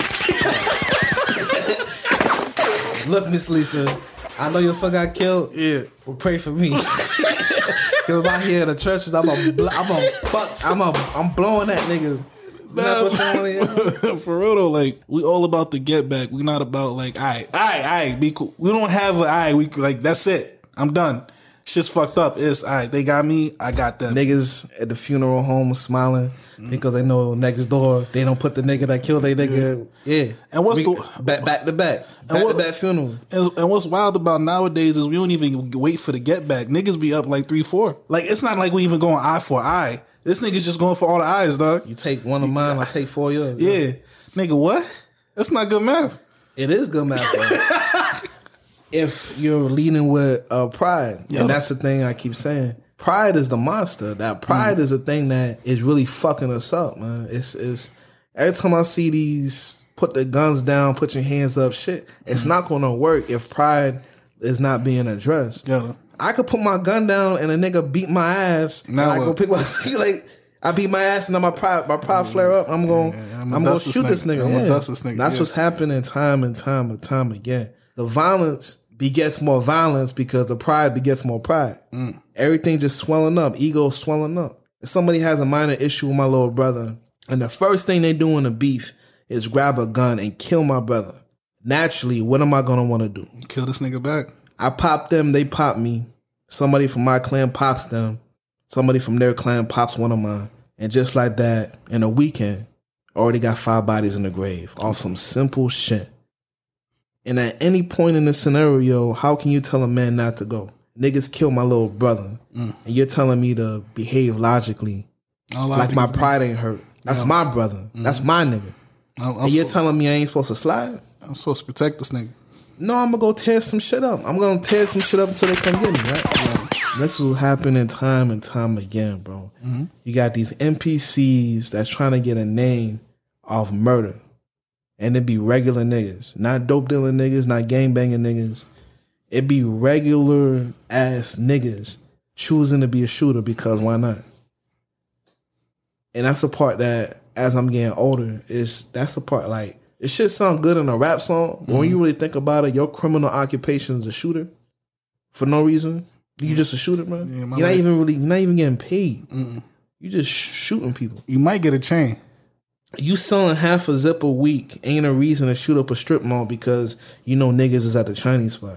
Look, Miss Lisa, I know your son got killed. Yeah, but pray for me. Cause I'm out here in the trenches. I'm blowing that niggas. That's what's going on. For real though, like we all about the get back. We not about like, alright, be cool. We don't have we like that's it. I'm done. Shit's fucked up. It's alright. They got me. I got them. Niggas at the funeral home smiling because they know next door they don't put the nigga that killed their nigga. Yeah. And what's back to back funeral. And what's wild about nowadays is we don't even wait for the get back. Niggas be up like 3-4. Like it's not like we even going eye for eye. This nigga's just going for all the eyes, dog. You take one of mine, I take 4 of yours. Yeah. Nigga, what? That's not good math. It is good math, though. If you're leading with pride. And that's the thing I keep saying. Pride is the monster. That pride is the thing that is really fucking us up, man. It's every time I see these put the guns down, put your hands up shit, it's not going to work if pride is not being addressed. Yeah. I could put my gun down and a nigga beat my ass. Now and I go pick my like I beat my ass and then my pride flare up. I'm going to shoot this nigga. I'm gonna dust this nigga. That's what's happening time and time again. The violence begets more violence because the pride begets more pride. Everything just swelling up, ego swelling up. If somebody has a minor issue with my little brother, and the first thing they do in a beef is grab a gun and kill my brother, naturally, what am I gonna want to do? Kill this nigga back. I pop them, they pop me. Somebody from my clan pops them. Somebody from their clan pops one of mine. And just like that, in a weekend, already got 5 bodies in the grave off some simple shit. And at any point in the scenario, how can you tell a man not to go? Niggas kill my little brother. And you're telling me to behave logically. Like my pride ain't hurt. That's my brother. That's my nigga. And you're telling me I ain't supposed to slide? I'm supposed to protect this nigga. No, I'm going to go tear some shit up. I'm going to tear some shit up until they come get me, right? Yeah. This is happening time and time again, bro. You got these NPCs that's trying to get a name off murder. And it be regular niggas. Not dope dealing niggas, not gangbanging niggas. It be regular ass niggas choosing to be a shooter because why not? And that's the part that, as I'm getting older, that's the part like, it should sound good in a rap song, but when you really think about it, your criminal occupation is a shooter for no reason. You just a shooter, man. Yeah, you're not even getting paid. You just shooting people. You might get a chain. You selling half a zip a week ain't a reason to shoot up a strip mall because you know niggas is at the Chinese spot.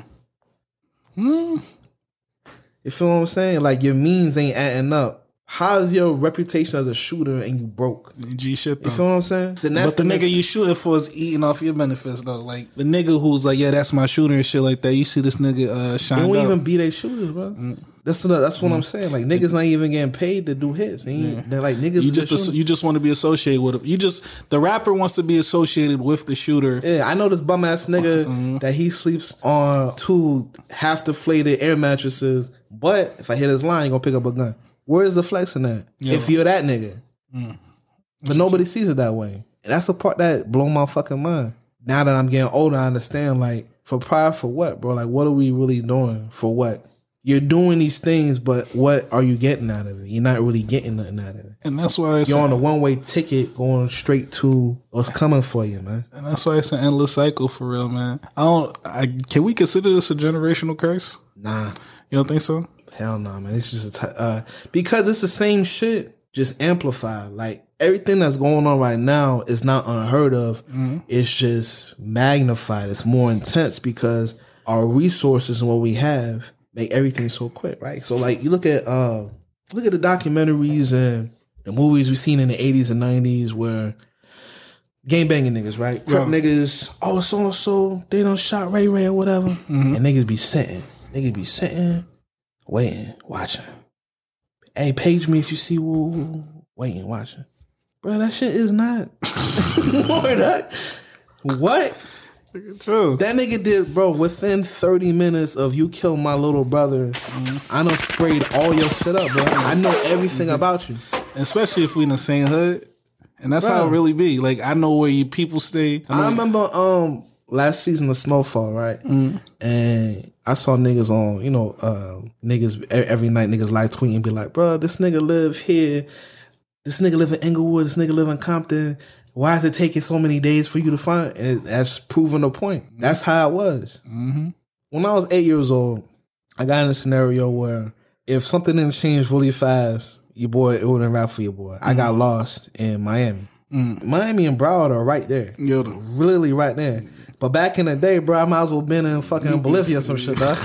You feel what I'm saying? Like your means ain't adding up. How's your reputation as a shooter and you broke? G shit though. You feel what I'm saying? So but the nigga you shooting for is eating off your benefits though. Like the nigga who's like, yeah, that's my shooter and shit like that. You see this nigga shine. They won't even be their shooters, bro. That's what I'm saying. Like niggas not even getting paid to do hits. They're like niggas. You just want to be associated with him. The rapper wants to be associated with the shooter. Yeah, I know this bum ass nigga that he sleeps on 2 half deflated air mattresses. But if I hit his line, he gonna pick up a gun. Where's the flex in that? Yeah. If you're that nigga. But nobody sees it that way. And that's the part that blow my fucking mind. Now that I'm getting older, I understand, like, for pride for what, bro? Like, what are we really doing? For what? You're doing these things, but what are you getting out of it? You're not really getting nothing out of it. And that's why you're on a one-way ticket going straight to what's coming for you, man. And that's why it's an endless cycle for real, man. Can we consider this a generational curse? Nah. You don't think so? Hell no, man. It's just because it's the same shit, just amplified. Like everything that's going on right now is not unheard of. It's just magnified. It's more intense because our resources and what we have make everything so quick, right? So like you look at the documentaries and the movies we've seen in the 80s and 90s where gangbanging niggas, right? Crip niggas, oh so they done shot Ray or whatever, and niggas be sitting. Waiting, watching. Hey, page me if you see waiting, watching. Bro, that shit is not. What? True. That nigga did, bro, within 30 minutes of you kill my little brother, I done sprayed all your shit up, bro. I know everything about you. Especially if we in the same hood. And that's how it really be. Like, I know where you people stay. I remember, last season of Snowfall, right? And I saw niggas on, niggas every night, niggas live tweeting, be like, bro, this nigga live here. This nigga live in Inglewood. This nigga live in Compton. Why is it taking so many days for you to find? And that's proving the point. That's how it was. When I was 8 years old, I got in a scenario where if something didn't change really fast, your boy, it wouldn't rap for your boy. I got lost in Miami. Miami and Broward are right there. Really right there. But back in the day, bro, I might as well been in fucking Bolivia or some shit, dog.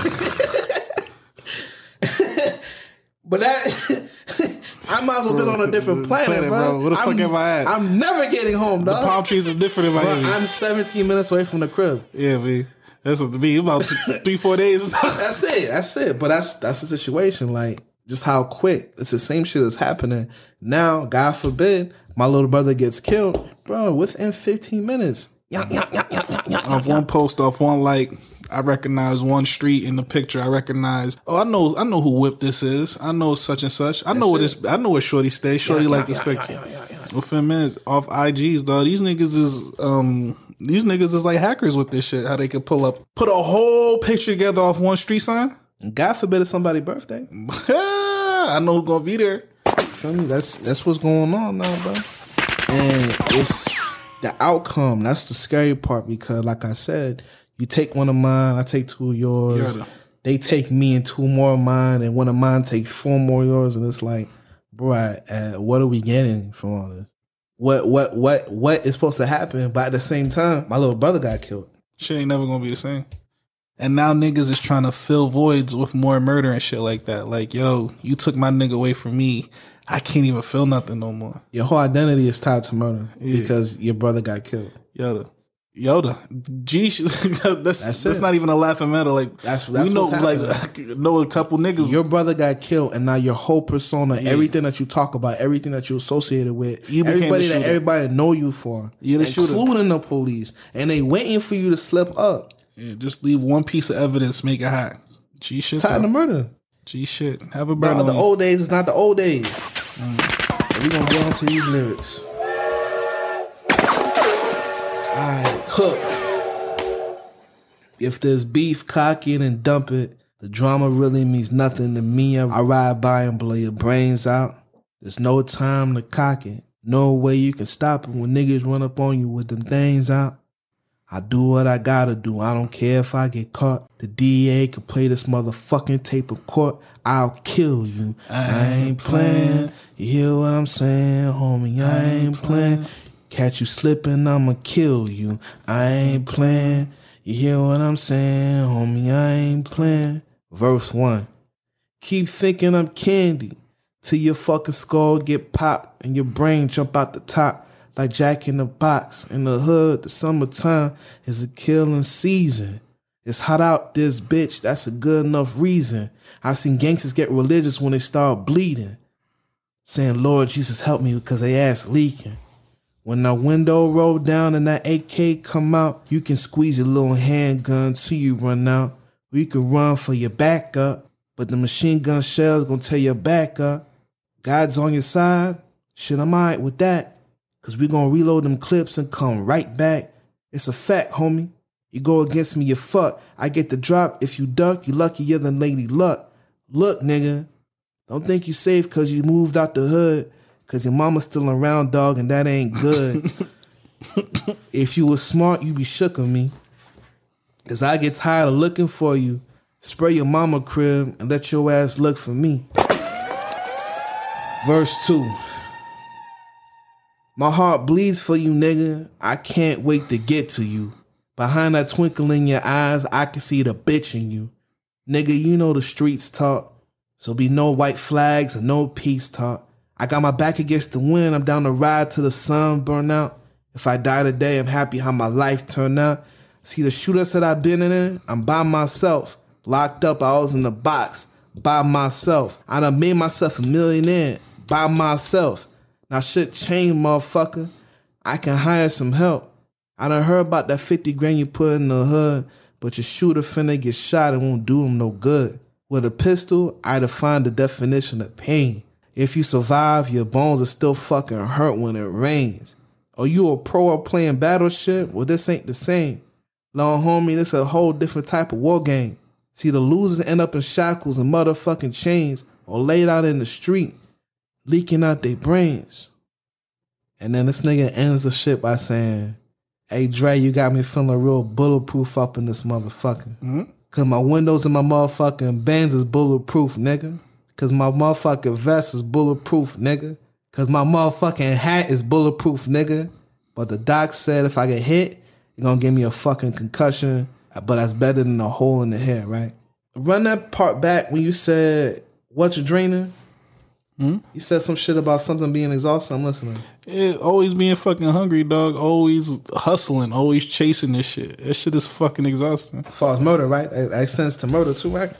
But that... I might as well been on a different planet, bro. Where the fuck am I at? I'm never getting home, dog. The palm trees is different in Miami. I'm 17 minutes away from the crib. Yeah, man. That's what to be about 3-4 days. That's it. But that's the situation. Like, just how quick. It's the same shit that's happening. Now, God forbid, my little brother gets killed. Bro, within 15 minutes. Off one post, off one like, I recognize one street in the picture. I recognize, I know who Whip this is. I know such and such. I know where Shorty stays. Shorty like this picture. Within minutes, off IGs, dog. These niggas is like hackers with this shit. How they can put a whole picture together off one street sign. God forbid it's somebody's birthday. I know who's gonna be there. Feel me? That's what's going on now, bro. And it's the outcome. That's the scary part because, like I said, you take one of mine, I take two of yours. They take me and two more of mine, and one of mine takes 4 more of yours, and it's like, bro, what are we getting from all this? What is supposed to happen? But at the same time, my little brother got killed. Shit ain't never gonna be the same. And now niggas is trying to fill voids with more murder and shit like that. Like, yo, you took my nigga away from me. I can't even feel nothing no more. Your whole identity is tied to murder because your brother got killed. Yoda. G, that's not even a laughing matter. Like, that's we know, like, know a couple niggas. Your brother got killed, and now your whole persona, everything that you talk about, everything that you associated with, everybody know you for, including the police, and they waiting for you to slip up. Yeah, just leave one piece of evidence, make it hot. G shit. It's tied to murder. G shit. Have a burn. The old days is not the old days. We gonna get on to these lyrics. Alright, Hook. If there's beef, cock it and dump it. The drama really means nothing to me. I ride by and blow your brains out. There's no time to cock it. No way you can stop it when niggas run up on you with them things out. I do what I gotta do. I don't care if I get caught. The DA can play this motherfucking tape in court. I'll kill you. I ain't playing. You hear what I'm saying, homie? I ain't playing. Catch you slipping, I'ma kill you. I ain't playing. You hear what I'm saying, homie? I ain't playing. Verse 1. Keep thinking I'm candy till your fucking skull get popped and your brain jump out the top. Like Jack in the Box. In the hood, the summertime is a killing season. It's hot out this bitch, that's a good enough reason. I seen gangsters get religious when they start bleeding. Saying, Lord Jesus help me because they ass leaking. When that window roll down and that AK come out, you can squeeze your little handgun till you run out. Or you can run for your backup, but the machine gun shells gonna tear your back up. God's on your side, shit, I'm alright with that. Cause we gonna reload them clips and come right back. It's a fact, homie. You go against me, you fuck. I get the drop. If you duck, you luckier than Lady Luck. Look, nigga, don't think you safe cause you moved out the hood. Cause your mama's still around, dog, and that ain't good. If you was smart, you be shook of me. Cause I get tired of looking for you. Spray your mama crib and let your ass look for me. Verse 2. My heart bleeds for you, nigga. I can't wait to get to you. Behind that twinkle in your eyes, I can see the bitch in you. Nigga, you know the streets talk. So be no white flags and no peace talk. I got my back against the wind. I'm down the ride till the sun burn out. If I die today, I'm happy how my life turned out. See the shooters that I've been in, I'm by myself. Locked up, I was in the box. By myself. I done made myself a millionaire. By myself. Now shit changed, motherfucker. I can hire some help. I done heard about that 50 grand you put in the hood, but your shooter finna get shot and won't do him no good. With a pistol, I define the definition of pain. If you survive, your bones are still fucking hurt when it rains. Are you a pro or playing Battleship? Well, this ain't the same. Long homie, this a whole different type of war game. See, the losers end up in shackles and motherfucking chains or laid out in the street, leaking out their brains. And then this nigga ends the shit by saying, hey, Dre, you got me feeling real bulletproof up in this motherfucker. Mm-hmm. Cause my windows and my motherfucking Benz is bulletproof, nigga. Cause my motherfucking vest is bulletproof, nigga. Cause my motherfucking hat is bulletproof, nigga. But the doc said if I get hit, you're gonna give me a fucking concussion, but that's better than a hole in the head, right? Run that part back when you said, what you draining? You said some shit about something being exhausted. I'm listening. Yeah, always being fucking hungry, dog. Always hustling. Always chasing this shit. That shit is fucking exhausting. As far as murder, right? I sense to murder too, right?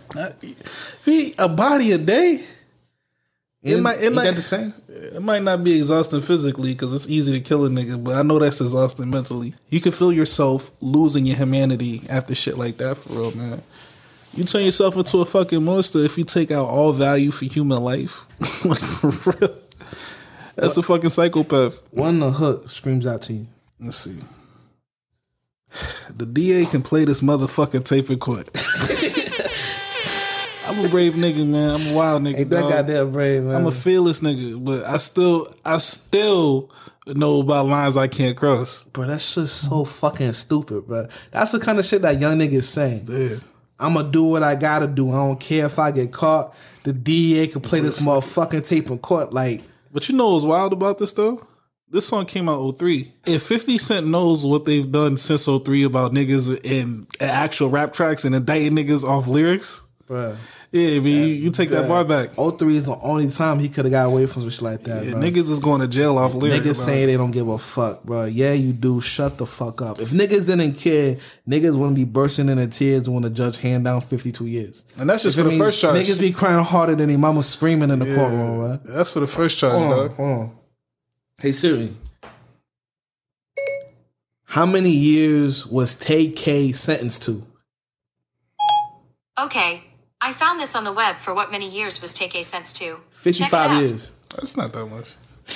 A body a day. It might the same. It might not be exhausting physically because it's easy to kill a nigga, but I know that's exhausting mentally. You can feel yourself losing your humanity after shit like that, for real, man. You turn yourself into a fucking monster if you take out all value for human life. Like, for real. That's a fucking psychopath. One the hook screams out to you. Let's see. The DA can play this motherfucking tape in court. I'm a brave nigga, man. I'm a wild nigga. Ain't that goddamn brave, man. I'm a fearless nigga, but I still know about lines I can't cross. Bro, that's just so fucking stupid, bro. That's the kind of shit that young niggas saying. Yeah. I'm gonna do what I gotta do. I don't care if I get caught. The DEA can play this motherfucking tape in court. Like, but you know what's wild about this though? This song came out 2003. If 50 Cent knows what they've done since 2003 about niggas in actual rap tracks and indicting niggas off lyrics, bruh. Yeah, I mean, you take that bar back. 03 is the only time he could have got away from some shit like that, yeah, bro. Niggas is going to jail off lyrics. Niggas saying they don't give a fuck, bro. Yeah, you do. Shut the fuck up. If niggas didn't care, niggas wouldn't be bursting into tears when the judge hand down 52 years. And that's just for the first charge. Niggas be crying harder than their mama screaming in the courtroom, bro. That's for the first charge, dog. Hold on. Hey, Siri. How many years was Tay K sentenced to? Okay. I found this on the web for what many years was Take A sentenced to. 55 years. That's not that much.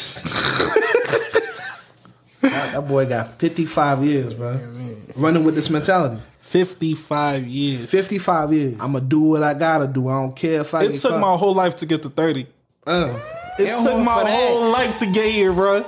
That boy got 55 years, bro. Running with this mentality. 55 years. 55 years. I'm going to do what I got to do. I don't care if I It took my whole life to get to 30. It took my whole life to get here, bro.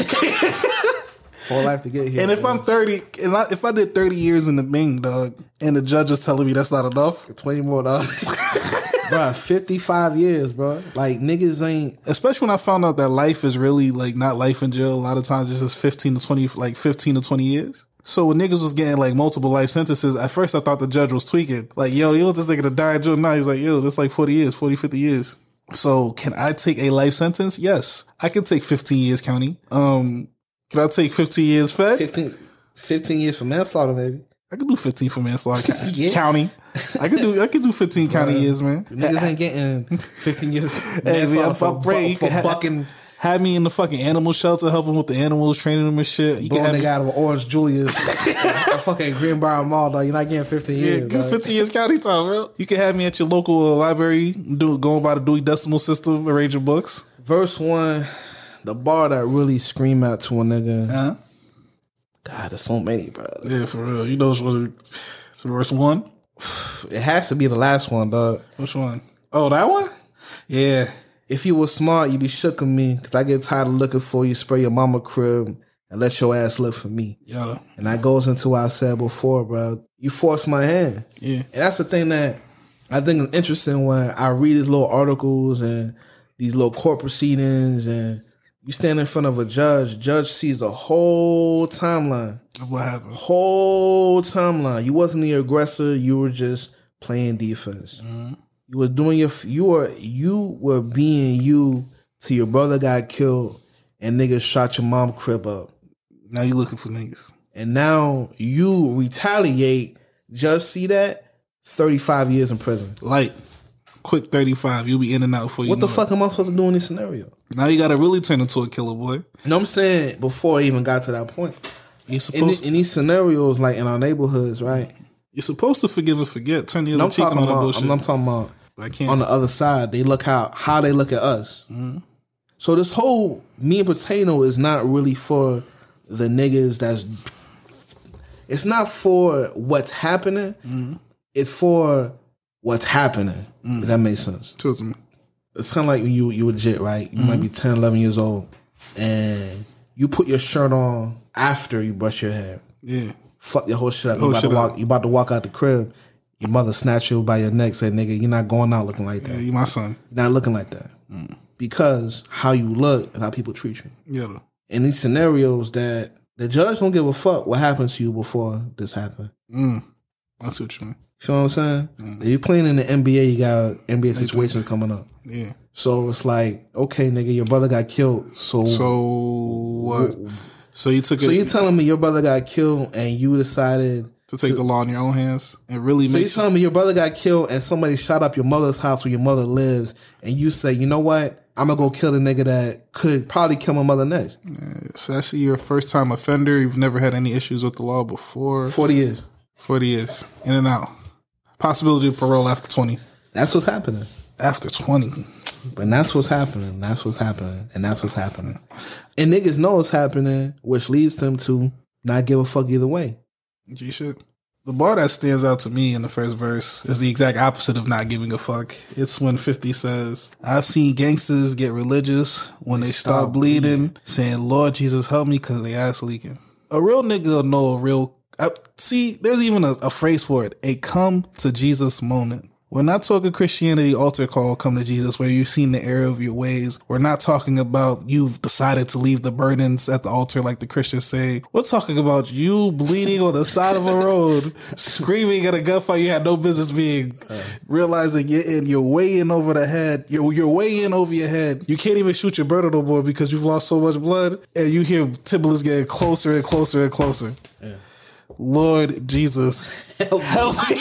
Whole life to get here. And if I'm 30, and if I did 30 years in the Bing, dog, and the judge is telling me that's not enough, 20 more, dog. Bro, 55 years, bro. Like, niggas ain't. Especially when I found out that life is really like not life in jail. A lot of times it's just 15 to 20 years. So when niggas was getting like multiple life sentences, at first I thought the judge was tweaking. Like, yo, you want this nigga to die in jail? Now he's like, yo, that's like 40 years, 40, 50 years. So can I take a life sentence? Yes. I can take 15 years county. Can I take 15 years fed? 15 years for manslaughter, maybe. I could do 15 for manslaughter county. I could do 15 county years, man. Niggas ain't getting 15 years manslaughter for bucking. Have me in the fucking animal shelter, helping with the animals, training them and shit. You can have me out of Orange Julius, a fucking Greenbrier Mall, dog. You're not getting 15 years. Yeah, 15 years county time, bro. You can have me at your local library, going by the Dewey Decimal System, arranging books. Verse 1. The bar that really scream out to a nigga. Uh-huh. God, there's so many, bro. Yeah, for real. You know it's verse 1? It has to be the last one, dog. Which one? Oh, that one? Yeah. If you was smart, you'd be shook of me, because I get tired of looking for you, spray your mama crib, and let your ass look for me. Yeah. And that goes into what I said before, bro. You forced my hand. Yeah. And that's the thing that I think is interesting when I read these little articles and these little court proceedings, and you stand in front of a judge sees the whole timeline. Of what happened. Whole timeline. You wasn't the aggressor, you were just playing defense. Mm-hmm. You were doing you were being you till your brother got killed and niggas shot your mom crib up. Now you looking for niggas. And now you retaliate, just see that, 35 years in prison. Light. Quick 35, you'll be in and out for you. What the fuck am I supposed to do in this scenario? Now you gotta really turn into a killer, boy. You know what I'm saying? Before I even got to that point. You're supposed in these scenarios, like in our neighborhoods, right? You're supposed to forgive and forget. Turn the other cheek on that bullshit. I'm talking about I can't. On the other side. They look how they look at us. Mm-hmm. So this whole meat and potato is not really for the niggas It's not for what's happening. It's for what's happening. Does that make sense? Talk to me. It's kind of like when you legit, right? You might be 10, 11 years old, and you put your shirt on after you brush your hair. Yeah. Fuck your whole shit up. You about to walk out the crib. Your mother snatch you by your neck, say, nigga, you're not going out looking like that. Yeah, you my son. You're not looking like that. Because how you look and how people treat you. Yeah. In these scenarios that the judge don't give a fuck what happens to you before this happened. That's what you mean. You know what I'm saying? If you're playing in the NBA, you got NBA situations coming up. Yeah. So it's like, okay, nigga, your brother got killed. So what? So you took it. So you're telling me your brother got killed and you decided to take the law in your own hands and really So you're telling me your brother got killed and somebody shot up your mother's house where your mother lives and you say, you know what? I'm going to go kill the nigga that could probably kill my mother next. So that's your first time offender. You've never had any issues with the law before. 40 years. 40 years. In and out. Possibility of parole after 20. That's what's happening. After 20. But that's what's happening. That's what's happening. And that's what's happening. And niggas know it's happening, which leads them to not give a fuck either way. G-shit. The bar that stands out to me in the first verse is the exact opposite of not giving a fuck. It's when 50 says, I've seen gangsters get religious when they start bleeding, saying, Lord Jesus, help me, because they ass leaking. A real nigga will know a real... see, there's even a phrase for it. A come to Jesus moment. We're not talking Christianity altar call, come to Jesus, where you've seen the error of your ways. We're not talking about you've decided to leave the burdens at the altar like the Christians say. We're talking about you bleeding on the side of a road, screaming at a gunfight you had no business being, realizing you're way in over the head. You're way in over your head. You can't even shoot your brother no more because you've lost so much blood. And you hear Timbaland's getting closer and closer and closer. Yeah. Lord Jesus, help me.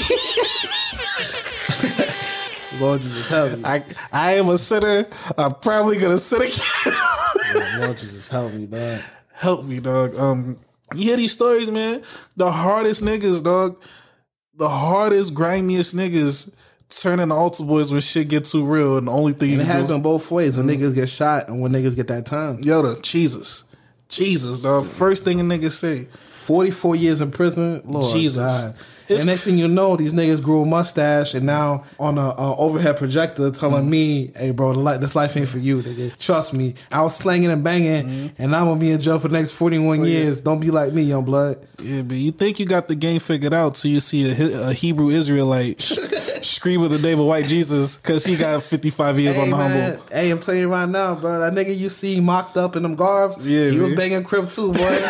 Lord Jesus, help me. I am a sinner. I'm probably going to sin again. Lord Jesus, help me, dog. Help me, dog. You hear these stories, man? The hardest niggas, dog. The hardest, grimiest niggas turn into altar boys when shit get too real. And the only thing it happens both ways. When niggas get shot and when niggas get that time. Yoda, Jesus, dog. First thing a nigga say. 44 years in prison, Lord Jesus. God. And next thing you know, these niggas grew a mustache and now on a overhead projector telling me, hey bro, this life ain't for you, nigga. Trust me. I was slanging and banging and I'm going to be in jail for the next 41 years. Don't be like me, young blood. Yeah, but you think you got the game figured out till you see a Hebrew Israelite scream with the name of white Jesus because he got 55 years on the humble. Hey, I'm telling you right now, bro, that nigga you see mocked up in them garbs, he was banging Crip too, boy.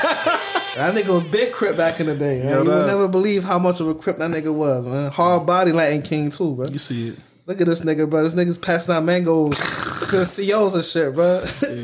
That nigga was big Crip back in the day. You would never believe how much of a Crip that nigga was, man. Hard body Latin King too, bro. You see it. Look at this nigga, bro. This nigga's passing out mangoes to the CEOs and shit, bro.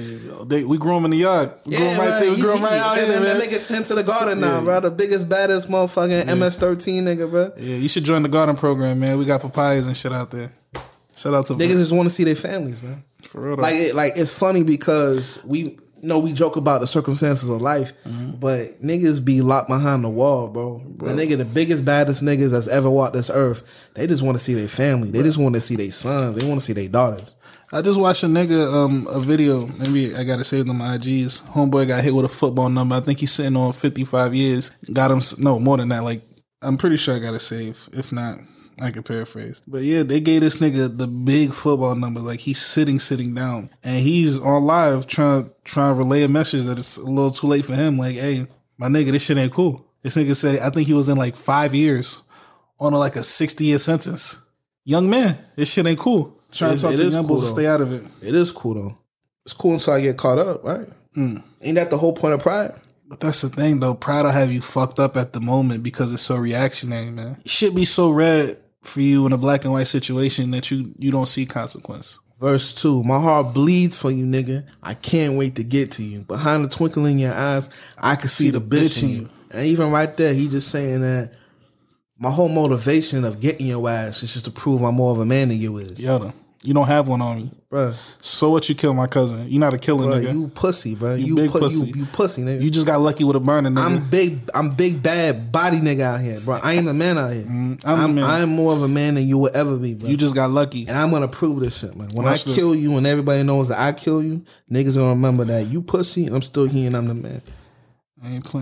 We grew him in the yard. We grew him right there. We grew him right out here, man. That nigga tend to the garden now, bro. The biggest, baddest motherfucking MS-13 nigga, bro. Yeah, you should join the garden program, man. We got papayas and shit out there. Shout out to niggas just want to see their families, man. For real, though. Like it's funny because we joke about the circumstances of life, but niggas be locked behind the wall, bro. The nigga, the biggest, baddest niggas that's ever walked this earth, they just want to see their family. They just want to see their sons. They want to see their daughters. I just watched a nigga, a video. Maybe I got to save on my IGs. Homeboy got hit with a football number. I think he's sitting on 55 years. Got him, no, more than that. Like, I'm pretty sure I got to save. If not, I can paraphrase. But yeah, they gave this nigga the big football number. Like, he's sitting down. And he's on live trying to relay a message that it's a little too late for him. Like, hey, my nigga, this shit ain't cool. This nigga said, I think he was in like 5 years on a 60-year sentence. Young man, this shit ain't cool. Trying to talk to young bulls to stay out of it. It is cool, though. It's cool until I get caught up, right? Ain't that the whole point of pride? But that's the thing, though. Pride will have you fucked up at the moment because it's so reactionary, man. It should be so red for you in a black and white situation that you don't see consequence. Verse 2, my heart bleeds for you, nigga. I can't wait to get to you. Behind the twinkle in your eyes, I can see the bitch in you. And even right there, he just saying that my whole motivation of getting your ass is just to prove I'm more of a man than you is. Yoda, you don't have one on me. Bruh. So what you kill my cousin? You not a killer, nigga. You pussy, bro. You big pussy. You pussy, nigga. You just got lucky with a burner, nigga. I'm big, bad body nigga out here, bro. I ain't the man out here. I'm more of a man than you will ever be, bro. You just got lucky. And I'm going to prove this shit, man. When I kill you and everybody knows that I kill you, niggas going to remember that you pussy and I'm still here and I'm the man. I ain't playing.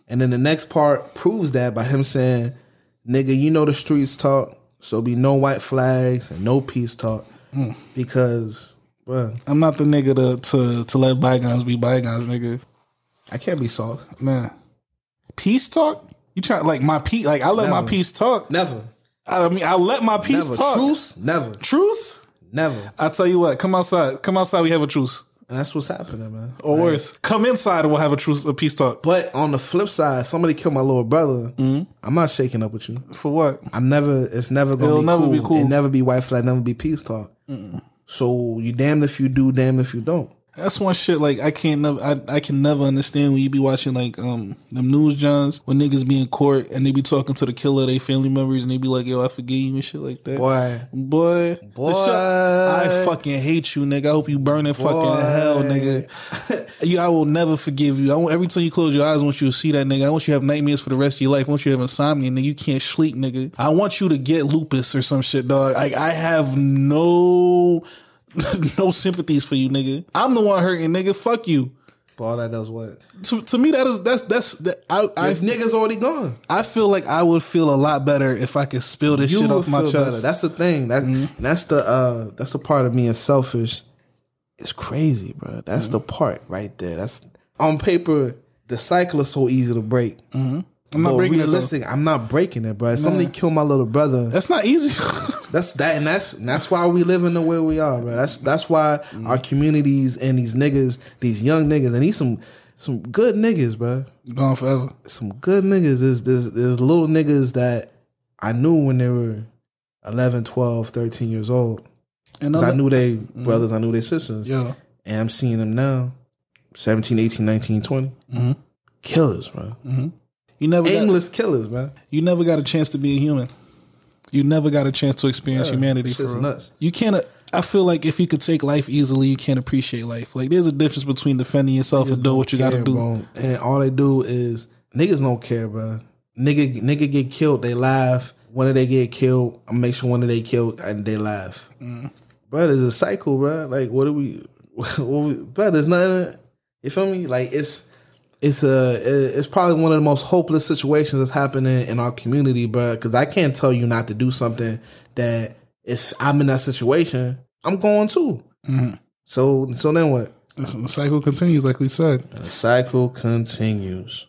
And then the next part proves that by him saying, nigga, you know the streets talk, so be no white flags and no peace talk. Because, bruh, I'm not the nigga to let bygones be bygones, nigga. I can't be soft. Man. Peace talk? You try like my peace? Like I let my peace talk. Never. I mean, I let my peace Never. talk. Truce? Never. Truce? Never. I tell you what, come outside. Come outside. We have a truce. And that's what's happening, man. Or worse, come inside and we'll have a peace talk. But on the flip side, somebody killed my little brother. I'm not shaking up with you. For what? It's never gonna be cool. It'll never be white flag, never be peace talk. So you damned if you do, damned if you don't. That's one shit. Like I can never understand when you be watching like them news johns when niggas be in court and they be talking to the killer, they family members, and they be like, "Yo, I forgive you" and shit like that. Boy, I fucking hate you, nigga. I hope you burn in fucking hell, nigga. I will never forgive you. Every time you close your eyes, I want you to see that nigga. I want you to have nightmares for the rest of your life. I want you to have insomnia, nigga. You can't sleep, nigga. I want you to get lupus or some shit, dog. Like I have no sympathies for you, nigga. I'm the one hurting, nigga. Fuck you. But all that does what? To me, that's if niggas already gone. I feel like I would feel a lot better if I could spill this shit off my chest. Better. That's the thing. That's the part of being selfish. It's crazy, bro. That's the part right there. That's on paper. The cycle is so easy to break. I'm not breaking realistic. I'm not breaking it, bro. If somebody killed my little brother, that's not easy. That's why we live in the way we are, bro. That's why our communities and these niggas, these young niggas, and these some good niggas, bro. Gone forever. Some good niggas. There's little niggas that I knew when they were 11, 12, 13 years old. And I knew they brothers, I knew their sisters. Yeah. And I'm seeing them now, 17, 18, 19, 20. Killers, bro. Aimless killers, man. You never got a chance to be a human. You never got a chance to experience humanity for real. Nuts. You can't. I feel like if you could take life easily, you can't appreciate life. Like there's a difference between defending yourself and doing what you got to do. Bro. And all they do is niggas don't care, bro. Nigga get killed, they laugh. When they get killed, I make sure one of they killed and they laugh. Bro, there's a cycle, bro. Like what do we? Bro, there's nothing. You feel me? Like it's probably one of the most hopeless situations that's happening in our community, bro. Because I can't tell you not to do something that if I'm in that situation, I'm going to. So then what? The cycle continues, like we said. The cycle continues.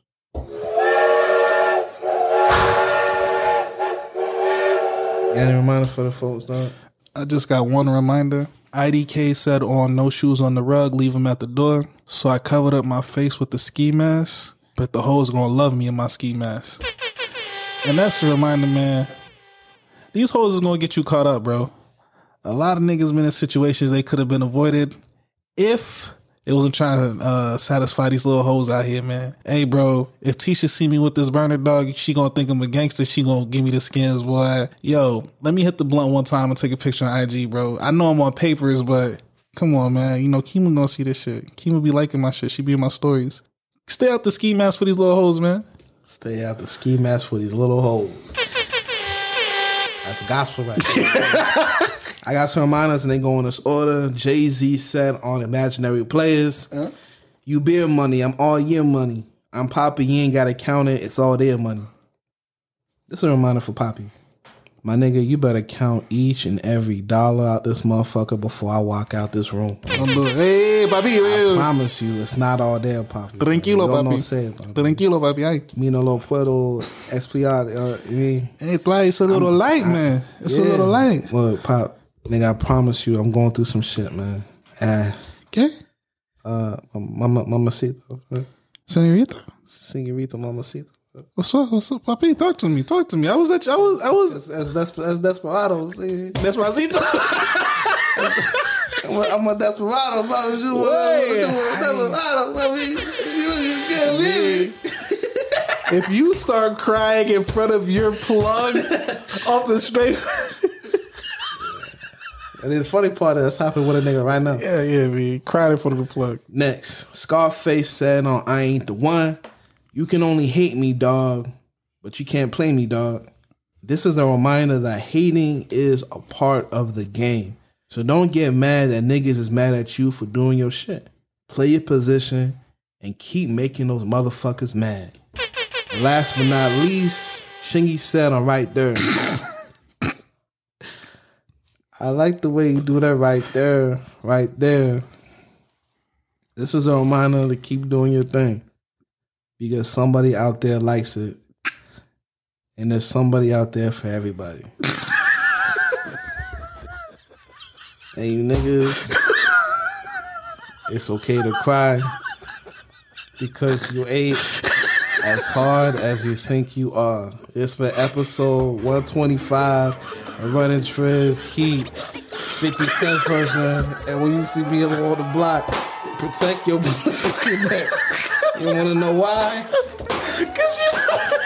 Got any reminder for the folks, dog? I just got one reminder. IDK said on no shoes on the rug, leave them at the door. So I covered up my face with the ski mask, but the hoes gonna love me in my ski mask. And that's a reminder, man. These hoes is gonna get you caught up, bro. A lot of niggas been in situations they could have been avoided if it wasn't trying to satisfy these little hoes out here, man. Hey, bro, if Tisha see me with this burner, dog, she gonna think I'm a gangster. She gonna give me the skins, boy. Yo, let me hit the blunt one time and take a picture on IG, bro. I know I'm on papers, but come on, man. You know, Kima gonna see this shit. Kima be liking my shit. She be in my stories. Stay out the ski mask for these little hoes, man. Stay out the ski mask for these little hoes. That's gospel right there. I got some reminders and they go in this order. Jay-Z said on Imaginary Players, you beer money, I'm all your money. I'm Poppy, you ain't got to count it, it's all their money. This is a reminder for Poppy. My nigga, you better count each and every dollar out this motherfucker before I walk out this room. Hey, papi. I promise you, it's not all there, Poppy. Tranquilo, papi. No sé, papi. Tranquilo, papi. Ay. Me no lo puedo explicar. Hey, it's a little light, man. It's a little light. Look, Pop, nigga, I promise you, I'm going through some shit, man. Okay. Mamacita. Senorita Mamacita. What's up, papi? Talk to me. I was as Desperado. Despacito. I'm a Desperado. If I was you, Desperado. If you start crying in front of your plug off the straight. And the funny part is that's happening with a nigga right now. Yeah, man. Crying in front of the plug. Next, Scarface said on I Ain't the One, you can only hate me, dog, but you can't play me, dog. This is a reminder that hating is a part of the game. So don't get mad that niggas is mad at you for doing your shit. Play your position and keep making those motherfuckers mad. Last but not least, Chingy said I'm right there. I like the way you do that right there. Right there. This is a reminder to keep doing your thing. Because somebody out there likes it. And there's somebody out there for everybody. And you niggas, it's okay to cry. Because you ain't as hard as you think you are. It's been episode 125 of Running Triz Heat, 50 Cent version. And when you see me on the block, protect your neck. You want to know why? Because you